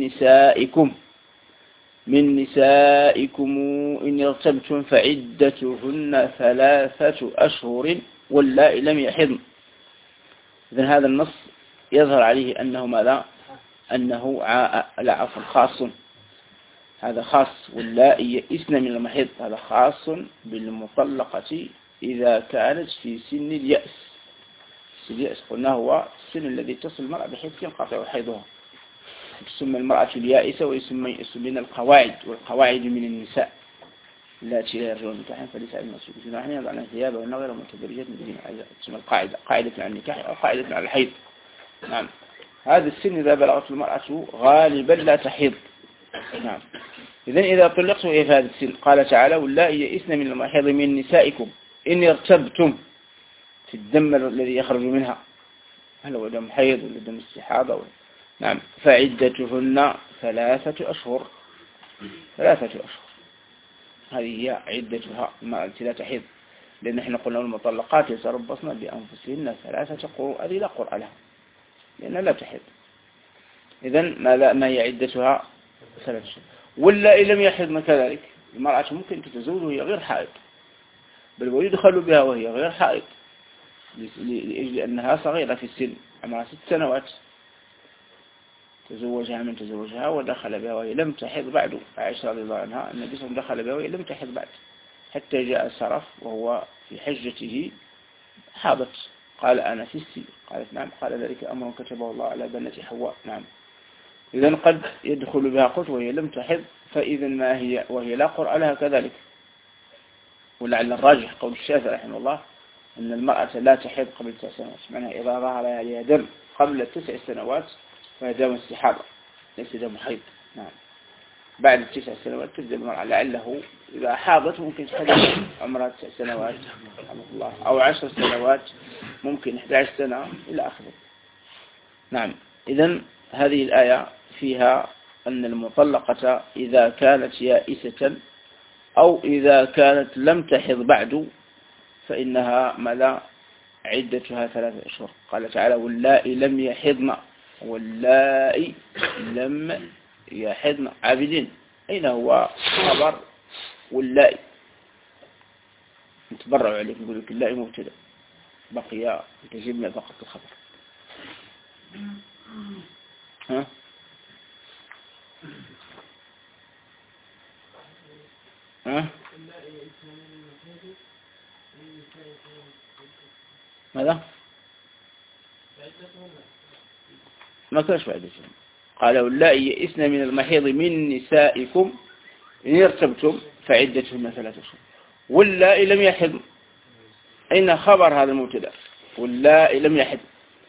من نسائكم إن ارتبتم فعدتهن 3 أشهر واللائي لم يحضن. إذن هذا النص يظهر عليه أنه ماذا؟ أنه عفوا خاص، هذا خاص. واللائي يئسن من المحيض هذا خاص بالمطلقة إذا كانت في سن اليأس. اليأس قلنا هو السن الذي تصل المرأة بحيث ينقطع حيضها، تسمى المرأة اليائسة ويسمين القواعد، والقواعد من النساء التي لا يرجون النكاح فليس على المسؤول جناح يضعن ثيابهن غير متبرجات من تسمى القاعدة، قاعدة على النكاح أو قاعدة على الحيض. نعم. هذا السن إذا بلغت المرأة غالبا لا تحيض. نعم. إذن إذا طلقت في هذا السن قال تعالى واللائي يئسن من المحيض من نسائكم إن ارتبتم في الدم الذي يخرج منها، هل هو دم حيض ولا دم استحاضة نعم. فعدتهن 3 أشهر، 3 أشهر هذه هي عدتها المرأة التي لا تحيض، لأن احنا قلنا المطلقات يتربصن بأنفسهن 3 قروء، هذه لا قرء لها لأنها لا تحيض. إذن ما هي عدتها 3 أشهر. واللائي لم يحضن كذلك، المرأة ممكن تتزوج وهي غير حائض، بل ويدخل بها وهي غير حائض لأجل أنها صغيرة في السن، عمرها 6 سنوات، تزوجها من تزوجها ودخل بها وهي لم تحض بعد. عائشة رضي الله عنها النبي صلى الله عليه وسلم دخل بها وهي لم تحض بعد حتى جاء السرف وهو في حجته حاضت، قال أنا في السن، قالت نعم، قال ذلك أمر كتبه الله على بنات حواء. نعم. إذن قد يدخل بها قلت وهي لم تحض، فإذا ما هي وهي لا قرء لها كذلك. ولعل الراجح قول الشافعي رحمه الله أن المرأة لا تحض قبل 9 سنوات، معناها إذا ظهر عليها دم قبل 9 سنوات فهي دم استحاضة ليس دم حيض. نعم. بعد 9 سنوات تبدأ المرأة لعله إذا حاضت ممكن تحدث عمرها 9 سنوات رحمه الله، أو 10 سنوات، ممكن 11 سنة إلى آخره. نعم. إذن هذه الآية فيها أن المطلقة إذا كانت يائسة أو إذا كانت لم تحض بعد فإنها ماذا؟ عدتها 3 أشهر. قال تعالى واللائي لم يحضن، واللائي لم يحضن عابدين، أين هو خبر واللائي؟ نتبرع عليك نقول لك اللائي مبتدا، بقي تجيبنا فقط الخبر. ها؟ ها؟ ماذا؟ ما كانش بعد شيء. قال واللائي يئسن من المحيض من نسائكم إن ارتبتم فعدتهن 3 أشهر. واللائي لم يحض، أين خبر هذا المبتدا؟ واللائي لم يحض.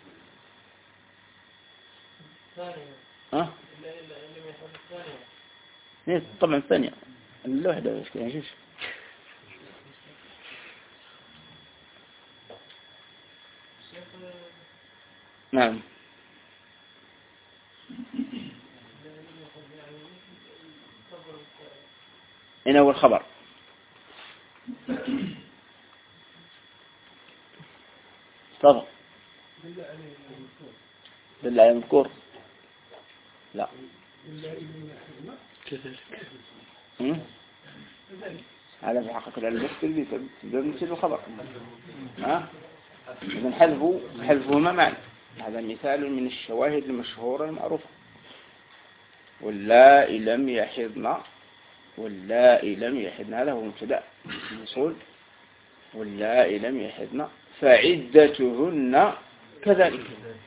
ها؟ طبعا ثانية الوحدة يعني شوف. نعم. أين هو الخبر؟ طبعا دل على المذكور. لا هذا في حقيقة الألبس مثل الخبر. إذن حذفه ما معنى؟ هذا مثال من الشواهد المشهورة المعروفة. واللائي لم يحضن، واللائي لم يحضن هذا هو مبتدأ الموصول. واللائي لم يحضن فعدتهن كذلك،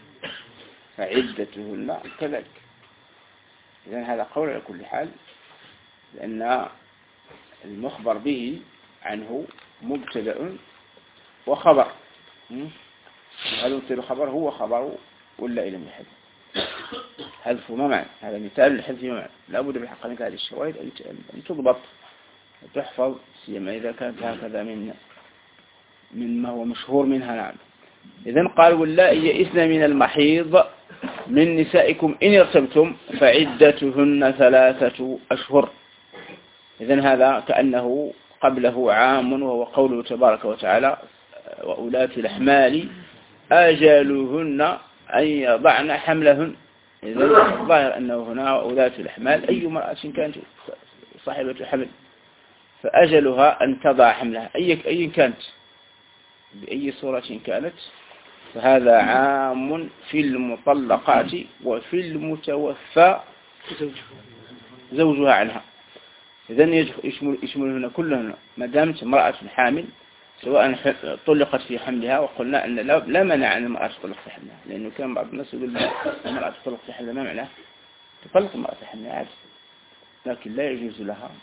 فعدتهن كذلك. إذن هذا قول على كل حال، لأن المخبر به عنه مبتدأ وخبر. هذا مثل خبر هو خبر ولا لم يحذف. حذف ما معنى؟ هذا مثال للحذف ما معنى. لا بد بالحق من هذه الشواهد أن تضبط وتحفظ، سيما إذا كانت هكذا من ما هو مشهور منها. نعم. إذن قال واللائي يئسن من المحيض من نسائكم إن ارتبتم فعدتهن 3 أشهر. إذن هذا كأنه قبله عام، وهو قوله تبارك وتعالى وأولاة الأحمال أجلهن أن يضعن حملهن. إذن الظاهر أنه هنا وأولاة الأحمال أي امرأة كانت صاحبة حمل فأجلها أن تضع حملها أي كانت بأي صورة كانت، فهذا عام في المطلقات وفي المتوفى زوجها عنها. إذن يشمل هنا كلهن ما دامت امرأة حامل، سواء طلقت في حملها، وقلنا أن لا منع أن المرأة تطلق في حملها، لأنه كان بعض الناس يقول المرأة تطلق في حملها ما معناه؟ تطلق المرأة في حملها عادي، لكن لا يجوز لها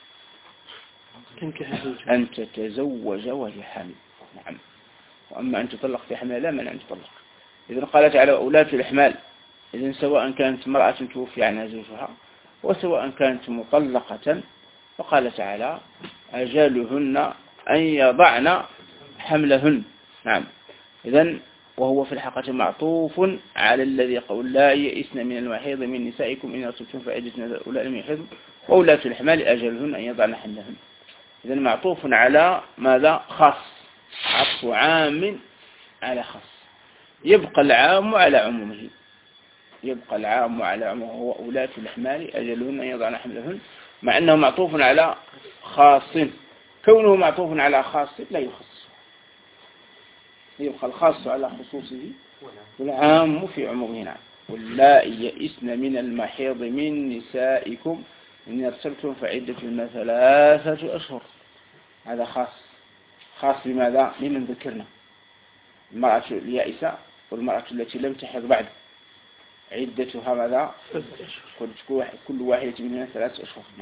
أن تتزوج وهي حامل. نعم. وأما أن تطلق في حملها لا منع أن تطلق. إذن قال تعالى أولاة الأحمال، إذن سواء كانت امرأة توفي عنها زوجها وسواء كانت مطلقة، فقال تعالى أجلهن أن يضعن حملهن. نعم. إذن وهو في الحقيقة معطوف على الذي قول لا يئسن من المحيض من نسائكم إن ارتبتم فعدتهن أولاء لم يحضن وأولاة الأحمال أجلهن أن يضعن حملهن. إذن معطوف على ماذا؟ خاص، عطف عام على خاص. يبقى العام على عمومه، يبقى العام على عمومه، هو أولاة الأحمال أجلهن أن يضعن حملهن، مع أنه معطوف على خاص. كونه معطوف على خاص لا يخص، يبقى الخاص على خصوصه والعام في عمومه. نعم. واللائي يئسن من المحيض من نسائكم إن ارتبتم فعدتهن 3 أشهر. هذا خاص بماذا؟ لمن ذكرنا المرأة اليائسة والمرأة التي لم تحض بعد، عدتها ماذا؟ كل واحدة منها 3 أشهر. نعم.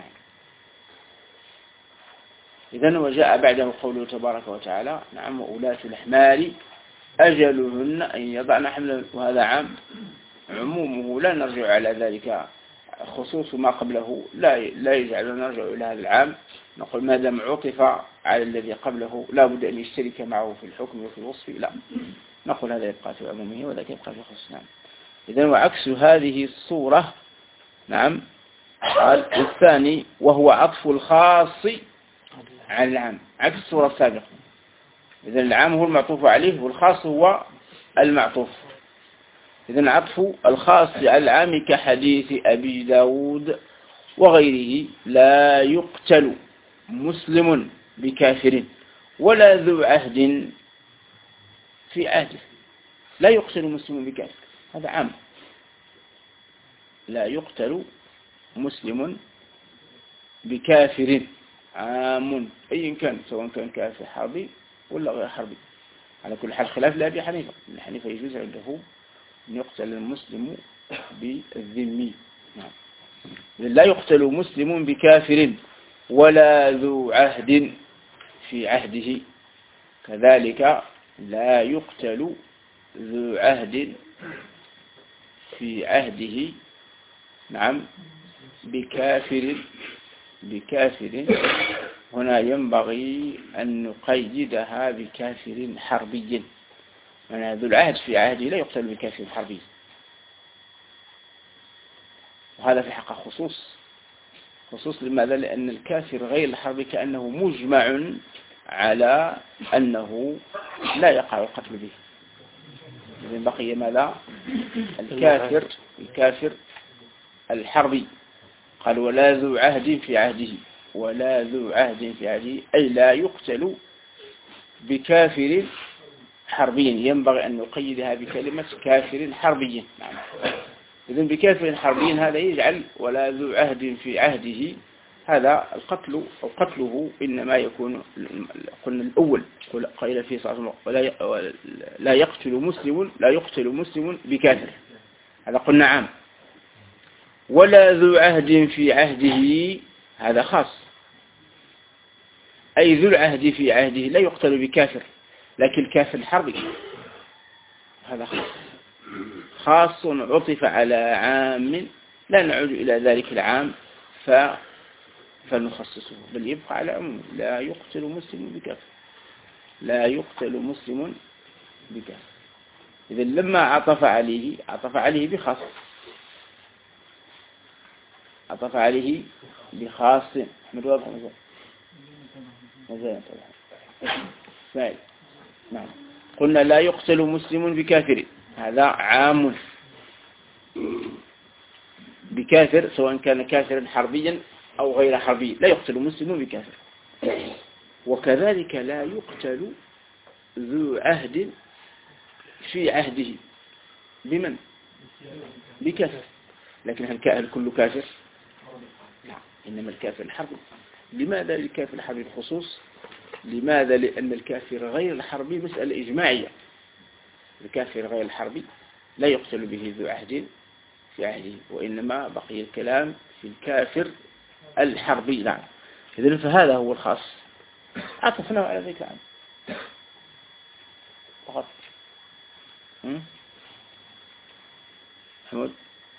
إذن وجاء بعده قوله تبارك وتعالى نعم وأولاة الأحمال أجلهن أن يضعن حملهن، وهذا عام عمومه لا نرجع على ذلك، خصوص ما قبله لا يجعلنا نرجع إلى هذا العام. نقول ما دام عطف على الذي قبله لا بد أن يشترك معه في الحكم وفي الوصف، لا نقول هذا يبقى في عمومه وذاك يبقى في خصوص. نعم. إذن وعكس هذه الصورة. نعم. قال الثاني وهو عطف الخاص على العام، عكس الصورة السابقة. إذن العام هو المعطوف عليه والخاص هو المعطوف. إذن عطف الخاص على العام كحديث أبي داود وغيره لا يقتل مسلم بكافر ولا ذو عهد في عهده. لا يقتل مسلم بكافر، هذا عام. لا يقتل مسلم بكافر عام أي كان، سواء كان كافر حربي ولا غير حربي. على كل حال خلاف لأبي حنيفة، ابن حنيفة يجوز عنده أن يقتل المسلم بالذمي. نعم. لا يقتل مسلم بكافر ولا ذو عهد في عهده، كذلك لا يقتل ذو عهد في عهده. نعم. بكافر هنا ينبغي أن نقيدها بكافر حربي، يعني ذو العهد في عهده لا يقتل بكافر حربي، وهذا في حق خصوص خصوص لماذا؟ لأن الكافر غير الحربي كأنه مجمع على أنه لا يقع القتل به. إذن بقي ماذا؟ الكافر الحربي. قال ولا ذو عهد في عهده، ولا ذو عهد في عهده أي لا يقتل بكافر حربي. ينبغي أن نقيدها بكلمة كافر حربي. نعم. إذن بكافر حربي هذا يجعل ولا ذو عهد في عهده، هذا القتل أو قتله إنما يكون قلنا الأول قيل فيه صلى الله عليه وسلم لا يقتل مسلم بكافر، هذا قلنا عام. ولا ذو عهد في عهده هذا خاص، أي ذو العهد في عهده لا يقتل بكافر، لكن الكافر الحربي هذا خاص عطف على عام، لا نعود إلى ذلك العام فنخصصه، بل يبقى على عموم لا يقتل مسلم بكافر، لا يقتل مسلم بكافر. إذا لما عطف عليه بخاص، عطف عليه بخاص. أحمد واضح مزال طبعا. نعم. قلنا لا يقتل مسلم بكافر، هذا عام بكافر سواء كان كافرا حربيا أو غير حربي، لا يقتل مسلم بكافر. وكذلك لا يقتل ذو عهد في عهده بمن؟ بكافر. لكن هل كل كافر؟ لا، إنما الكافر الحربي. لماذا للكافر الحربي الخصوص؟ لماذا؟ لأن الكافر غير الحربي مسألة إجماعية. الكافر غير الحربي لا يقتل به ذو عهد في عهده، وإنما بقي الكلام في الكافر الحربي. نعم. إذن فهذا هو الخاص، عطفنا على ذلك العام فقط. حمود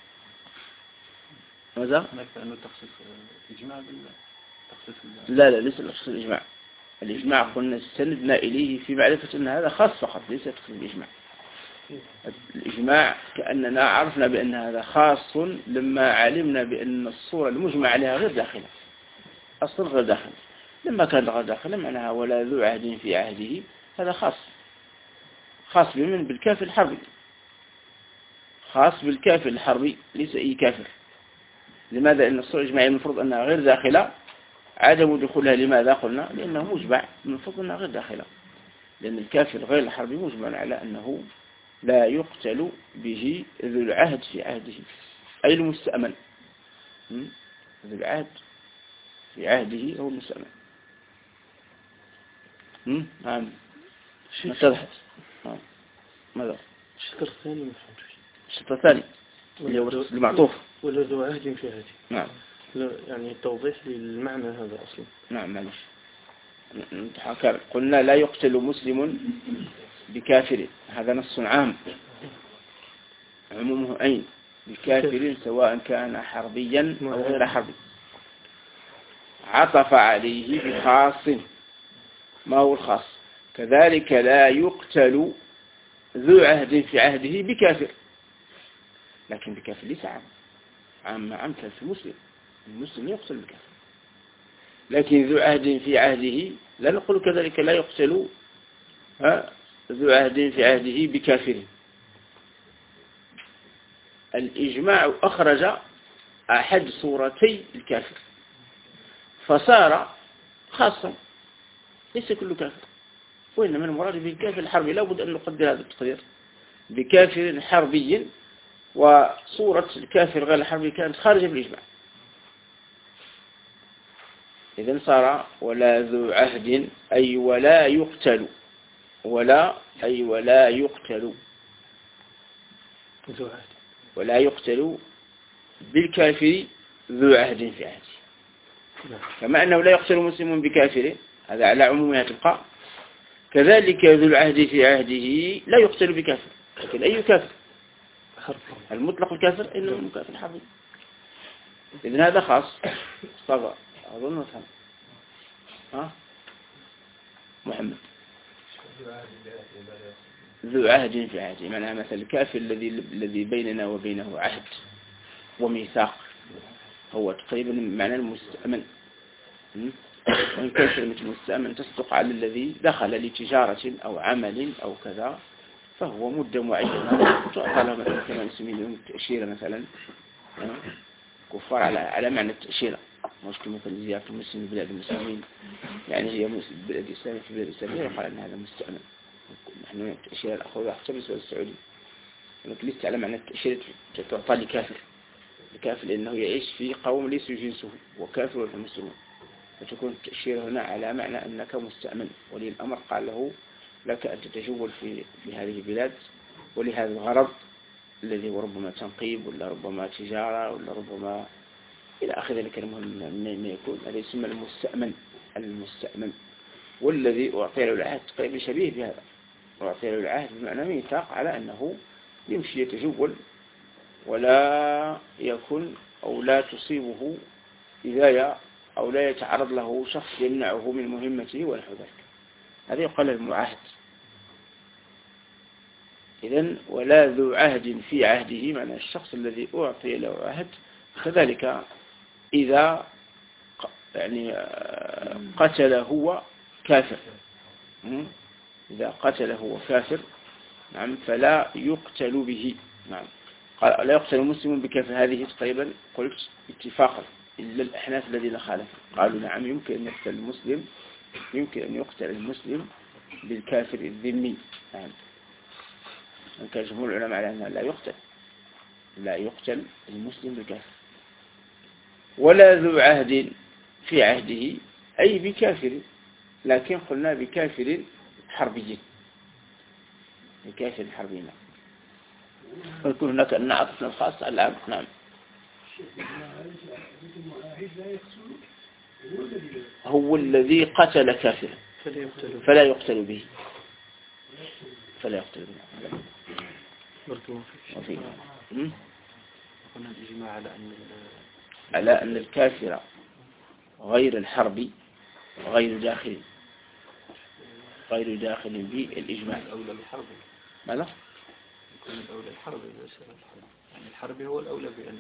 ماذا؟ نكفي أنه تخصيص الإجماع لا ليس تخصيص الإجماع. الإجماع قلنا استندنا إليه في معرفة أن هذا خاص فقط، ليس تخصيص الإجماع. الإجماع كأننا عرفنا بأن هذا خاص لما علمنا بأن الصورة المجمع عليها غير داخلة، أصل غير داخل. لما كان غير داخل معناها ولا ذو عهد في عهده، هذا خاص بمن؟ بالكافر الحربي، خاص بالكافر الحربي ليس أي كافر. لماذا؟ لأن الصورة الإجماعية المفروض أنها غير داخلة، عدم دخولها لماذا؟ قلنا لأنه مجمع، المفروض أنها غير داخلة، لأن الكافر غير الحربي مجمع على أنه لا يقتل به ذو العهد في عهده، أي المستأمن. ذو العهد في عهده هو المستأمن. نعم. ما اتضحت. ماذا؟ الشطر الثاني ما فهمتش. الشطر الثاني اللي هو المعطوف ولا ذو عهد في عهده. نعم. يعني توضيح للمعنى هذا أصلا. نعم معلش. قلنا لا يقتل مسلم بكافر، هذا نص عام عمومه أين؟ بكافر سواء كان حربيا أو غير حربي. عطف عليه بخاص. ما هو الخاص؟ كذلك لا يقتل ذو عهد في عهده بكافر، لكن بكافر ليس عام كان في المسلم يقتل بكافر، لكن ذو عهد في عهده لا نقول كذلك لا يقتل ذو عهد في عهده بكافر. الإجماع أخرج أحد صورتي الكافر فصار خاصا، ليس كل كافر، وإنما المراد بالكافر الحربي. لا بد أن نقدر هذا التقدير بكافر حربي، وصورة الكافر غير الحربي كانت خارجة بالإجماع. إذن صار ولا ذو عهد أي ولا يقتل، ولا يقتل ولا يقتل بالكافر ذو عهد في عهده، كما أنه لا يقتل مسلم بكافر، هذا على عمومها تبقى. كذلك ذو العهد في عهده لا يقتل بكافر، لكن أي كافر؟ المطلق الكافر إنه كافر حربي. إذن هذا خاص. طبعا أظن فهم. محمد ذو عهد في عهده معناها مثل الكافر الذي بيننا وبينه عهد وميثاق، هو تقريبا معنى المستأمن. وإن كان كلمة المستأمن تصدق على الذي دخل لتجارة أو عمل أو كذا، فهو مدة معينة تعطى له مثلا كما نسميه التأشيرة مثلا، كفار على معنى التأشيرة، مش كمثل زيارة المسلم في بلاد المسلمين، يعني هي بلاد الإسلام في بلاد الإسلامية يقال أن هذا مستأمن. نحن التأشيرة الأخوة حتى بالنسبة للسعودي لكن لست على معنى التأشيرة تعطى لكافر لأنه يعيش في قوم ليسوا جنسه وكافر ولا مسلمون، فتكون التأشيرة هنا على معنى أنك مستأمن، ولي الأمر قال له لك أن تتجول في هذه البلاد ولهذا الغرض الذي هو ربما تنقيب ولا ربما تجارة ولا ربما إلى آخر ذلك. المهم ما يكون هذا يسمى المستأمن. والذي أعطي له العهد تقريبا شبيه بهذا، أعطي له العهد بمعنى ميثاق على أنه يمشي يتجول ولا يكون أو لا تصيبه إذاية أو لا يتعرض له شخص يمنعه من مهمته ونحو ذلك. هذا يقال المعاهد. إذن ولا ذو عهد في عهده، معنى الشخص الذي أعطي له عهد. كذلك إذا يعني قتل هو كافر، إذا قتل هو كافر نعم فلا يقتل به. نعم قال لا يقتل مسلم بكافر، هذه تقريبا قلت اتفاقا إلا الأحناف الذين خالفوا قالوا نعم يمكن أن يقتل المسلم، يمكن أن يقتل المسلم بالكافر الذمي. نعم كان جمهور العلماء على أنه لا يقتل المسلم بالكافر. ولا ذو عهد في عهده أي بكافر، لكن قلنا بكافر حربي، بكافر حربي. ويكون هناك أن عطفنا الخاص على العام. نعم هو الذي قتل كافرا فلا يقتل به. وفيه قلنا الإجماع على أن الكافر غير الحربي غير داخل به الإجماع. الأولى بالحرب. ماذا؟ يكون الأولى الحرب، يعني الحرب هو الأولى بأنه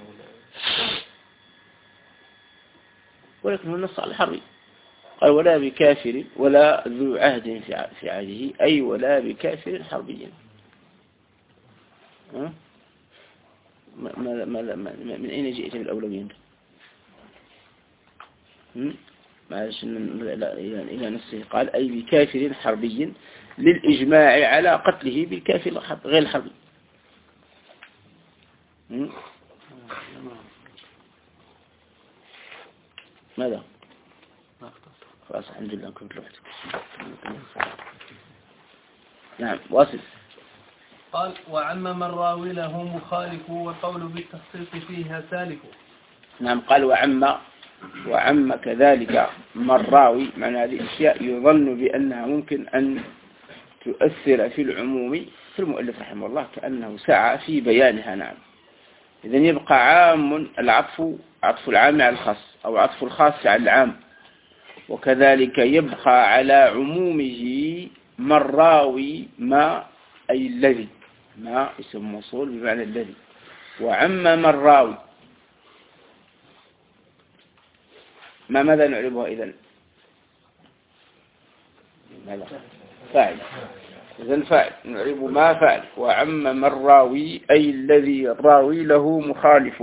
ولكن هو النص على الحرب. قال ولا بكافر ولا ذو عهد في عهده أي ولا بكافر حربي. من أين جئت بالأولويين؟ إلى نفسه قال أي بكافر حربي للإجماع على قتله بالكافر غير الحربي. ماذا؟ خلاص الحمد لله كنت رحت. نعم واصل. قال وعم من راوي له مخالف والقول بالتخصيص فيها سالك. نعم قال وعم كذلك من راوي، معنى هذه الأشياء يظن بأنها ممكن أن تؤثر في العموم في المؤلف رحمه الله كأنه سعى في بيانها. نعم إذن يبقى عام عطف العام على الخاص أو عطف الخاص على العام، وكذلك يبقى على عمومه من راوي ما أي الذي، ما اسم موصول بمعنى الذي. وعم من راوي ماذا نعربها إذن؟ ماذا؟ فاعل. إذن فاعل نعرب ما فاعل. وعم من راوي أي الذي الراوي له مخالف.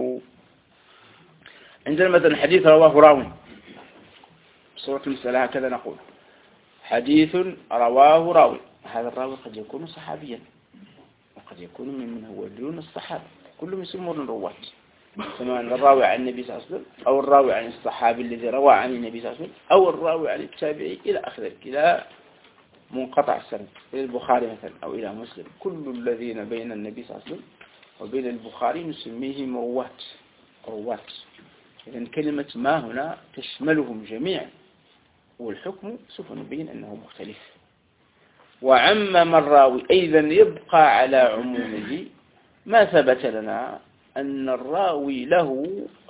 عندنا مثلا حديث رواه راوي صورة المسألة هكذا نقول حديث رواه راوي، هذا الراوي قد يكون صحابيا وقد يكون من هو دون الصحابة، كلهم يسمون الرواة، سواء الراوي عن النبي صلى الله عليه وسلم أو الراوي عن الصحابي الذي روى عن النبي صلى الله عليه وسلم أو الراوي عن التابعي إلى آخره، إلى منقطع السند إلى البخاري مثلا أو إلى مسلم. كل الذين بين النبي صلى الله عليه وسلم وبين البخاري نسميهم رواة. إذن كلمة ما هنا تشملهم جميعا، والحكم سوف نبين أنه مختلف. وعم من راوي أيضا يبقى على عمومه ما ثبت لنا أن الراوي له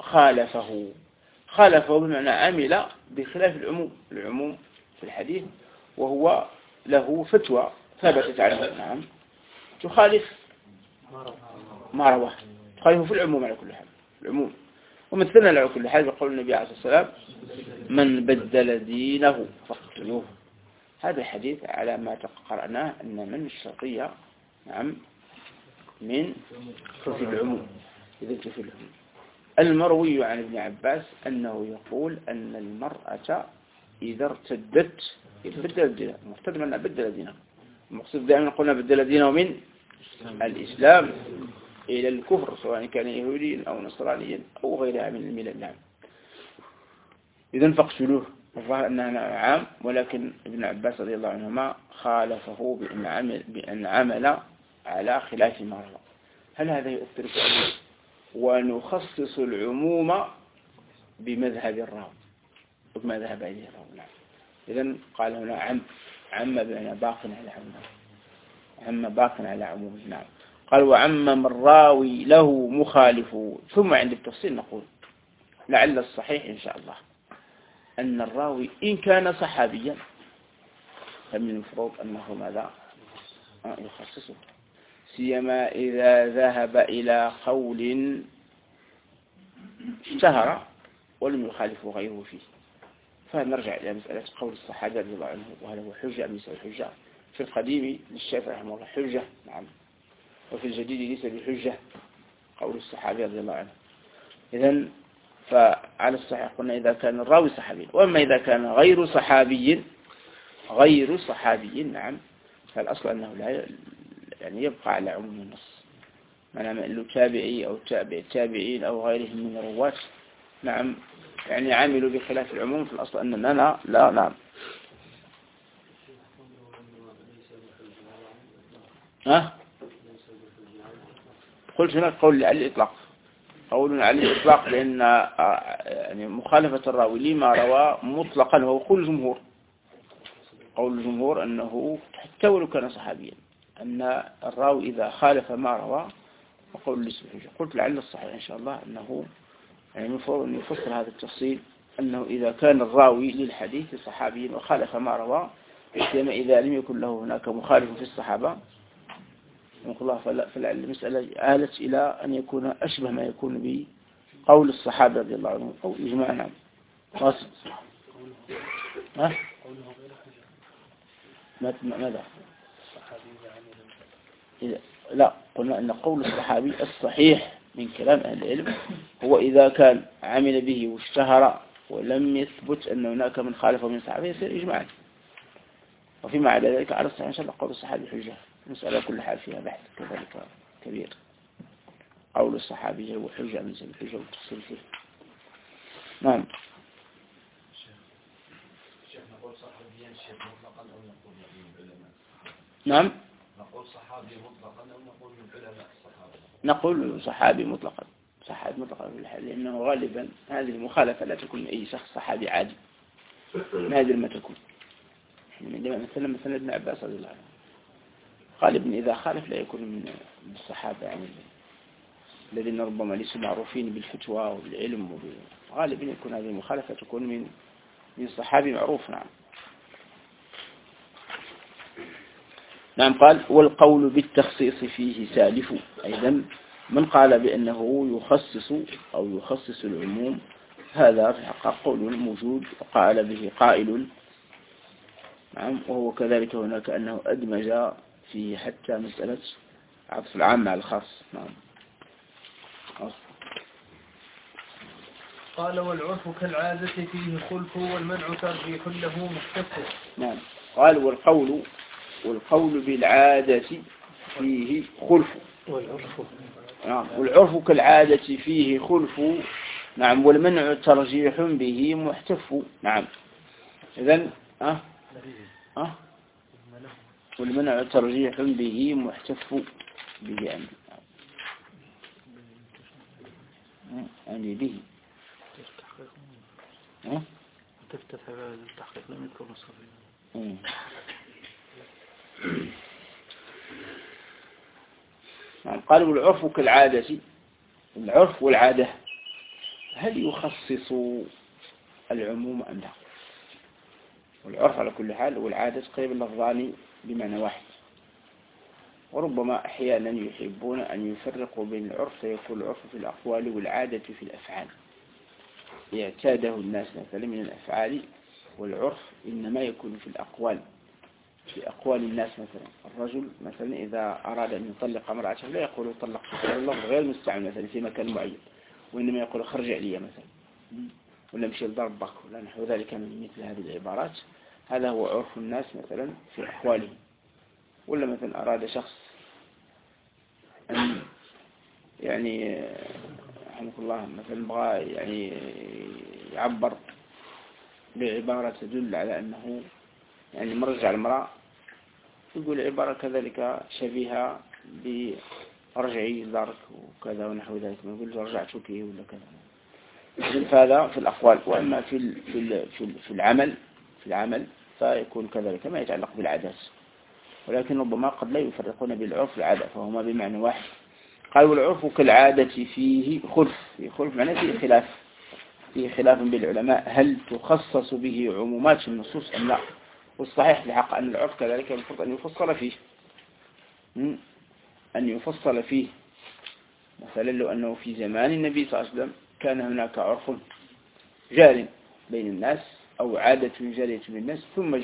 خالفه بمعنى عمل بخلاف العموم في الحديث، وهو له فتوى ثبتت عنه. نعم تخالف ما رواه، تخالف في العموم على كل حال العموم. ومثلنا له كل حال بقول النبي عليه الصلاة والسلام من بدل دينه فاقتلوه. هذا الحديث على ما قرأناه أن من الشرطية نعم من في العموم. إذا في العموم المروي عن ابن عباس أنه يقول أن المرأة إذا ارتدت بدل دينها. مرتد من بدل دينها. المقصود دائما قلنا بدل دينه من الإسلام إلى الكفر سواء كان يهوديا أو نصرانيا أو غيرها من الملل. نعم. إذن فاقتلوه. الظاهر أنها عام، ولكن ابن عباس رضي الله عنهما خالفه بأن عمل على خلاف ما روى. هل هذا يؤثر في ونخصص العموم بمذهب الراوي وما ذهب إليه الراوي؟ نعم. إذن قال هنا عم بأن باق على عموم، عم باق على عموم. نعم. قال وعم الراوي له مخالف. ثم عند التفصيل نقول لعل الصحيح إن شاء الله أن الراوي إن كان صحابيا فمن المفروض أنه ماذا يخصصه، سيما إذا ذهب إلى قول اشتهر ولم يخالف غيره فيه. فنرجع إلى مسألة قول الصحابة رضي الله عنه، وهل هو حجة أم ليس حجة؟ في القديم للشافعي رحمه الله حجة، نعم، وفي الجديد ليس بحجة قول الصحابي رضي الله عنه. إذن فعلى الصحيح قلنا إذا كان الراوي صحابي، وأما إذا كان غير صحابي نعم، فالأصل أنه لا يعني يبقى على عموم النص. معنى له تابعي أو تابعين أو غيرهم من الرواة نعم يعني عملوا بخلاف العموم، في الأصل أننا لا. نعم. قلت هناك قول على الإطلاق، قول على الإطلاق، لأن يعني مخالفة الراوي لما روى مطلقا هو قول الجمهور. قول الجمهور أنه حتى ولو كان صحابيا أن الراوي إذا خالف ما روى وقول ليس بحجة. قلت لعل الصحيح إن شاء الله أنه يعني المفروض أن يفسر هذا التفصيل، أنه إذا كان الراوي للحديث صحابي وخالف ما روى، كما إذا لم يكن له هناك مخالف في الصحابة نقول الله، فلعل المسألة آلت إلى أن يكون أشبه ما يكون بقول الصحابة رضي الله عنهم أو إجماع. نعم. واصل. ماذا؟ لا، قلنا أن قول الصحابي الصحيح من كلام أهل العلم هو إذا كان عمل به واشتهر ولم يثبت أن هناك من خالف من صحابه يصير إجماعا. وفيما عدا ذلك على الصحيح إن شاء الله قول الصحابي حجة. مسألة كل حال فيها بحث كذلك كبير. قول الصحابي هو حجة من سبيل الحجة والتفصيل فيه. نعم. نقول صحابيا الشيخ مطلقا أو نقول من العلماء؟ نعم. نقول صحابي مطلقا أو نقول من علماء الصحابة؟ نقول صحابي مطلقا. صحابي مطلقا في الحال، لأنه غالبا هذه المخالفة لا تكون من أي شخص صحابي عادي، نادر ما تكون. عندما مثلا ابن عباس رضي الله عنه غالبا إذا خالف لا يكون من الصحابة يعني الذين ربما ليسوا معروفين بالفتوى والعلم غالبا يكون هذه المخالفة تكون من صحابي معروف. نعم. نعم. قال والقول بالتخصيص فيه سالف. أيضا من قال بأنه يخصص أو يخصص العموم هذا في الحقيقة قول موجود وقال به قائل. نعم. وهو كذلك هناك أنه أدمج في حتى مسألة عطف العام على الخاص. نعم. قال والعرف كالعادة فيه خلف والمنع ترجيح له مختلف. نعم. قال والقول بالعادة فيه خلف. نعم. والعرف كالعادة فيه خلف. نعم. والمنع ترجيح به محتف. نعم. إذن والمنع ترجيح به محتف به يعني به تفتح التحقيق لم يذكر مصري. نعم. قالوا العرف كالعادة. العرف والعادة هل يخصص العموم أم لا؟ والعرف على كل حال والعادة تقريبا لفظان بمعنى واحد، وربما أحيانا يحبون أن يفرقوا بين العرف فيكون العرف في الأقوال والعادة في الأفعال. يعتاده الناس مثلا من الأفعال والعرف إنما يكون في الأقوال، في أقوال الناس. مثلا الرجل مثلا إذا أراد أن يطلق امرأته لا يقول طلق، اللفظ غير مستعمل مثلا في مكان معين، وإنما يقول خرج علي مثلا، ولا مشي لضربك، ولا نحو ذلك من مثل هذه العبارات. هذا هو عرف الناس مثلا في أقوالهم. ولا مثلا أراد شخص أن يعني رحمه الله مثلا بغى يعني يعبر بعبارة تدل على أنه يعني مرجع المرأة، يقول عبارة كذلك شبيهة برجعي دارك وكذا ونحو ذلك، ما يقول رجعتك ولا كذا. فهذا في الأقوال. وأما في العمل فيكون كذلك ما يتعلق بالعادات، ولكن ربما قد لا يفرقون بالعرف والعادة، فهما بمعنى واحد. قال والعرف كالعادة فيه خلف معناه فيه خلاف بالعلماء هل تخصص به عمومات النصوص أم لا. والصحيح الحق أن العرف كذلك المفروض أن يفصل فيه مثلا لو أنه في زمان النبي صلى الله عليه وسلم كان هناك عرف جار بين الناس أو عادة جارية بين الناس، ثم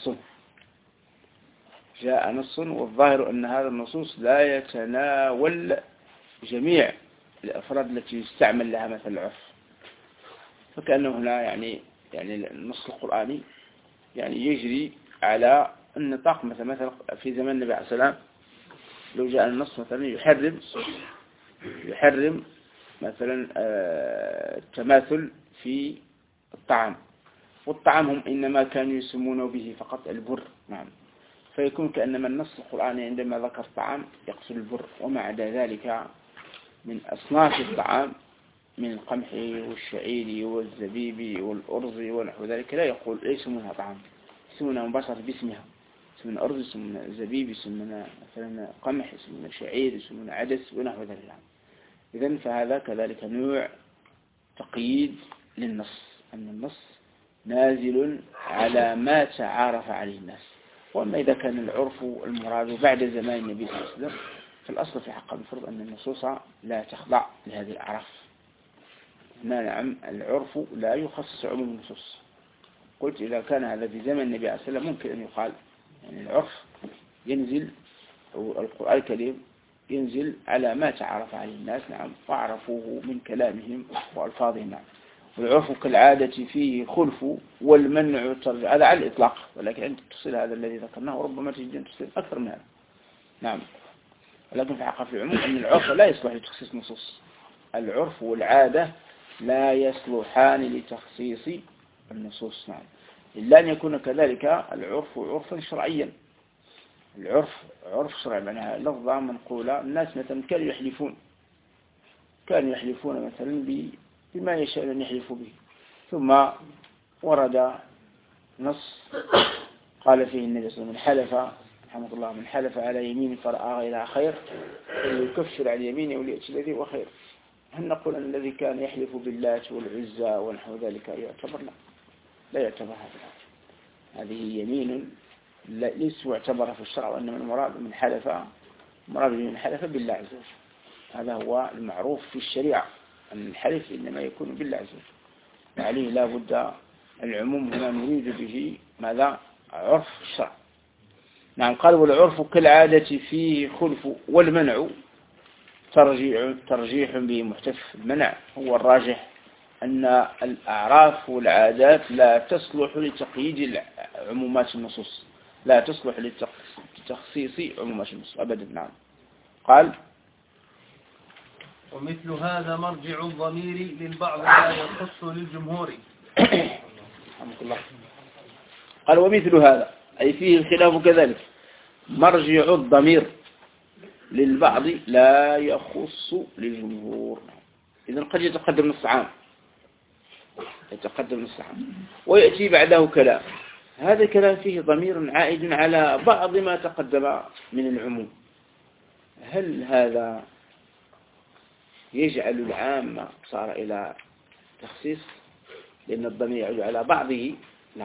جاء نص والظاهر أن هذا النصوص لا يتناول جميع الأفراد التي يستعمل لها مثل العرف. فكأنه هنا يعني النص القرآني يعني يجري على النطاق. مثلا في زمان النبي عليه السلام لو جاء النص مثلا يحرم مثلا التماثل في الطعام، والطعام هم إنما كانوا يسمونه به فقط البر. نعم. فيكون كأنما النص القرآني عندما ذكر الطعام يقصد البر، وما عدا ذلك من أصناف الطعام من القمح والشعير والزبيب والأرز ونحو ذلك لا يسمونها طعام، يسمونها مباشرة باسمها، يسمونها أرز، يسمونها زبيب، يسمونها مثلا قمح، يسمونها شعير، يسمونها عدس ونحو ذلك. إذن فهذا كذلك نوع تقييد للنص، أن النص نازل على ما تعارف عليه الناس. وأما إذا كان العرف المراد بعد زمان النبي صلى الله عليه وسلم فالأصل في حق المفروض أن النصوص لا تخضع لهذه الأعراف. نعم العرف لا يخصص عموم النصوص. قلت إذا كان هذا في زمن النبي عليه السلام ممكن أن يقال يعني العرف ينزل أو القرآن الكريم ينزل على ما تعرف عليه الناس. نعم. وعرفوه من كلامهم وألفاظهم. نعم. والعرف كالعادة فيه خلف والمنع ترجع، هذا على الإطلاق، ولكن عند التفصيل هذا الذي ذكرناه ربما تجد أن تفصيل أكثر من هذا. نعم. ولكن في حقيقة العموم أن العرف لا يصلح لتخصيص نصوص. العرف والعادة لا يصلحان لتخصيص النصوص. نعم. إلا أن يكون كذلك العرف عرفا شرعيا. العرف عرف شرعي معناها لفظة منقولة. الناس مثلا كانوا يحلفون مثلا بما يشاء أن يحلفوا به، ثم ورد نص قال فيه النبي صلى الله عليه وسلم رحمه الله من حلف على يمين فرأى غيرها خير فليكفر عن يمينه وليأتي الذي هو خير. هل نقول أن الذي كان يحلف باللات والعزى ونحو ذلك يعتبر؟ لا يعتبر هذه يمين ليس معتبرة في الشرع، وإنما المراد من حلف بالله عز وجل. هذا هو المعروف في الشريعة أن الحلف إنما يكون بالله عز وجل، وعليه لا بد العموم هنا نريد به ماذا؟ عرف الشرع. نعم. قال والعرف كالعادة فيه خلف والمنع ترجيح به محتف. المنع هو الراجح، أن الأعراف والعادات لا تصلح لتقييد عمومات النصوص، لا تصلح لتخصيص عمومات النصوص أبدا. نعم. قال ومثل هذا مرجع الضمير للبعض لا يخص للجمهور. قال ومثل هذا أي فيه الخلاف كذلك، مرجع الضمير للبعض لا يخص للجمهور. إذن قد يتقدم نص عام ويأتي بعده كلام، هذا الكلام فيه ضمير عائد على بعض ما تقدم من العموم. هل هذا يجعل العام صار إلى تخصيص لأن الضمير يعود على بعضه؟ لا،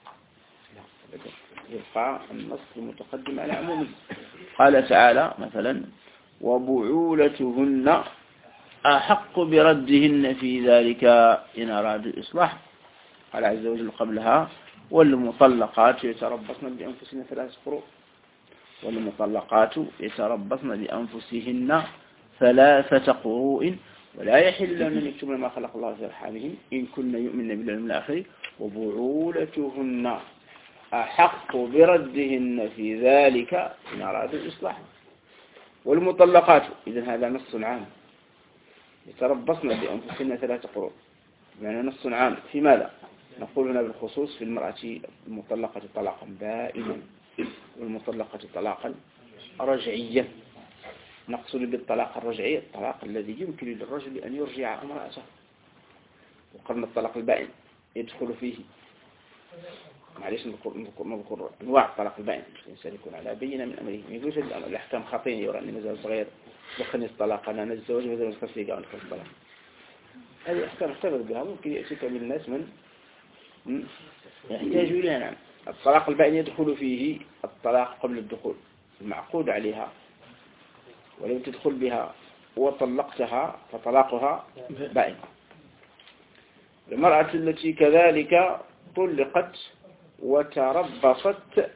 يبقى النص المتقدم على عمومه. قال تعالى مثلا وبعولتهن أحق بردهن في ذلك إن أرادوا الإصلاح. قال عز وجل قبلها والمطلقات يتربصن بأنفسهن 3 قروء. والمطلقات يتربصن بأنفسهن 3 قروء ولا يحل لهن يكتمن ما خلق الله في أرحامهن إن كن يؤمن بالله واليوم الآخر وبعولتهن أحق بردهن في ذلك إن أرادوا الإصلاح. والمطلقات إذن هذا نص عام يتربصن بأنفسهن 3 قروء، يعني نص عام في ماذا؟ نقول هنا بالخصوص في المرأة المطلقة طلاقا بائنا والمطلقة طلاقا رجعيا. نقصد بالطلاق الرجعي الطلاق الذي يمكن للرجل أن يرجع امرأته، وقرن الطلاق البائن يدخل فيه. معليش نذكر انواع الطلاق البائن. الانسان يكون على بينه من امره، ما يقولش الاحكام خطيره يراني مازال صغير دخلني الطلاق انا نتزوج مازال ندخل فيه قاعد ندخل الطلاق. هذه احكام احتفظ بها ممكن ياتيك من الناس من يحتاج اليها. نعم الطلاق البائن يدخل فيه الطلاق قبل الدخول المعقود عليها ولم تدخل بها وطلقتها فطلاقها بائن. المرأة التي كذلك طلقت وتربصت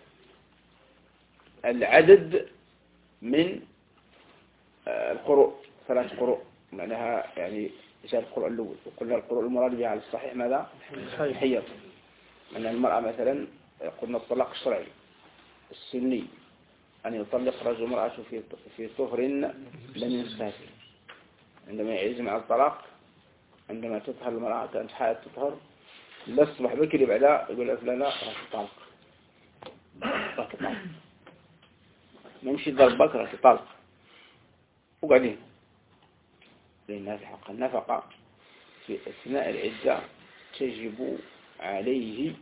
العدد من القروء 3 قروء، معناها يعني جاء القروء الأول وقلنا القروء المراد بها على الصحيح ماذا؟ حيض. من المرأة مثلا قلنا الطلاق الشرعي السني أن يطلق رجل امرأة في طهر لم ينساه، عندما يعزم على الطلاق عندما تطهر المرأة كانت حائض تطهر لا تصبح بكري بعدها يقول لك لا راح تطلق ما يمشي ضربك راح تطلق وقاعدين لأنها في حق النفقة في أثناء العدة تجب عليه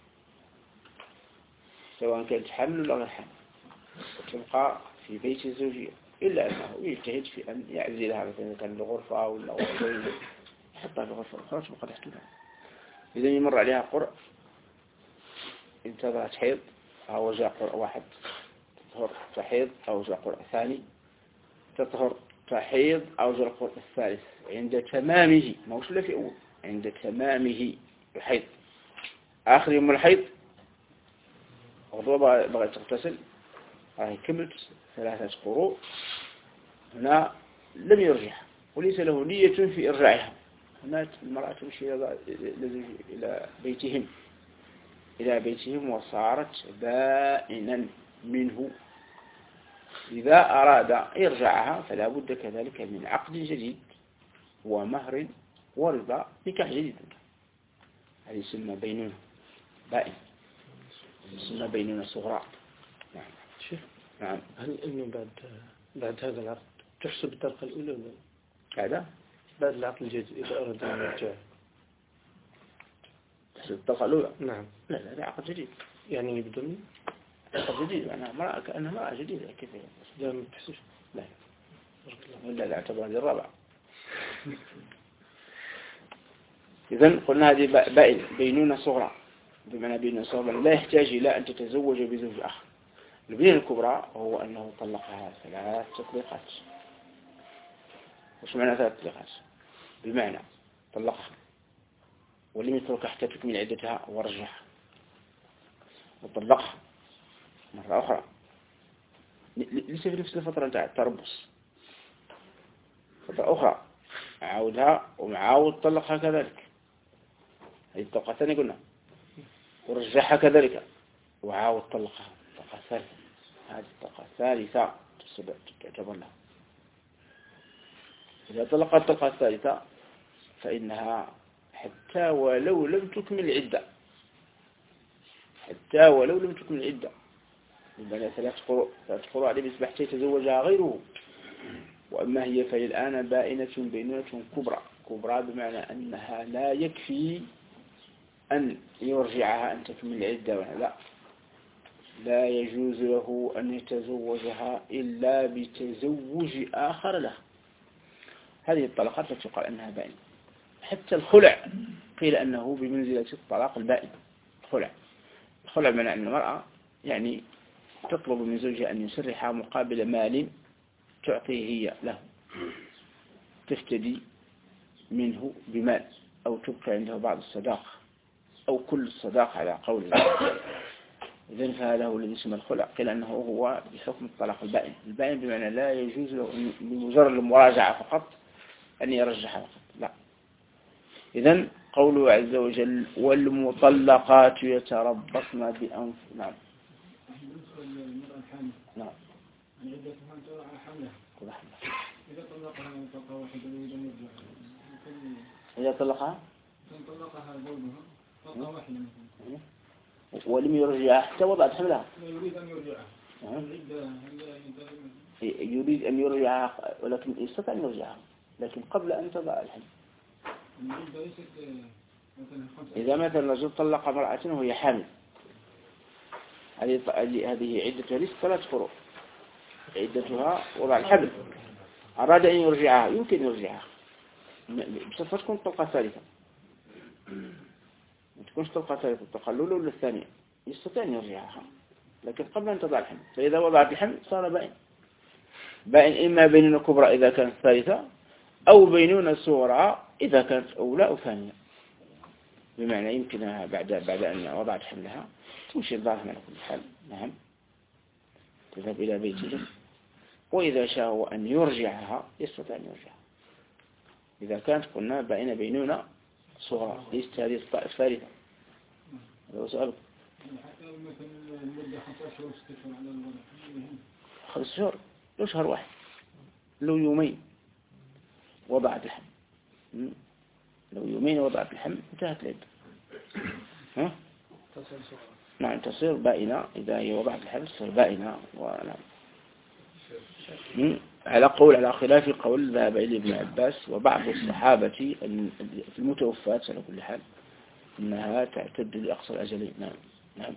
سواء كانت حمل ولا غير حمل وتبقى في بيت الزوجية إلا أنه يجتهد في أن يعزلها مثلا كان لغرفة ولا غرفة يحطها في غرفة أخرى تبقى تحتها. إذا يمر عليها قرء انتظرت حيض أو جاء قرء واحد تطهر تحيض أو جاء قرء ثاني تطهر تحيض أو جاء القرء الثالث عند تمامه ما وش لا في أول عند تمامه الحيض آخر يوم الحيض غضوة بغيت تغتسل هاي كملت 3 قروء هنا لم يرجع وليس له نية في إرجاعها. هنا المرأة تمشي إلى بيتهم وصارت بائنا منه. إذا أراد يرجعها فلا بد كذلك من عقد جديد ومهر ورضا نكاح جديد. هذه يسمى بينونة بائن، يسمى بينونة صغرى. نعم. نعم. هل إنه بعد هذا العقد تحسب الطلقة الأولى ولا هذا بعد العقد الجديد إذا أراد أن يرجع تحسب الطلقة الأولى؟ نعم. لا هذا عقد جديد يعني بدون عقد جديد معناها كأنها امرأة جديدة كيف لا ما تحسش لا ولا اعتبر هذه الرابعة. إذن قلنا هذه بينونة صغرى بمعنى بينونة صغرى لا يحتاج إلى أن تتزوج بزوج آخر. البينونة الكبرى هو أنه طلقها 3 تطليقات. وش معنى 3 تطليقات؟ بمعنى طلقها ولم يتركها حتى تكمل عدتها ورجعها وطلقها مرة أخرى ليس في نفس الفترة نتاع التربص فترة أخرى عاودها ومعاود طلقها كذلك. هذه الطلقة الثانية قلنا ورجعها كذلك وعاود طلقها الطلقة الثالثة. هذه الطلقة الثالثة تعتبر لها. إذا طلقت الطلقة الثالثة فإنها حتى ولو لم تكمل العدة بمعنى 3 قروء عليه يصبح يتزوجها غيره. وأما هي فهي الآن بائنة بينونة كبرى بمعنى أنها لا يكفي أن يرجعها أن تكمل العدة لا يجوز له أن يتزوجها إلا بتزوج آخر له. هذه الطلقات التي يقال أنها بائنة. حتى الخلع قيل أنه بمنزلة الطلاق البائن. الخلع معنى أن المرأة يعني تطلب من زوجها أن يسرح مقابل مال تعطيه هي له تفتدي منه بمال أو تبقى عنده بعض الصداق أو كل الصداق على قول الله. إذن فهذا هو الذي اسمه الخلع. قيل أنه هو بحكم الطلاق البائن. البائن بمعنى لا يجوز له بمجرد المراجعة فقط أن يرجح فقط، لا. إذن قوله عز وجل والمطلقات يتربصن بأنفسهن. نعم. نعم. إذا طلقها طلقة واحدة يريد أن يرجع. إذا طلقها زوجها طلقة واحدة مثلا. ولم يرجعها حتى وضعت حملها. يريد أن يرجعها. يريد أن يرجعها ولكن يستطيع أن يرجعها لكن قبل أن تضع الحمل. إذا مثلا رجل طلق امرأة وهي حامل هذه عدتها ليست 3 قروء، عدتها وضع الحمل. أراد أن يرجعها يمكن يرجعها بس تكون طلقة ثالثة، ما تكونش طلقة ثالثة، الطلقة الأولى ولا الثانية، يستطيع أن يرجعها لكن قبل أن تضع الحمل. فإذا وضعت الحمل صار بائن. بائن إما بينونة كبرى إذا كانت ثالثة أو بينونة صغرى إذا كانت أولى أو ثانية، بمعنى يمكنها بعد أن وضعت حملها تمشي الظاهر على كل حال. نعم، تذهب إلى بيته، وإذا شاء أن يرجعها يستطيع أن يرجعها إذا كانت قلنا بائنة بينونة صغرى ليست هذه الثالثة. هذا هو سؤالك. حتى مثلا المدة 15 شهور 6 شهور على الوضع 5 شهور لو شهر واحد لو يومين وضعت الحمل، لو يومين وضعت الحمل انتهت العدة. ها؟ نعم تصير بائنة إذا هي وضعت الحمل تصير بائنة. ونعم على خلاف قول ذهب إليه ابن عباس وبعض الصحابة في المتوفات على كل حال أنها تعتد لأقصى الأجلين. نعم. نعم.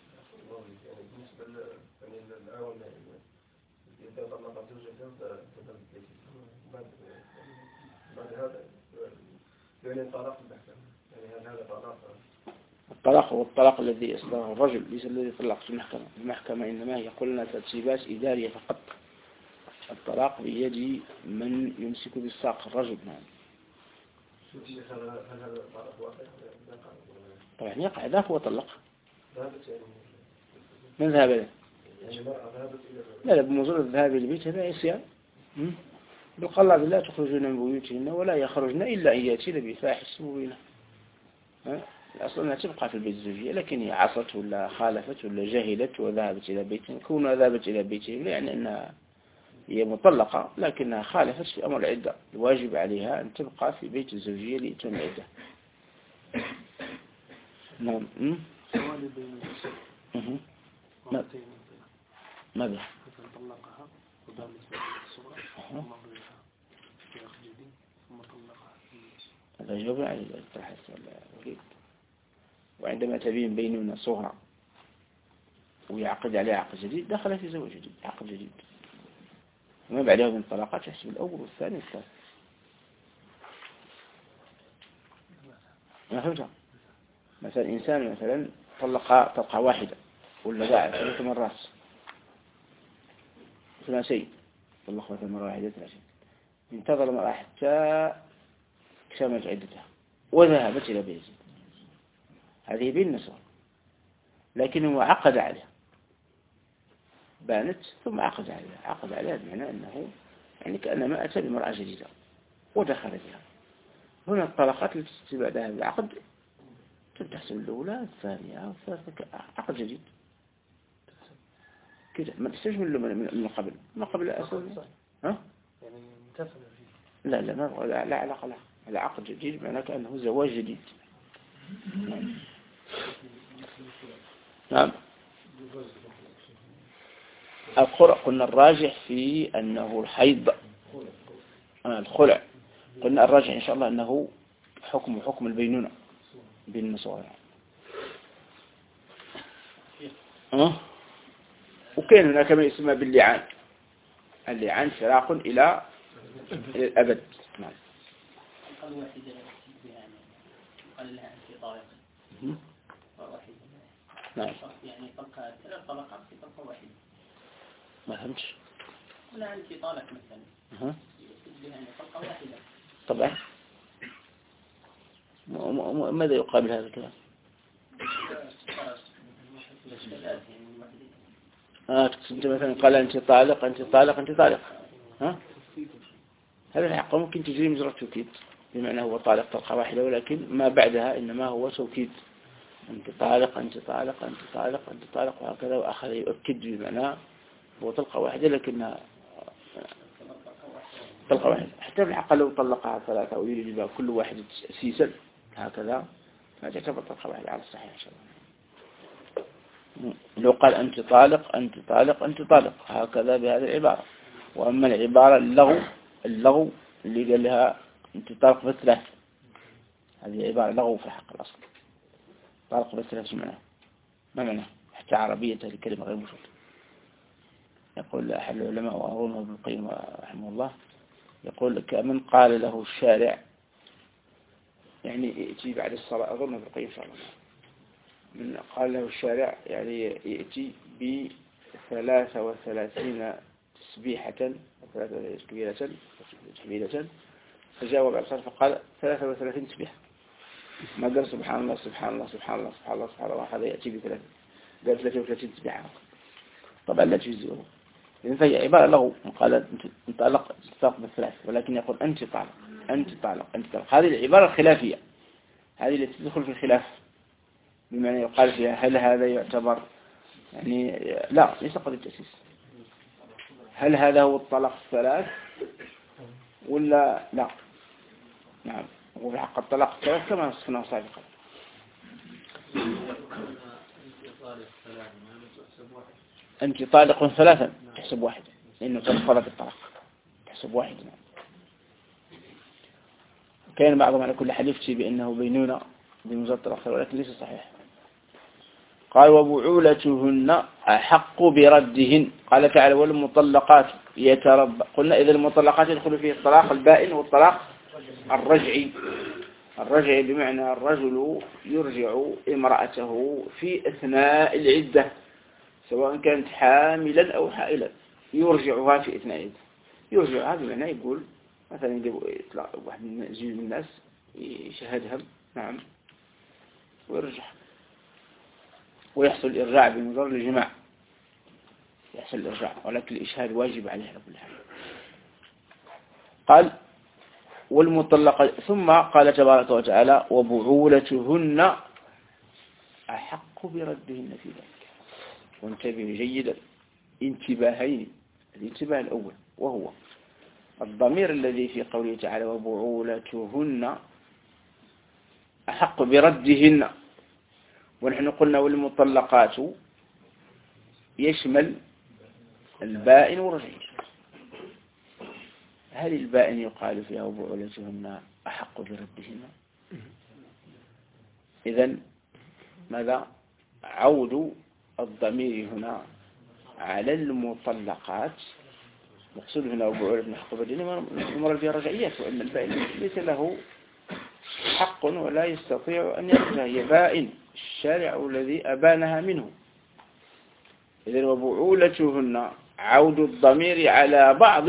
الطلاق هو الطلاق الذي إصدره الرجل، ليس الذي طلق في المحكمة. المحكمة إنما هي قلنا ترتيبات إدارية فقط. الطلاق بيد من يمسك بالساق الرجل. نعم. طبعا يقع ذاك وطلق. من ذهب له؟ لا بمجرد الذهاب للبيت هذا عصيان. قال الله لا تخرجون من بيوتهن ولا يخرجن إلا أن يأتين بفاحشة مبينة. الأصل أنها تبقى في البيت الزوجية، لكن هي عصت ولا خالفت ولا جهلت وذهبت إلى بيتهم. كونها ذهبت إلى بيتهم يعني أنها هي مطلقة لكنها خالفت في أمر العدة، الواجب عليها أن تبقى في بيت الزوجية لإتمام العدة. نعم. ماذا؟ طلقها وبالت الصغرى ثم رجعها في أخذ جديد ثم طلقها. هذا جواب على الطرح الوليد. وعندما تبين بينونة صغرى ويعقد عليها عقد جديد دخل في زواج جديد، عقد جديد. وما بعدها من طلاقات يحسب الأول والثاني والثالث. ما فهمتها؟ مثلا إنسان مثلا طلق طلقة واحدة ولا باع 3 مرات ثلاثين، طلق مثلا مرة واحدة 30، انتظر المرأة حتى اكتملت عدتها وذهبت إلى بيته، هذه بالنسبة، لكنه عقد عليها، بانت ثم عقد عليها بمعنى أنه يعني كأنما أتى بمرأة جديدة ودخل بها. هنا الطلقات التي تتبع بعدها بالعقد تحسب الأولى الثانية والثالثة عقد جديد كده، ما تستجمل من قبل، ما قبل أصلا. ها؟ يعني انتفل فيه. لا علاقة له، هذا عقد جديد معناه كأنه زواج جديد. نعم. قلنا الراجح في أنه الحيض، الخلع قلنا الراجح إن شاء الله أنه حكم البينونة بين الصغار. وكان هناك ما يسمى باللعان، اللعان فراق إلى الأبد. نعم. قال واحدة يعني قال لها أنت طالق واحدة. نعم. يعني طلقة 3 طلقات في طلقة واحدة. ما فهمتش. قلنا أنت طالق مثلا طبعا ماذا يقابل هذا الكلام؟ أنت مثلا قال أنت طالق أنت طالق أنت طالق، ها؟ هذا الحق ممكن تجري مجرى التوكيد بمعنى هو طالق طلقة واحدة، ولكن ما بعدها إنما هو توكيد، أنت طالق أنت طالق أنت طالق أنت طالق وهكذا، وأخذ يؤكد بمعنى هو طلقة واحدة لكنها طلقة واحدة. حتى في الحق لو طلقها ثلاثة أو يريد كل واحد تأسيسا هكذا ما تعتبر طلقة واحدة على الصحيح إن شاء الله. لو قال أنت طالق أنت طالق أنت طالق هكذا بهذه العبارة. وأما العبارة اللغو اللي قال لها أنت طالق بالثلاث، هذه عبارة لغو في حق الأصل. طالق بالثلاث معناه ما معناه حتى عربية الكلمة غير موجودة. يقول أحد العلماء وأظنه ابن القيم رحمه الله يقول كمن قال له الشارع، يعني يأتي بعد الصلاة، أظن ابن القيم إن شاء الله، من قال له الشارع يعني يأتي ب33 تسبيحة 33 تحميلة، فجاوب الأبصار فقال 33 تسبيحة، ما قال سبحان الله سبحان الله سبحان الله سبحان الله سبحان الله، هذا يأتي ب3 قال 33 تسبيحة طبعا لا تجزئه. إذن فهي عبارة له قال أنت طالق بالثلاث، ولكن يقول أنت طالق أنت طالق أنت طالق. هذه العبارة الخلافية، هذه التي تدخل في الخلاف، بمعنى يقال فيها هل هذا يعتبر يعني لا ليس قضية تأسيس، هل هذا هو الطلاق الثلاث ولا لا؟ نعم، وفي حق الطلاق الثلاث كما نصفناه سابقا. أنت طالق ثلاثا تحسب واحد، لأنه تنفرد الطلاق تحسب واحد. كان بعضهم على كل حال يفتي بأنه بينونة بمجرد الطلاق، ولكن ليس صحيح. قال وبعولتهن أحق بردهن. قال تعالى والمطلقات قلنا إذا المطلقات يدخل فيه الطلاق البائن والطلاق الرجعي. الرجعي بمعنى الرجل يرجع امرأته في أثناء العدة سواء كانت حاملا أو حائلا، يرجعها في أثناء العدة. يرجعها بمعنى يقول مثلا يطلع واحد من الناس يشهدها نعم ويرجع، ويحصل الإرجاع بمجرد الجماع، يحصل الإرجاع، ولكن الإشهاد واجب عليه على كل حال. قال والمطلقات، ثم قال تبارك وتعالى وبعولتهن أحق بردهن في ذلك. وانتبه جيدا انتباهين، الانتباه الأول وهو الضمير الذي في قوله تعالى وبعولتهن أحق بردهن، ونحن قلنا والمطلقات يشمل البائن والرجعي. هل البائن يقال فيها وبعولتهن أحق بردهن؟ إذن ماذا؟ عود الضمير هنا على المطلقات، مقصود هنا وبعولتهن أحق بردهن المرة فيها رجعيات، وأن البائن ليس له حق ولا يستطيع أن يرجع، هي بائن الشارع الذي أبانها منه. إذن وبعولتهن عود الضمير على بعض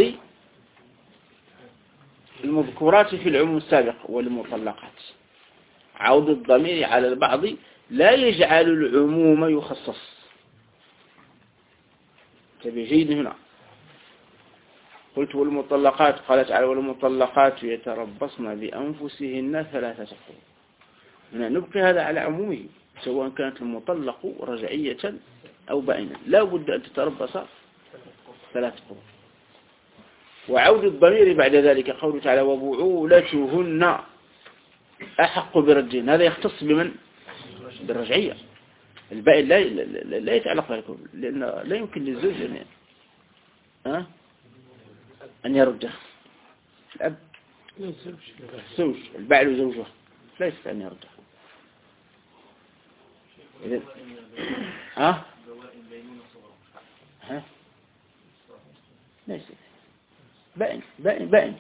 المذكورات في العموم السابق والمطلقات، عود الضمير على البعض لا يجعل العموم يخصص. تبجيد هنا قلت والمطلقات، قال تعالى والمطلقات يتربصن بأنفسهن 3 قروء. هنا نبقي هذا على عمومه سواء كانت المطلق رجعية أو بائنة، لا بد أن تتربص 3 قروء. وعود الضمير بعد ذلك قوله تعالى وبعولتهن أحق بردهن، هذا يختص بمن؟ بالرجعية. البائن لا يتعلق بها، لأن لا يمكن للزوج أن يرجع. الأب الزوج البعل وزوجه لا يستطيع أن يرجع. إذن ليس بائن.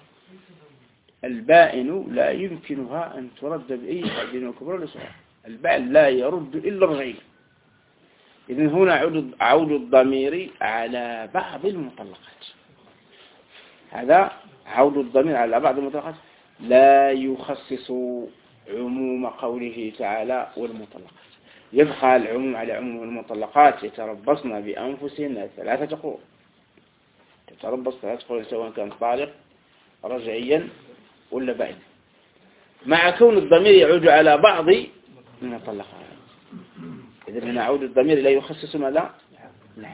البائن لا يمكنها أن ترد بأي بين الكبرى والصغرى. البائن لا يرد إلا الرجعية. إذن هنا عود الضمير على بعض المطلقات، عود الضمير على بعض المطلقات لا يخصص عموم قوله تعالى والمطلقات، يبقى العموم على عموم المطلقات يتربصن بأنفسهن 3 قروء، تتربص 3 قروء سواء كان طالق رجعيا ولا بائن، مع كون الضمير يعود على بعض المطلقات. إذن هنا عود الضمير لا يخصص ماذا؟ نعم.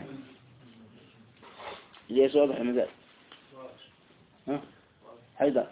ليش واضح المثال؟ ها؟ حيدر.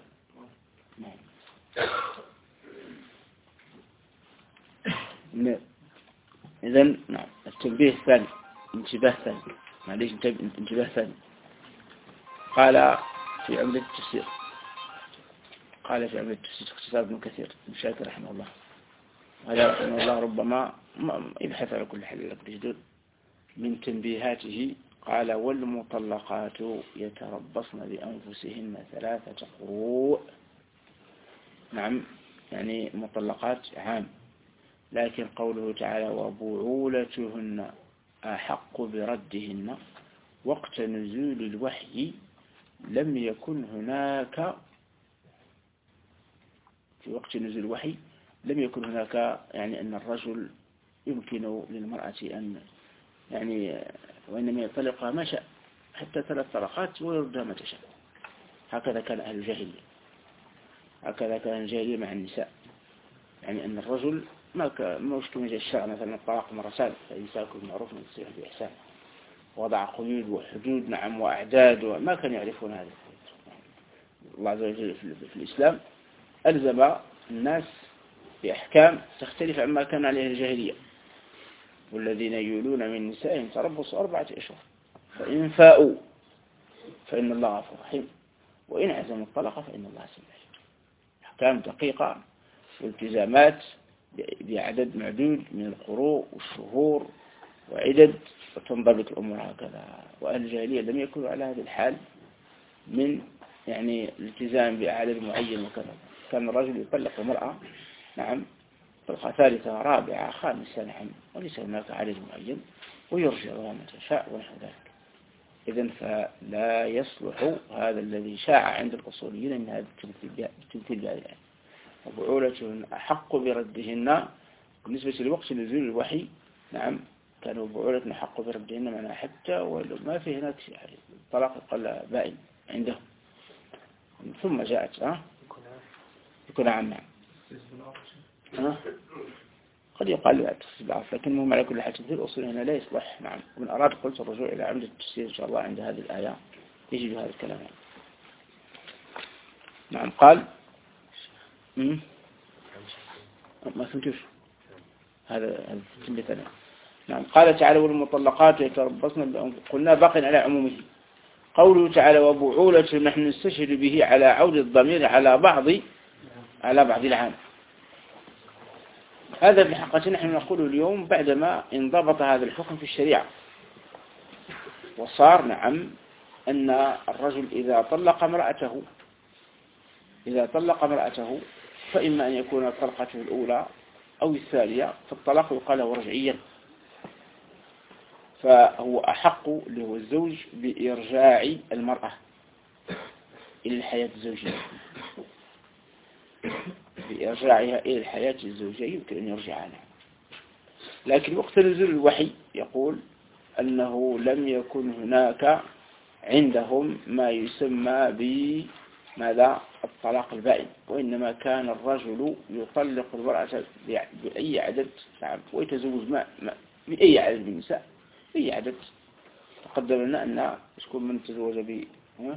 نعم. إذن نعم التنبيه الثاني، انتباه ثاني، معليش انتباه ثاني. قال في عمدة التفسير، قال في عمدة التفسير اختصار ابن كثير بن شاكر رحمه الله، هذا رحمه الله ربما يبحث على كل حل لك بجدود من تنبيهاته. قال والمطلقات يتربصن بأنفسهن 3 قروء. نعم يعني مطلقات عام، لكن قوله تعالى وبعولتهن أحق بردهن وقت نزول الوحي لم يكن هناك، في وقت نزول الوحي لم يكن هناك يعني أن الرجل يمكن للمرأة أن يعني وإنما يطلقها ما شاء حتى 3 طلقات ويردها ما تشاء. هكذا كان أهل الجاهلية، هكذا كان الجاهلية مع النساء، يعني أن الرجل ما وش كما جاء الشرع مثلا الطلاق مرتان فإمساك بالمعروف والتسريح بإحسان، وضع قيود وحدود نعم وأعداد، وما كانوا يعرفون هذا. الله عز وجل في الإسلام ألزم الناس بأحكام تختلف عما كان عليه الجاهلية. والذين يولون من نسائهم تربصوا 4 أشهر فإن فاءوا فإن الله غفور رحيم وإن عزموا الطلاق فإن الله سميع. أحكام دقيقة والتزامات بعدد معدود من القروء والشهور وعدد، وتنضبط الأمور هكذا. وأهل الجاهلية لم يكونوا على هذا الحال من يعني الالتزام بعدد معين وكذا. كان الرجل يطلق المرأة نعم طلقة 3 4 5 نعم، وليس هناك عدد معين، ويرجع متى شاء ونحو ذلك. إذن فلا يصلح هذا الذي شاع عند الأصوليين من هذا التمثيل بهذه الآية. وبعولتهن أحق بردهن بالنسبة لوقت نزول الوحي نعم، كانوا بعولتهن أحق بردهن معناها حتى ولو ما في هناك طلاق قل بائن عندهم. ثم جاءت يكون عام قد يقال لا تفسير بعض، لكن مهم على كل حال تفسير الأصول هنا لا يصلح. نعم ومن أراد قلت الرجوع إلى عمدة التفسير إن شاء الله عند هذه الآية يجد هذا الكلام. نعم قال ما فهمتوش هذا التنبيه. نعم قال تعالى والمطلقات يتربصن قلنا باق على عمومه. قوله تعالى وبعولة نحن نستشهد به على عود الضمير على بعض العام. هذا في حقيقة نحن نقول اليوم بعدما انضبط هذا الحكم في الشريعة وصار نعم أن الرجل إذا طلق امرأته فإما أن يكون طلقته الأولى أو الثانية فالطلاق يقال له رجعيا، فهو أحق له الزوج بإرجاع المرأة إلى الحياة الزوجية، بإرجاعها إلى الحياة الزوجية يمكن أن يرجع عنها. لكن وقت نزول الوحي يقول أنه لم يكن هناك عندهم ما يسمى بماذا الطلاق البائن، وإنما كان الرجل يطلق المرأة بأي عدد ويتزوج بأي عدد من النساء بأي عدد. تقدم لنا أن يكون من تزوج ب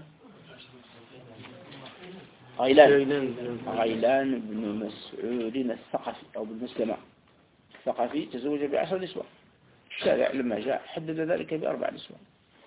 غيلان بن مسعود الثقفي أو بالمسلمة الثقفي تزوج ب10 نسوة. الشارع لما جاء حدد ذلك ب4 نسوة.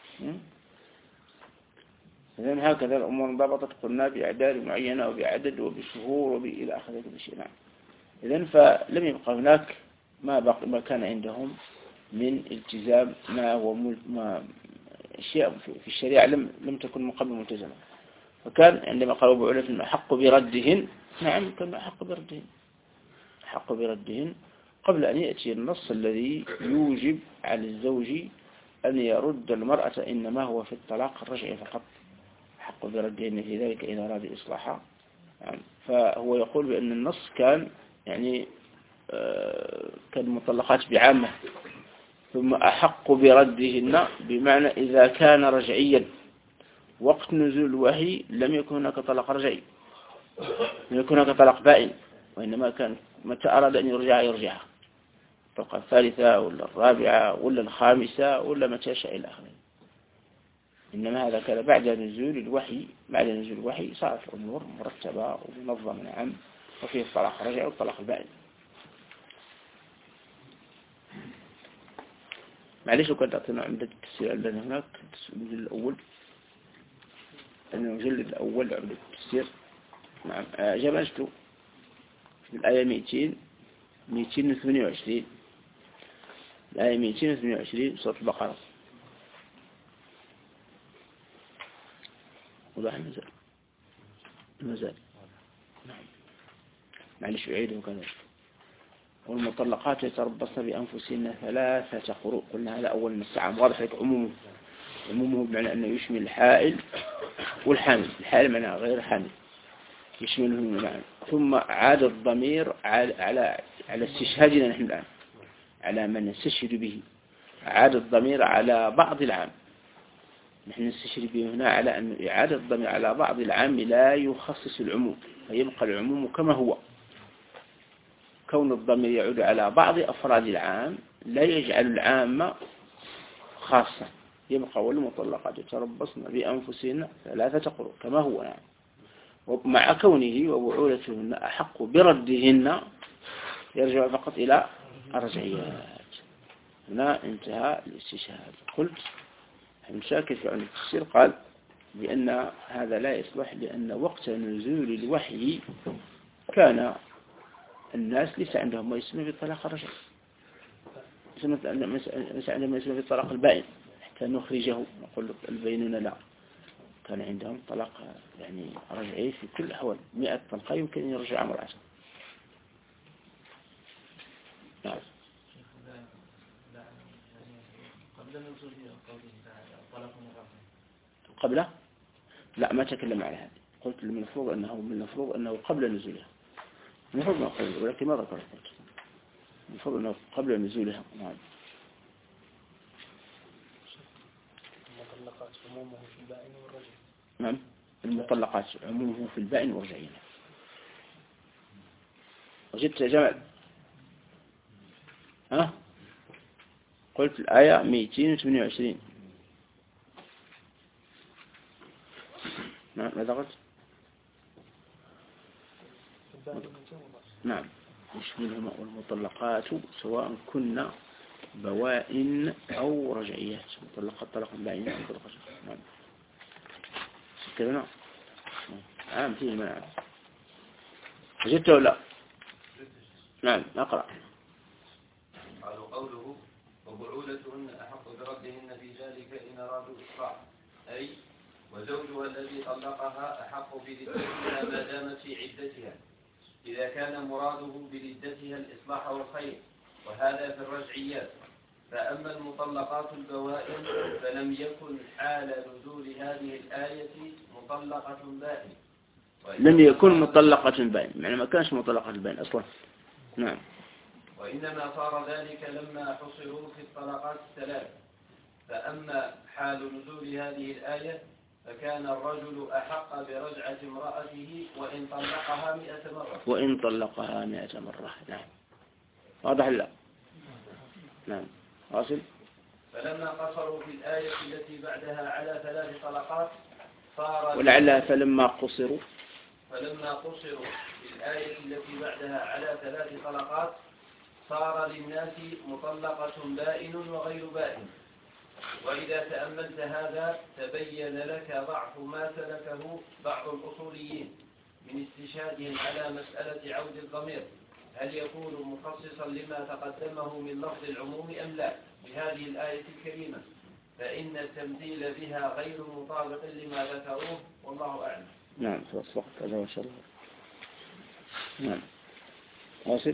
إذن هكذا الأمور انضبطت قلنا بأعداد معينة وبعدد وبشهور وإلى آخر ذلك الشيء. إذن فلم يبقى هناك ما كان عندهم من التزام ما أشياء في الشريعة لم تكن من قبل ملتزمة. فكان عندما قالوا بعولة أحق بردهن نعم كان أحق بردهن قبل أن يأتي النص الذي يوجب على الزوج أن يرد المرأة إنما هو في الطلاق الرجعي فقط. حق أحق بردهن في ذلك إذا أراد إصلاحا. يعني فهو يقول بأن النص كان يعني كان مطلقات بعامة، ثم أحق بردهن بمعنى إذا كان رجعيا وقت نزول الوحي لم يكن هناك طلاق رجعي، لم يكن هناك طلاق بائن، وإنما كان متى أراد أن يرجعها الطلقة الثالثة ولا الرابعة ولا الخامسة ولا متى شاء إلى آخره. إنما هذا كان بعد نزول الوحي، بعد نزول الوحي صارت الأمور مرتبة ومنظمة نعم، وفيه الطلاق الرجعي والطلاق البائن. معليش وكانت أعطينا عمدة التفسير عندنا هناك المجلد الأول، المجلد الأول عمدة التفسير نعم. جمعته في الآية 228 الآية 228 سورة البقرة. وضح المزال نعم. معلش أعيده وكذا. والمطلقات يتربصن بأنفسهن 3 قروء. قلنا هذا أول مسعى واضح لك عمومه بمعنى أنه يشمل الحائل والحامل. الحائل معناه غير حامل يشملهم معا. ثم عاد الضمير على استشهادنا نحن الآن، على من نستشهد به. عاد الضمير على بعض العام، نحن نستشهد به هنا على أن إعادة الضمير على بعض العام لا يخصص العموم، فيبقى العموم كما هو. كون الضمير يعود على بعض أفراد العام لا يجعل العام خاصة، يبقى والمطلقات يتربصن بأنفسهن 3 قروء كما هو نعم. ومع كونه وبعولتهن أحق بردهن يرجع فقط إلى الرجعيات. هنا انتهى الاستشهاد. قلت المشاكل في علم التفسير قال بأن هذا لا يصلح، لأن وقت نزول الوحي كان الناس ليس عندهم ما يسمى بالطلاق الرجعي، ليس عندهم ما يسمى بالطلاق البائن حتى نخرجه نقول البينونة لا. كان عندهم طلاق يعني رجعي في كل الأحوال، 100 طلقة يمكن أن يرجع امرأة. نعم. قبل لا ما تكلم على هذا. قلت من المفروض أنه قبل نزولها، المفروض ما قبل، ولكن ما ذكرت. المفروض أنه قبل نزولها. نعم. المطلقات عمومه في البائن والرجعي. نعم المطلقات عمومه في البائن والرجعي. وجدت يا جمال؟ ها؟ قلت الآية 228. نعم ماذا قلت؟ نعم يشملهما والمطلقات سواء كنا بوائن أو رجعيات. مطلقات طلق بائن أو مطلقات. نعم كذا. نعم عام فيه المنع. وجدت ولا؟ نعم أقرأ. قالوا قوله وبعولتهن أحق بردهن في ذلك إن أرادوا إصلاح، أي وزوجها الذي طلقها أحق بردتها ما دامت في عدتها، إذا كان مراده بردتها الإصلاح والخير، وهذا في الرجعيات. فأما المطلقات البوائن فلم يكن حال نزول هذه الآية مطلقة بائن، لم يكن مطلقة بائن، يعني ما كانش مطلقة بائن أصلا. نعم. وإنما صار ذلك لما حصروا في الطلقات 3. فأما حال نزول هذه الآية فكان الرجل أحق برجعة امرأته وإن طلقها 100 مرة. وإن طلقها 100 مرة. نعم واضح لا؟ نعم واصل. فلما قصروا في الآية التي بعدها على 3 طلقات صار ولعلها فلما قصروا في الآية التي بعدها على 3 طلقات صار للناس مطلقة بائن وغير بائن. وإذا تأملت هذا تبين لك ضعف ما سلكه بعض الأصوليين من استشهادهم على مسألة عود الضمير، هل يكون مخصصا لما تقدمه من لفظ العموم أم لا بهذه الآية الكريمة، فإن التمثيل بها غير مطابق لما ذكروه والله أعلم. نعم توفقت هذا ما شاء الله. نعم واصل.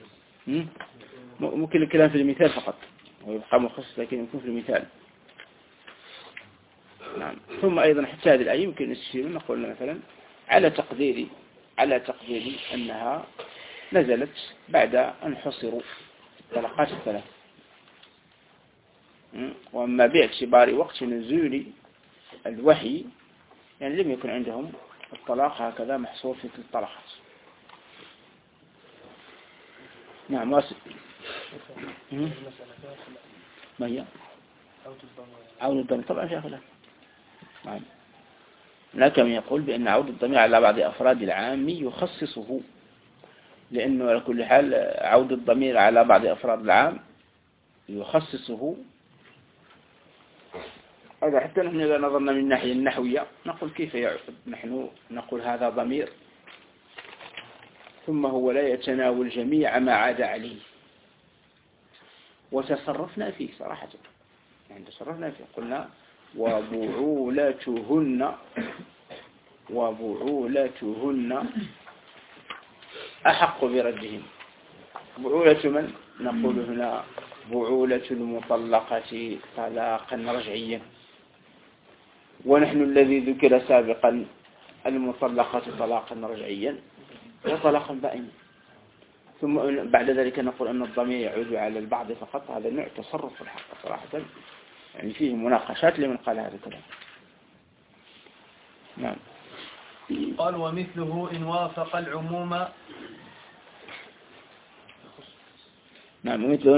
ممكن الكلام في المثال فقط ويبقى مخصص، لكن يكون في المثال نعم. ثم أيضا حتى هذه الآية يمكن نستشير نقول مثلا على تقديري أنها نزلت بعد أن حصروا الطلقات الثلاث. وأما باعتبار وقت نزول الوحي يعني لم يكن عندهم الطلاق هكذا محصور في الطلقات. نعم. واصل. ما هي عود الضمير؟ طبعا فيها خلاف. نعم. هناك من يقول بأن عود الضمير على بعض أفراد العام يخصصه، لأنه على كل حال عود الضمير على بعض أفراد العام يخصصه. هذا حتى نحن إذا نظرنا من الناحية النحوية نقول كيف يعود. نحن نقول هذا ضمير ثم هو لا يتناول جميع ما عاد عليه، وتصرفنا فيه صراحة، يعني تصرفنا فيه قلنا وبعولتهن أحق بردهم. بعولة من؟ نقول هنا بعولة المطلقة طلاقا رجعيا، ونحن الذي ذكر سابقا المطلقة طلاقا رجعيا وطلاقا بائنا. ثم بعد ذلك نقول أن الضمير يعود على البعض فقط. هذا نوع تصرف في الحق صراحة، يعني فيه مناقشات لمن قال هذا الكلام. نعم. قال ومثله إن وافق العموم. نعم. ومثله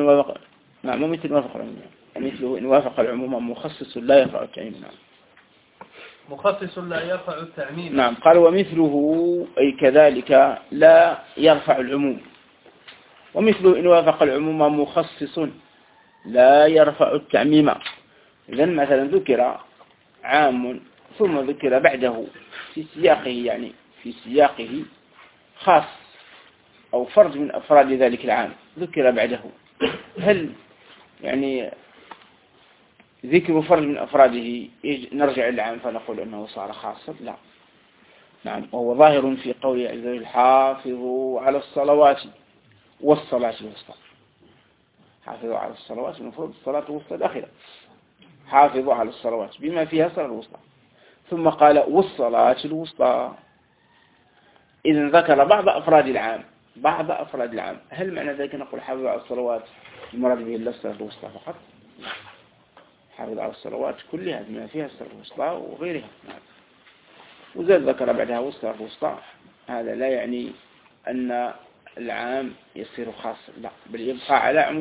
إن وافق العموم مخصص لا يرفع التعميم. نعم. مخصص لا يرفع التعميم. نعم. قال ومثله أي كذلك لا يرفع العموم. ومثله إن وافق العموم مخصص لا يرفع التعميم. إذن مثلا ذكر عام ثم ذكر بعده في سياقه خاص أو فرد من أفراد ذلك العام ذكر بعده، هل يعني ذكر فرد من أفراده نرجع للعام فنقول أنه صار خاصا؟ لا. نعم. وهو ظاهر في قوله عز وجل حافظوا على الصلوات والصلاة الوسطى. حافظوا على الصلوات، المفروض الصلاة الوسطى داخلة. حافظوا على الصلوات بما فيها الصلاة الوسطى، ثم قال والصلاة الوسطى. إذن ذكر بعض أفراد العام. هل معنى ذلك نقول حافظوا على الصلوات المراد به إلا الصلاة الوسطى فقط؟ حافظ على الصلوات كلها بما فيها الصلاة الوسطى وغيرها. نعم. وزاد ذكر بعدها والصلاة الوسطى. هذا لا يعني أن العام يصير خاصا، لا، بل يبقى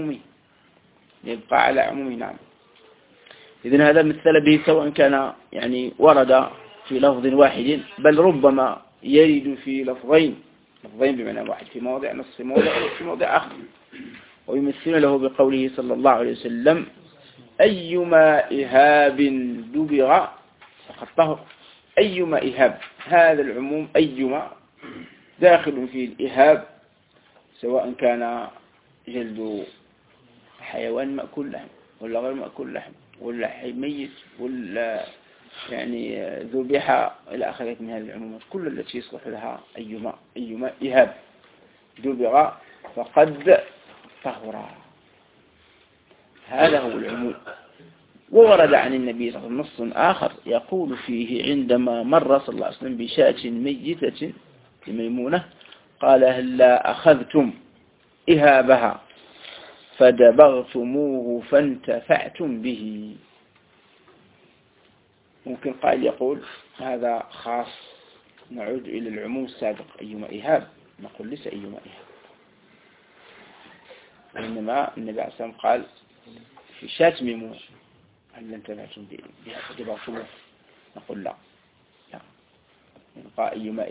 على عمومه. نعم. إذن هذا مثل به سواء كان يعني ورد في لفظ واحد، بل ربما يرد في لفظين بمعنى واحد، في موضع نص في موضع آخر. ويمثل له بقوله صلى الله عليه وسلم أيما إهاب دبغ فقد طهر. أيما إهاب، هذا العموم أيما داخل في الإهاب، سواء كان جلد حيوان مأكول لحم ولا غير مأكول لحم، ولا حي ميت، ولا يعني ذبح إلى آخره من هذه العمومات كل التي يصلح لها أيما إهاب دبغ فقد طهر. هذا هو العموم. وورد عن النبي صلى الله عليه وسلم نص آخر يقول فيه عندما مر صلى الله عليه وسلم بشاة ميتة لميمونة قال هلا أخذتم إهابها فدبغتموه فانتفعتم به. ممكن قائل يقول هذا خاص، نعود إلى العموم السابق أيما إهاب، نقول ليس أيما إهاب، وإنما النبي عليه الصلاة والسلام قال في شاة ميمونة هل انتفعتم بها فدبغتموه، نقول لا، يبقى أيما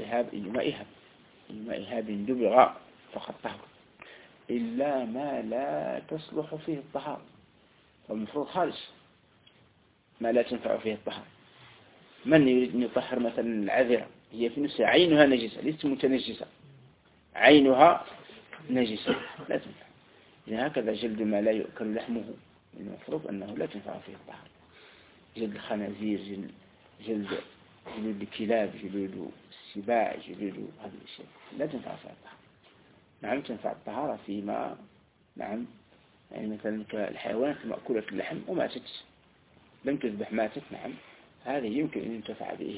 إهاب دبغ فقد طهر، إلا ما لا تصلح فيه الطهارة، والمفروض خالص ما لا تنفع فيه الطهارة. من يريد أن يطهر مثلا العذرة، هي في نفسها عينها نجسة، ليست متنجسة، عينها نجسة لا تنفع. هكذا جلد ما لا يؤكل لحمه المفروض أنه لا تنفع فيه الطهارة. جلد الخنازير، جلد الكلاب، جلد السباع، جلد هذه الأشياء لا تنفع فيها الطهارة. نعم تنفع الطهارة فيما نعم يعني مثلا كالحيوانات المأكولة اللحم وماتت، لم تذبح ماتت، نعم هذه يمكن أن ينتفع به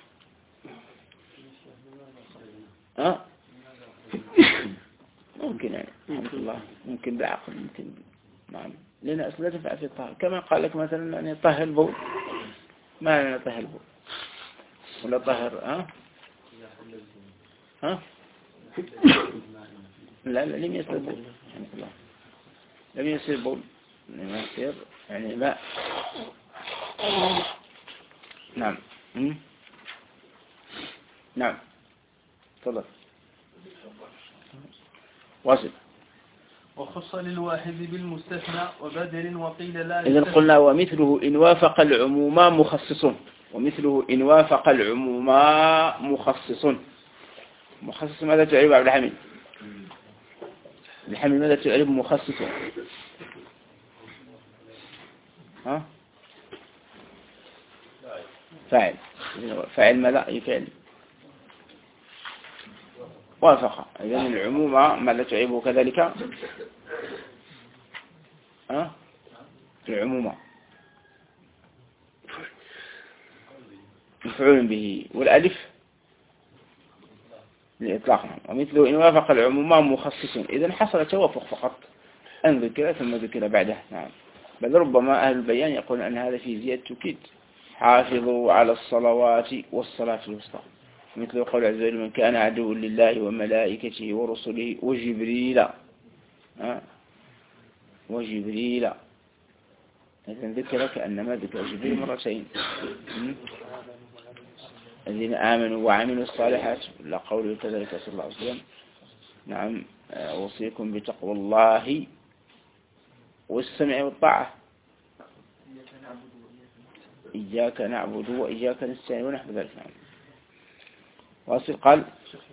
هذا ممكن يعني الحمد لله ممكن بالعقل ممكن نعم لأن أصلا لا تنفع في الطهر كما قال لك مثلا أن يطهر البول ما أنا طهر البول ولا طهر لا لم يصير بول الحمد لله لم يصير بول لم يصير يعني ماء نعم نعم تفضل واصل. وخص للواحد بالمستثنى وبدل وقيل لا إذن قلنا ومثله إن وافق العموما مخصصون ومثله إن وافق العموما مخصص ماذا تعرف عبد الحميد؟ الحميد ماذا تعرف مخصص؟ فاعل ماذا يفعل وافق إذن العموم ماذا تعرفه كذلك العموم مفعول به والألف لإطلاق ومثله إن وافق العموم مخصص إذن حصل توافق فقط أن ذكر ثم ذكر بعده نعم بل ربما أهل البيان يقول أن هذا في زيادة توكيد حافظوا على الصلوات والصلاة الوسطى مثل قول عز وجل من كان عدو لله وملائكته ورسله وجبريل إذن ذكر كأنما ذكر جبريل مرتين الذين آمنوا وعملوا الصالحات لا قوله كذلك صلى الله عليه وسلم نعم أوصيكم بتقوى الله والسمع والطاعة إياك نعبد وإياك نستعين ونحو ذلك نعم واصل قال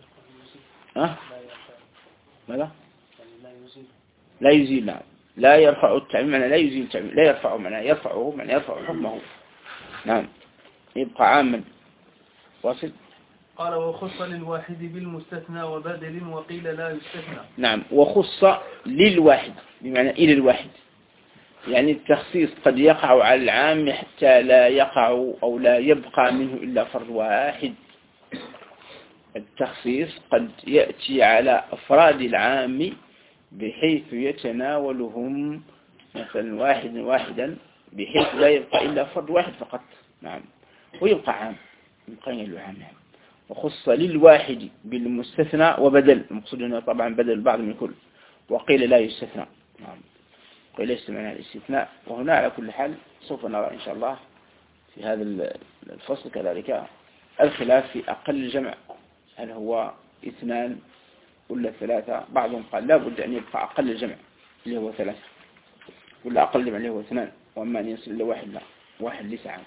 ماذا لا يزيل نعم لا يرفع التعميم معنى لا يزيل التعميم لا يرفعه معنى يرفعه معنى يرفع حكمه نعم يبقى عاما واصل قال وخص للواحد بالمستثنى وبدل وقيل لا يستثنى نعم وخص للواحد بمعنى إلى الواحد يعني التخصيص قد يقع على العام حتى لا يقع أو لا يبقى منه إلا فرد واحد التخصيص قد يأتي على أفراد العام بحيث يتناولهم مثلا واحدا بحيث لا يبقى إلا فرد واحد فقط نعم ويبقى عام يبقى العام نعم وخص للواحد بالمستثنى وبدل المقصود هنا طبعا بدل البعض من كل وقيل لا يستثنى نعم قيل يستمعنا الاستثناء وهنا على كل حال سوف نرى إن شاء الله في هذا الفصل كذلك الخلاف في أقل الجمع هل هو 2 ولا 3 بعضهم قال لا بد أن يبقى أقل الجمع اللي هو 3 ولا أقل الجمع اللي هو 2 وأما أن يصل إلى 1 لا 1 ليس عام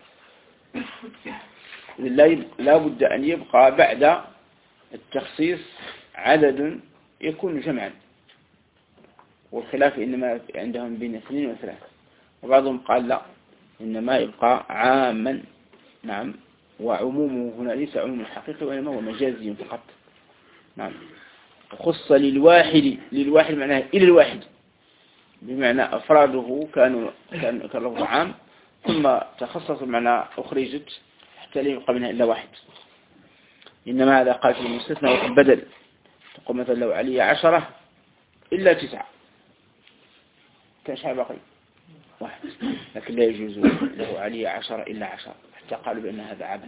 لا بد أن يبقى بعد التخصيص عدد يكون جمعا والخلاف إنما عندهم بين 2 و3 وبعضهم قال لا إنما يبقى عاما نعم وعمومه هنا ليس عموم حقيقي وإنما هو مجازي فقط نعم خص للواحد معناه إلى الواحد بمعنى أفراده كانوا لفظ عام ثم تخصص معنى أخرجت حتى لا يبقى منها إلا 1 إنما هذا قال في المستثنى وفي البدل تقول مثلا لو علي 10 إلا 9 كان شيء باقي 1 لكن لا يجوز له علي 10 إلا 10 حتى قالوا بأن هذا عبث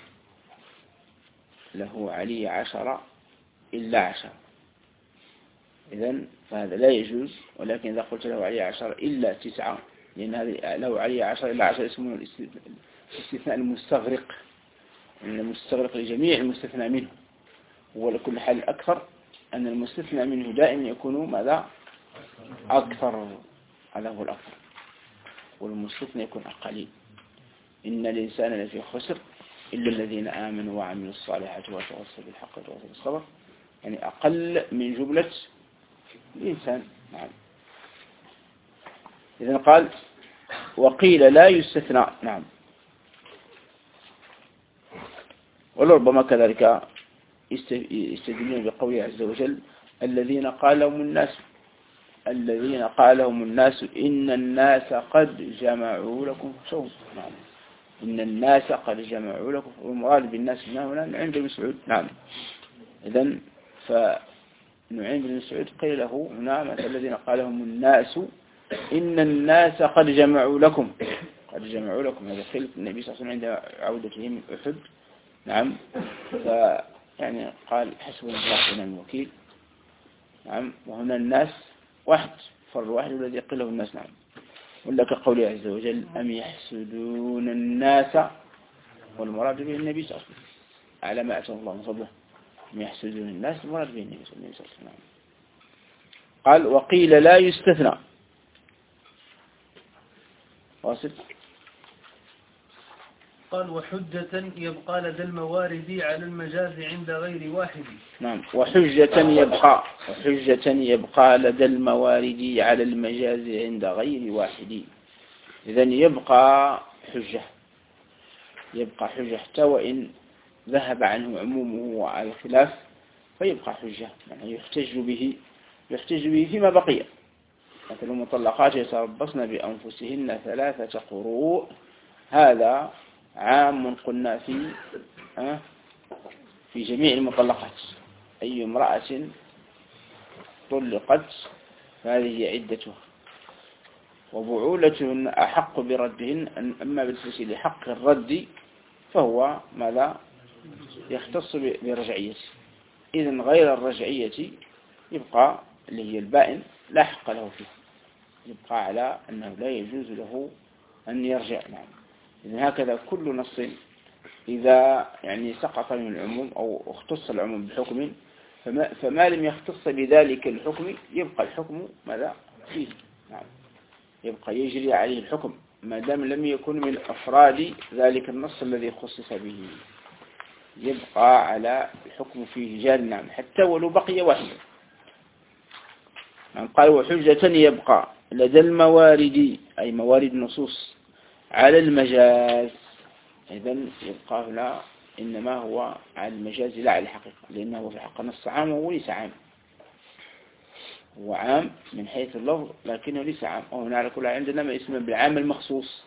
له علي 10 إلا 10 إذن فهذا لا يجوز ولكن إذا قلت له علي 10 إلا 9 لأن هذا له علي 10 إلا 10 اسمه الاستثناء المستغرق المستغرق لجميع المستثنى منه ولكل حال الأكثر أن المستثنى منه دائما يكون ماذا أكثر هذا هو الأكثر والمستثنى يكون أقليل إن الإنسان لفي خسر إلا الذين آمنوا وعملوا الصالحات وتواصوا بالحق وتواصوا بالصبر يعني أقل من جملة الإنسان نعم إذن قال وقيل لا يستثنى نعم ولربما كذلك يستدلون بقوله عز وجل الذين قال لهم الناس إن الناس قد جمعوا لكم فاخشوهم نعم إن الناس قد جمعوا لكم، والمراد بالناس هنا نعيم بن مسعود. نعم. إذن فنعيم بن مسعود قيل له هنا مثل الذين قالهم الناس إن الناس قد جمعوا لكم، قد جمعوا لكم. هذا خلف النبي صلى الله عليه وسلم عند عودته من أحد. نعم. يعني قال حسبنا الله ونعم الوكيل. نعم. وهنا الناس واحد، فرد واحد الذي قيل له الناس. نعم. ولا كقوله عز وجل أم يحسدون الناس، والمراد به النبي صلى الله عليه وسلم على ما أتى الله من فضله. أم يحسدون الناس، المراد به النبي صلى الله عليه وسلم. قال وقيل لا يستثنى. واصل. قال وحجة يبقى لدى الموارد على المجاز عند غير واحد. نعم. وحجة يبقى لدى الموارد على المجاز عند غير واحد. إذن يبقى حجة حتى وإن ذهب عنه عمومه وعلى الخلاف فيبقى حجة، يعني يحتج به فيما بقي. مثل المطلقات يتربصن بأنفسهن 3 قروء، هذا عام قلنا في جميع المطلقات. أي امرأة طلقت فهذه عدتها، وبعولتهن أحق بردهن. أما بالنسبة لحق الرد فهو ماذا؟ يختص برجعية. إذن غير الرجعية يبقى اللي هي البائن لا حق له فيه، يبقى على أنه لا يجوز له أن يرجع. نعم. إذن هكذا كل نص إذا يعني سقط من العموم أو اختص العموم بحكم فما لم يختص بذلك الحكم يبقى الحكم ماذا فيه. نعم. يبقى يجري عليه الحكم ما دام لم يكن من أفراد ذلك النص الذي خصص به، يبقى على الحكم فيه جار. نعم. حتى ولو بقي واحد. نعم. قال وحجة يبقى لدى الموارد، أي موارد النصوص، على المجاز. إذن يبقى هنا إنما هو على المجاز لا على الحقيقة، لأنه في حق نص عام وليس عام. هو عام من حيث اللفظ لكنه ليس عام. وهنا على كل عندنا ما يسمى بالعام المخصوص،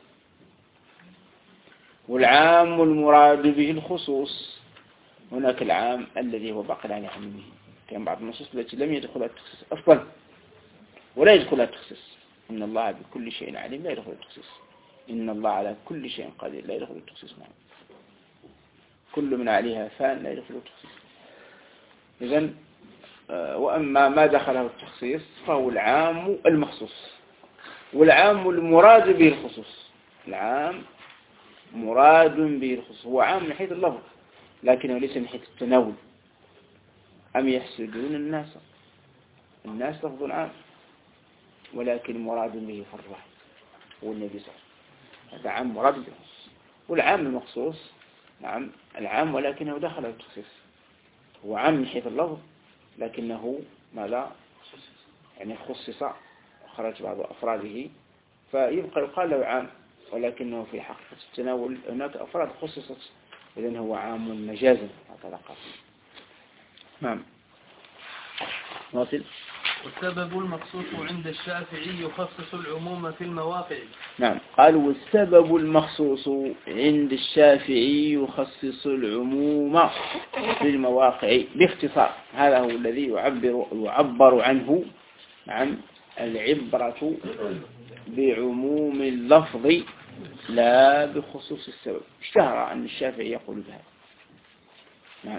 والعام المراد به الخصوص. هناك العام الذي هو باقي على عمومه. كان بعض النصوص التي لم يدخلها التخصيص أصلا ولا يدخلها التخصيص. إن الله بكل شيء عليم لا يدخل التخصيص. إن الله على كل شيء قدير لا يدخل التخصيص. معه كل من عليها فان لا يدخل التخصيص. إذن وأما ما دخله التخصيص فهو العام المخصوص، والعام المراد به الخصوص. العام مراد به الخصوص هو عام من حيث اللفظ لكنه ليس من حيث التناول. أم يحسدون الناس لفظ عام ولكن مراد به فرد واحد هو النبي صلى الله عليه وسلم. هذا عام مراد به. والعام المخصوص نعم العام ولكنه دخله التخصيص. هو عام من حيث اللفظ لكنه ماذا يعني خصص وخرج بعض أفراده فيبقى يقال له عام، ولكنه في حقيقة التناول هناك أفراد خصصت، إذن هو عام مجازا. هكذا قال. نعم. واصل. والسبب المخصوص عند الشافعي يخصص العموم في المواقع. نعم. قال والسبب المخصوص عند الشافعي يخصص العموم في المواقع باختصار. هذا هو الذي يعبر عنه عن العبرة بعموم اللفظ لا بخصوص السبب. اشتهر أن الشافعي يقول بهذا. نعم.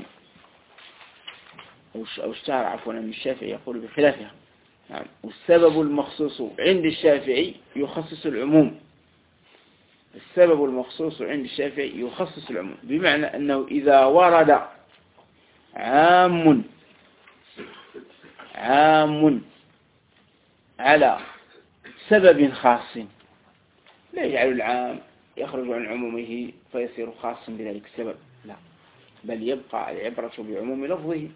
أو اشتهر عفوا أن الشافعي يقول بخلافها. نعم. والسبب المخصوص عند الشافعي يخصص العموم. السبب المخصوص عند الشافعي يخصص العموم بمعنى أنه إذا ورد عام على سبب خاص لا يجعل العام يخرج عن عمومه فيصير خاصا بذلك السبب، لا، بل يبقى العبرة بعموم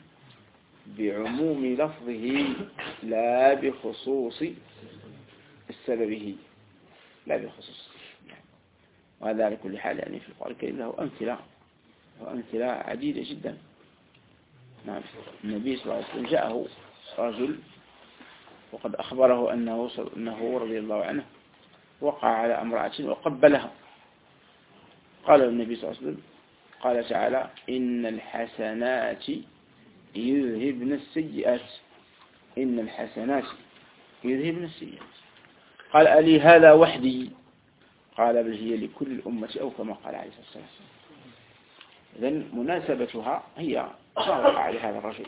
لفظه لا بخصوص سببه، لا بخصوص. وهذا على كل حال يعني في القرآن الكريم له أمثلة عديدة جدا. نعم. النبي صلى الله عليه وسلم جاءه رجل وقد أخبره أنه رضي الله عنه وقع على امرأة وقبلها، قال النبي صلى الله عليه وسلم قال تعالى إن الحسنات يذهبن السيئات إن الحسنات يذهبن السيئات قال ألي هذا وحدي قال بل هي لكل الأمة أو كما قال عليه الصلاة والسلام. إذن مناسبتها هي ما وقع لهذا الرجل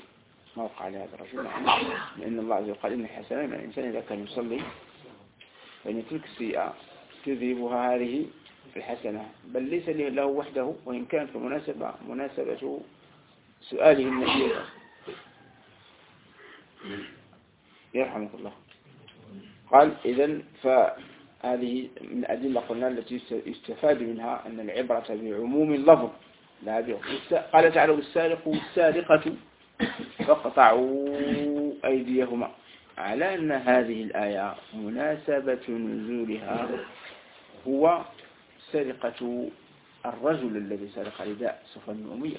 لأن الله عز وجل قال إن الحسنات من الإنسان إذا كان يصلي فإن يترك السيئة تذهبها هذه الحسنة بل ليس له وحده وإن كانت مناسبة سؤاله النبي يرحمك الله. قال إذن فهذه من أدلة قلنا التي يستفاد منها أن العبرة بعموم اللفظ لا بخصوص. قال تعالى والسارق والسارقة فاقطعوا أيديهما على أن هذه الآية مناسبة نزولها هو سرقة الرجل الذي سرق رداء صفوان بن أمية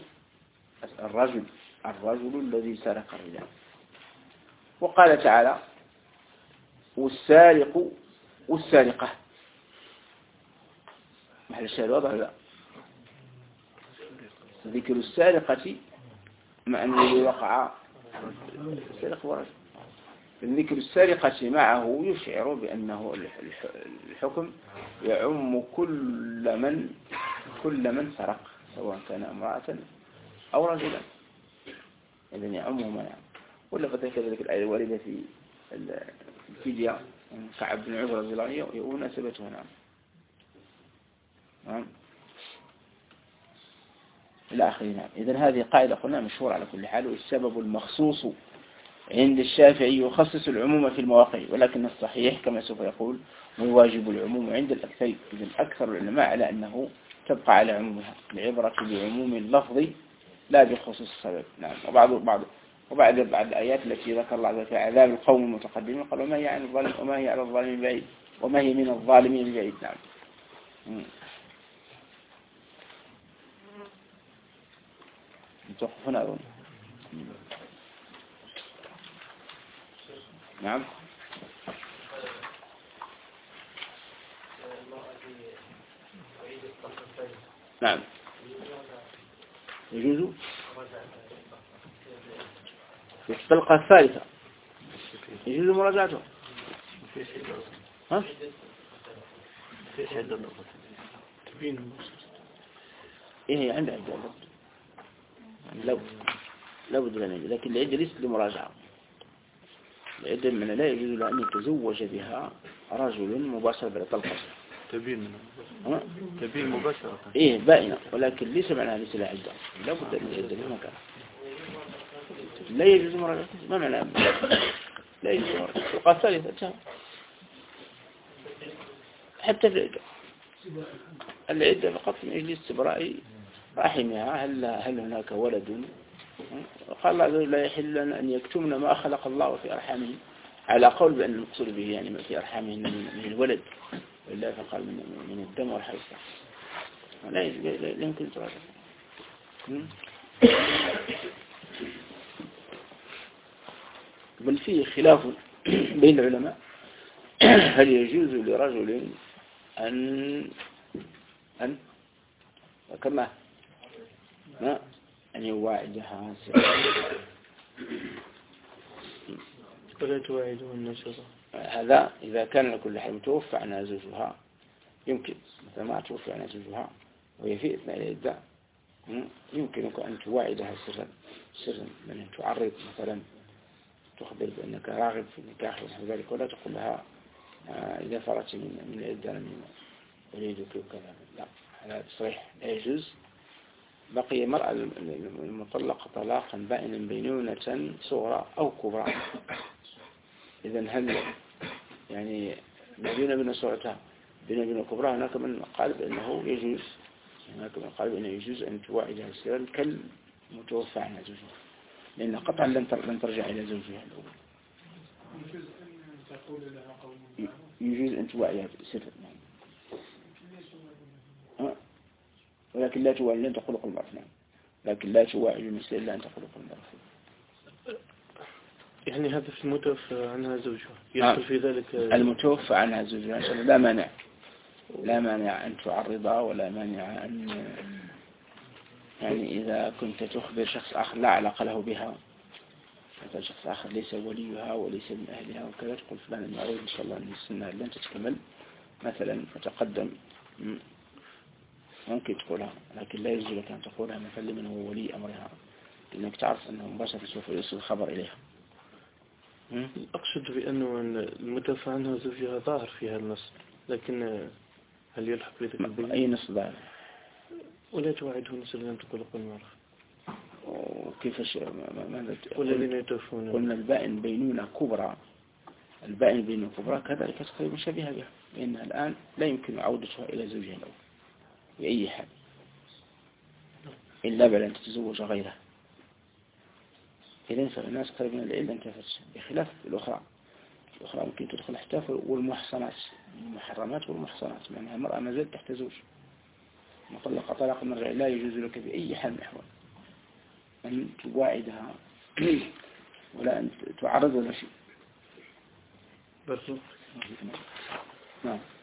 الرجل الذي سرق الرداء. وقال تعالى والسارق والسارقة محل الشاهد واضح لا ذكر السارقة مع أنه وقع السارق ورجل ذكر السارقة معه يشعر بأنه الحكم يعم كل من سرق سواء كان امرأة أو رجلا إذن يعمه من يعم. ولا كذلك الآية الواردة في الفدية كعب بن عمر رضي الله عنه ومناسبتها نعم إلى آخره. إذن هذه قاعدة قلنا مشهورة على كل حال والسبب المخصوص عند الشافعي يخصص العموم في المواقع ولكن الصحيح كما سوف يقول ويواجب العموم عند الأكثر. إذن أكثر العلماء على أنه تبقى على عمومها العبرة بعموم اللفظ لا بخصوص السبب. نعم. وبعد الآيات التي ذكر الله عز وجل عذاب القوم المتقدمين قال وما هي عن الظالم وما هي على الظالمين بعيد وما هي من الظالمين بعيد. نعم. توقف هنا أظن. نعم. نعم يجوز في الطلقة الثالثة يجوز مراجعته. ها؟ إيه عنده عدة لو بد لنا لكن العدة ليست لمراجعة. العدة من لا يجوز له أن يتزوج بها رجل مباشرة بالطلقة تبين مباشرة إيه بائنة ولكن ليس معناها ليس لها عدة لا بد من العدة لمكان لا يجوز مراجعة. ما معناها لا يجوز مراجعة الطلقة الثالثة حتى في العدة فقط من أجل استبراء رحمها هل هناك ولد. قال الله عز وجل لا يحل لنا أن يكتمن ما خلق الله في أرحامه على قول بأن المقصود به يعني ما في أرحامه من الولد وإلا فقال من الدم والحيث لا يمكن تراجع. بل فيه خلاف بين العلماء هل يجوز لرجل أن كما أن يواعدها ولا تواعده النشرة. هذا إذا كان لكل حال متوفى عنها زوجها يمكن مثلا ما توفى عنها زوجها وهي في إثناء العدة يمكنك أن تواعدها سرا من تعرض مثلا تخبر بأنك راغب في النكاح ونحو ذلك ولا تقول لها إذا فرغت من العدة من أريدك وكذا لا هذا صحيح لا يجوز. بقي المرأة المطلقة طلاقا بائنا بينونة صغرى أو كبرى. إذن هل يعني بينونة صغرى بينونة كبرى هناك من قال بأنه يجوز بأنه يجوز أن تواعدها سرا كالمتوفى عنها زوجها لأن قطعا لن ترجع إلى زوجها الأول. يجوز أن تواعدها سرا ولكن لا تواعد لن تخلق المرأة. لكن لا تواعد المثل إلا أن تخلق المرأة. يعني هذا في المتوفى عنها زوجها يدخل في ذلك المتوفى عنها زوجها لا مانع لا مانع أن تعرضها ولا مانع أن يعني إذا كنت تخبر شخص آخر لا علاقة له بها، مثلا شخص آخر ليس وليها وليس من أهلها وكذا، تقول فلان المعروف إن شاء الله أن السنة لن تتكمل مثلا فتقدم، ممكن تقولها، لكن لا يجوز لك أن تقولها مثلا لمن هو ولي أمرها، لأنك تعرف أنه مباشرة سوف يوصل الخبر إليها. أقصد بأنه المدافع عنها زوجها ظاهر في هذا النص، لكن هل يلحق بذلك البين؟ أي نص ظاهر؟ ولا توعده نسأل لم تقول قل معرف. وكيفش ماذا والذين يتوفون قلنا البائن بينونة كبرى، البائن بينونة كبرى كذلك تقريبا شبيهة بها، لأنها الآن لا يمكن عودتها إلى زوجها الأول بأي حال إلا بعد أن تتزوج غيره. إذن فالناس قريبا العلة انتفتش، بخلاف الأخرى ممكن تدخل حتى والمحصنات، المحرمات والمحصنات، معناها المرأة ما زالت تحت زوج مطلقة طلاق مرجع، لا يجوز لك بأي حال من الأحوال أن تواعدها ولا أن تعرض ولا شيء. برضو. نعم.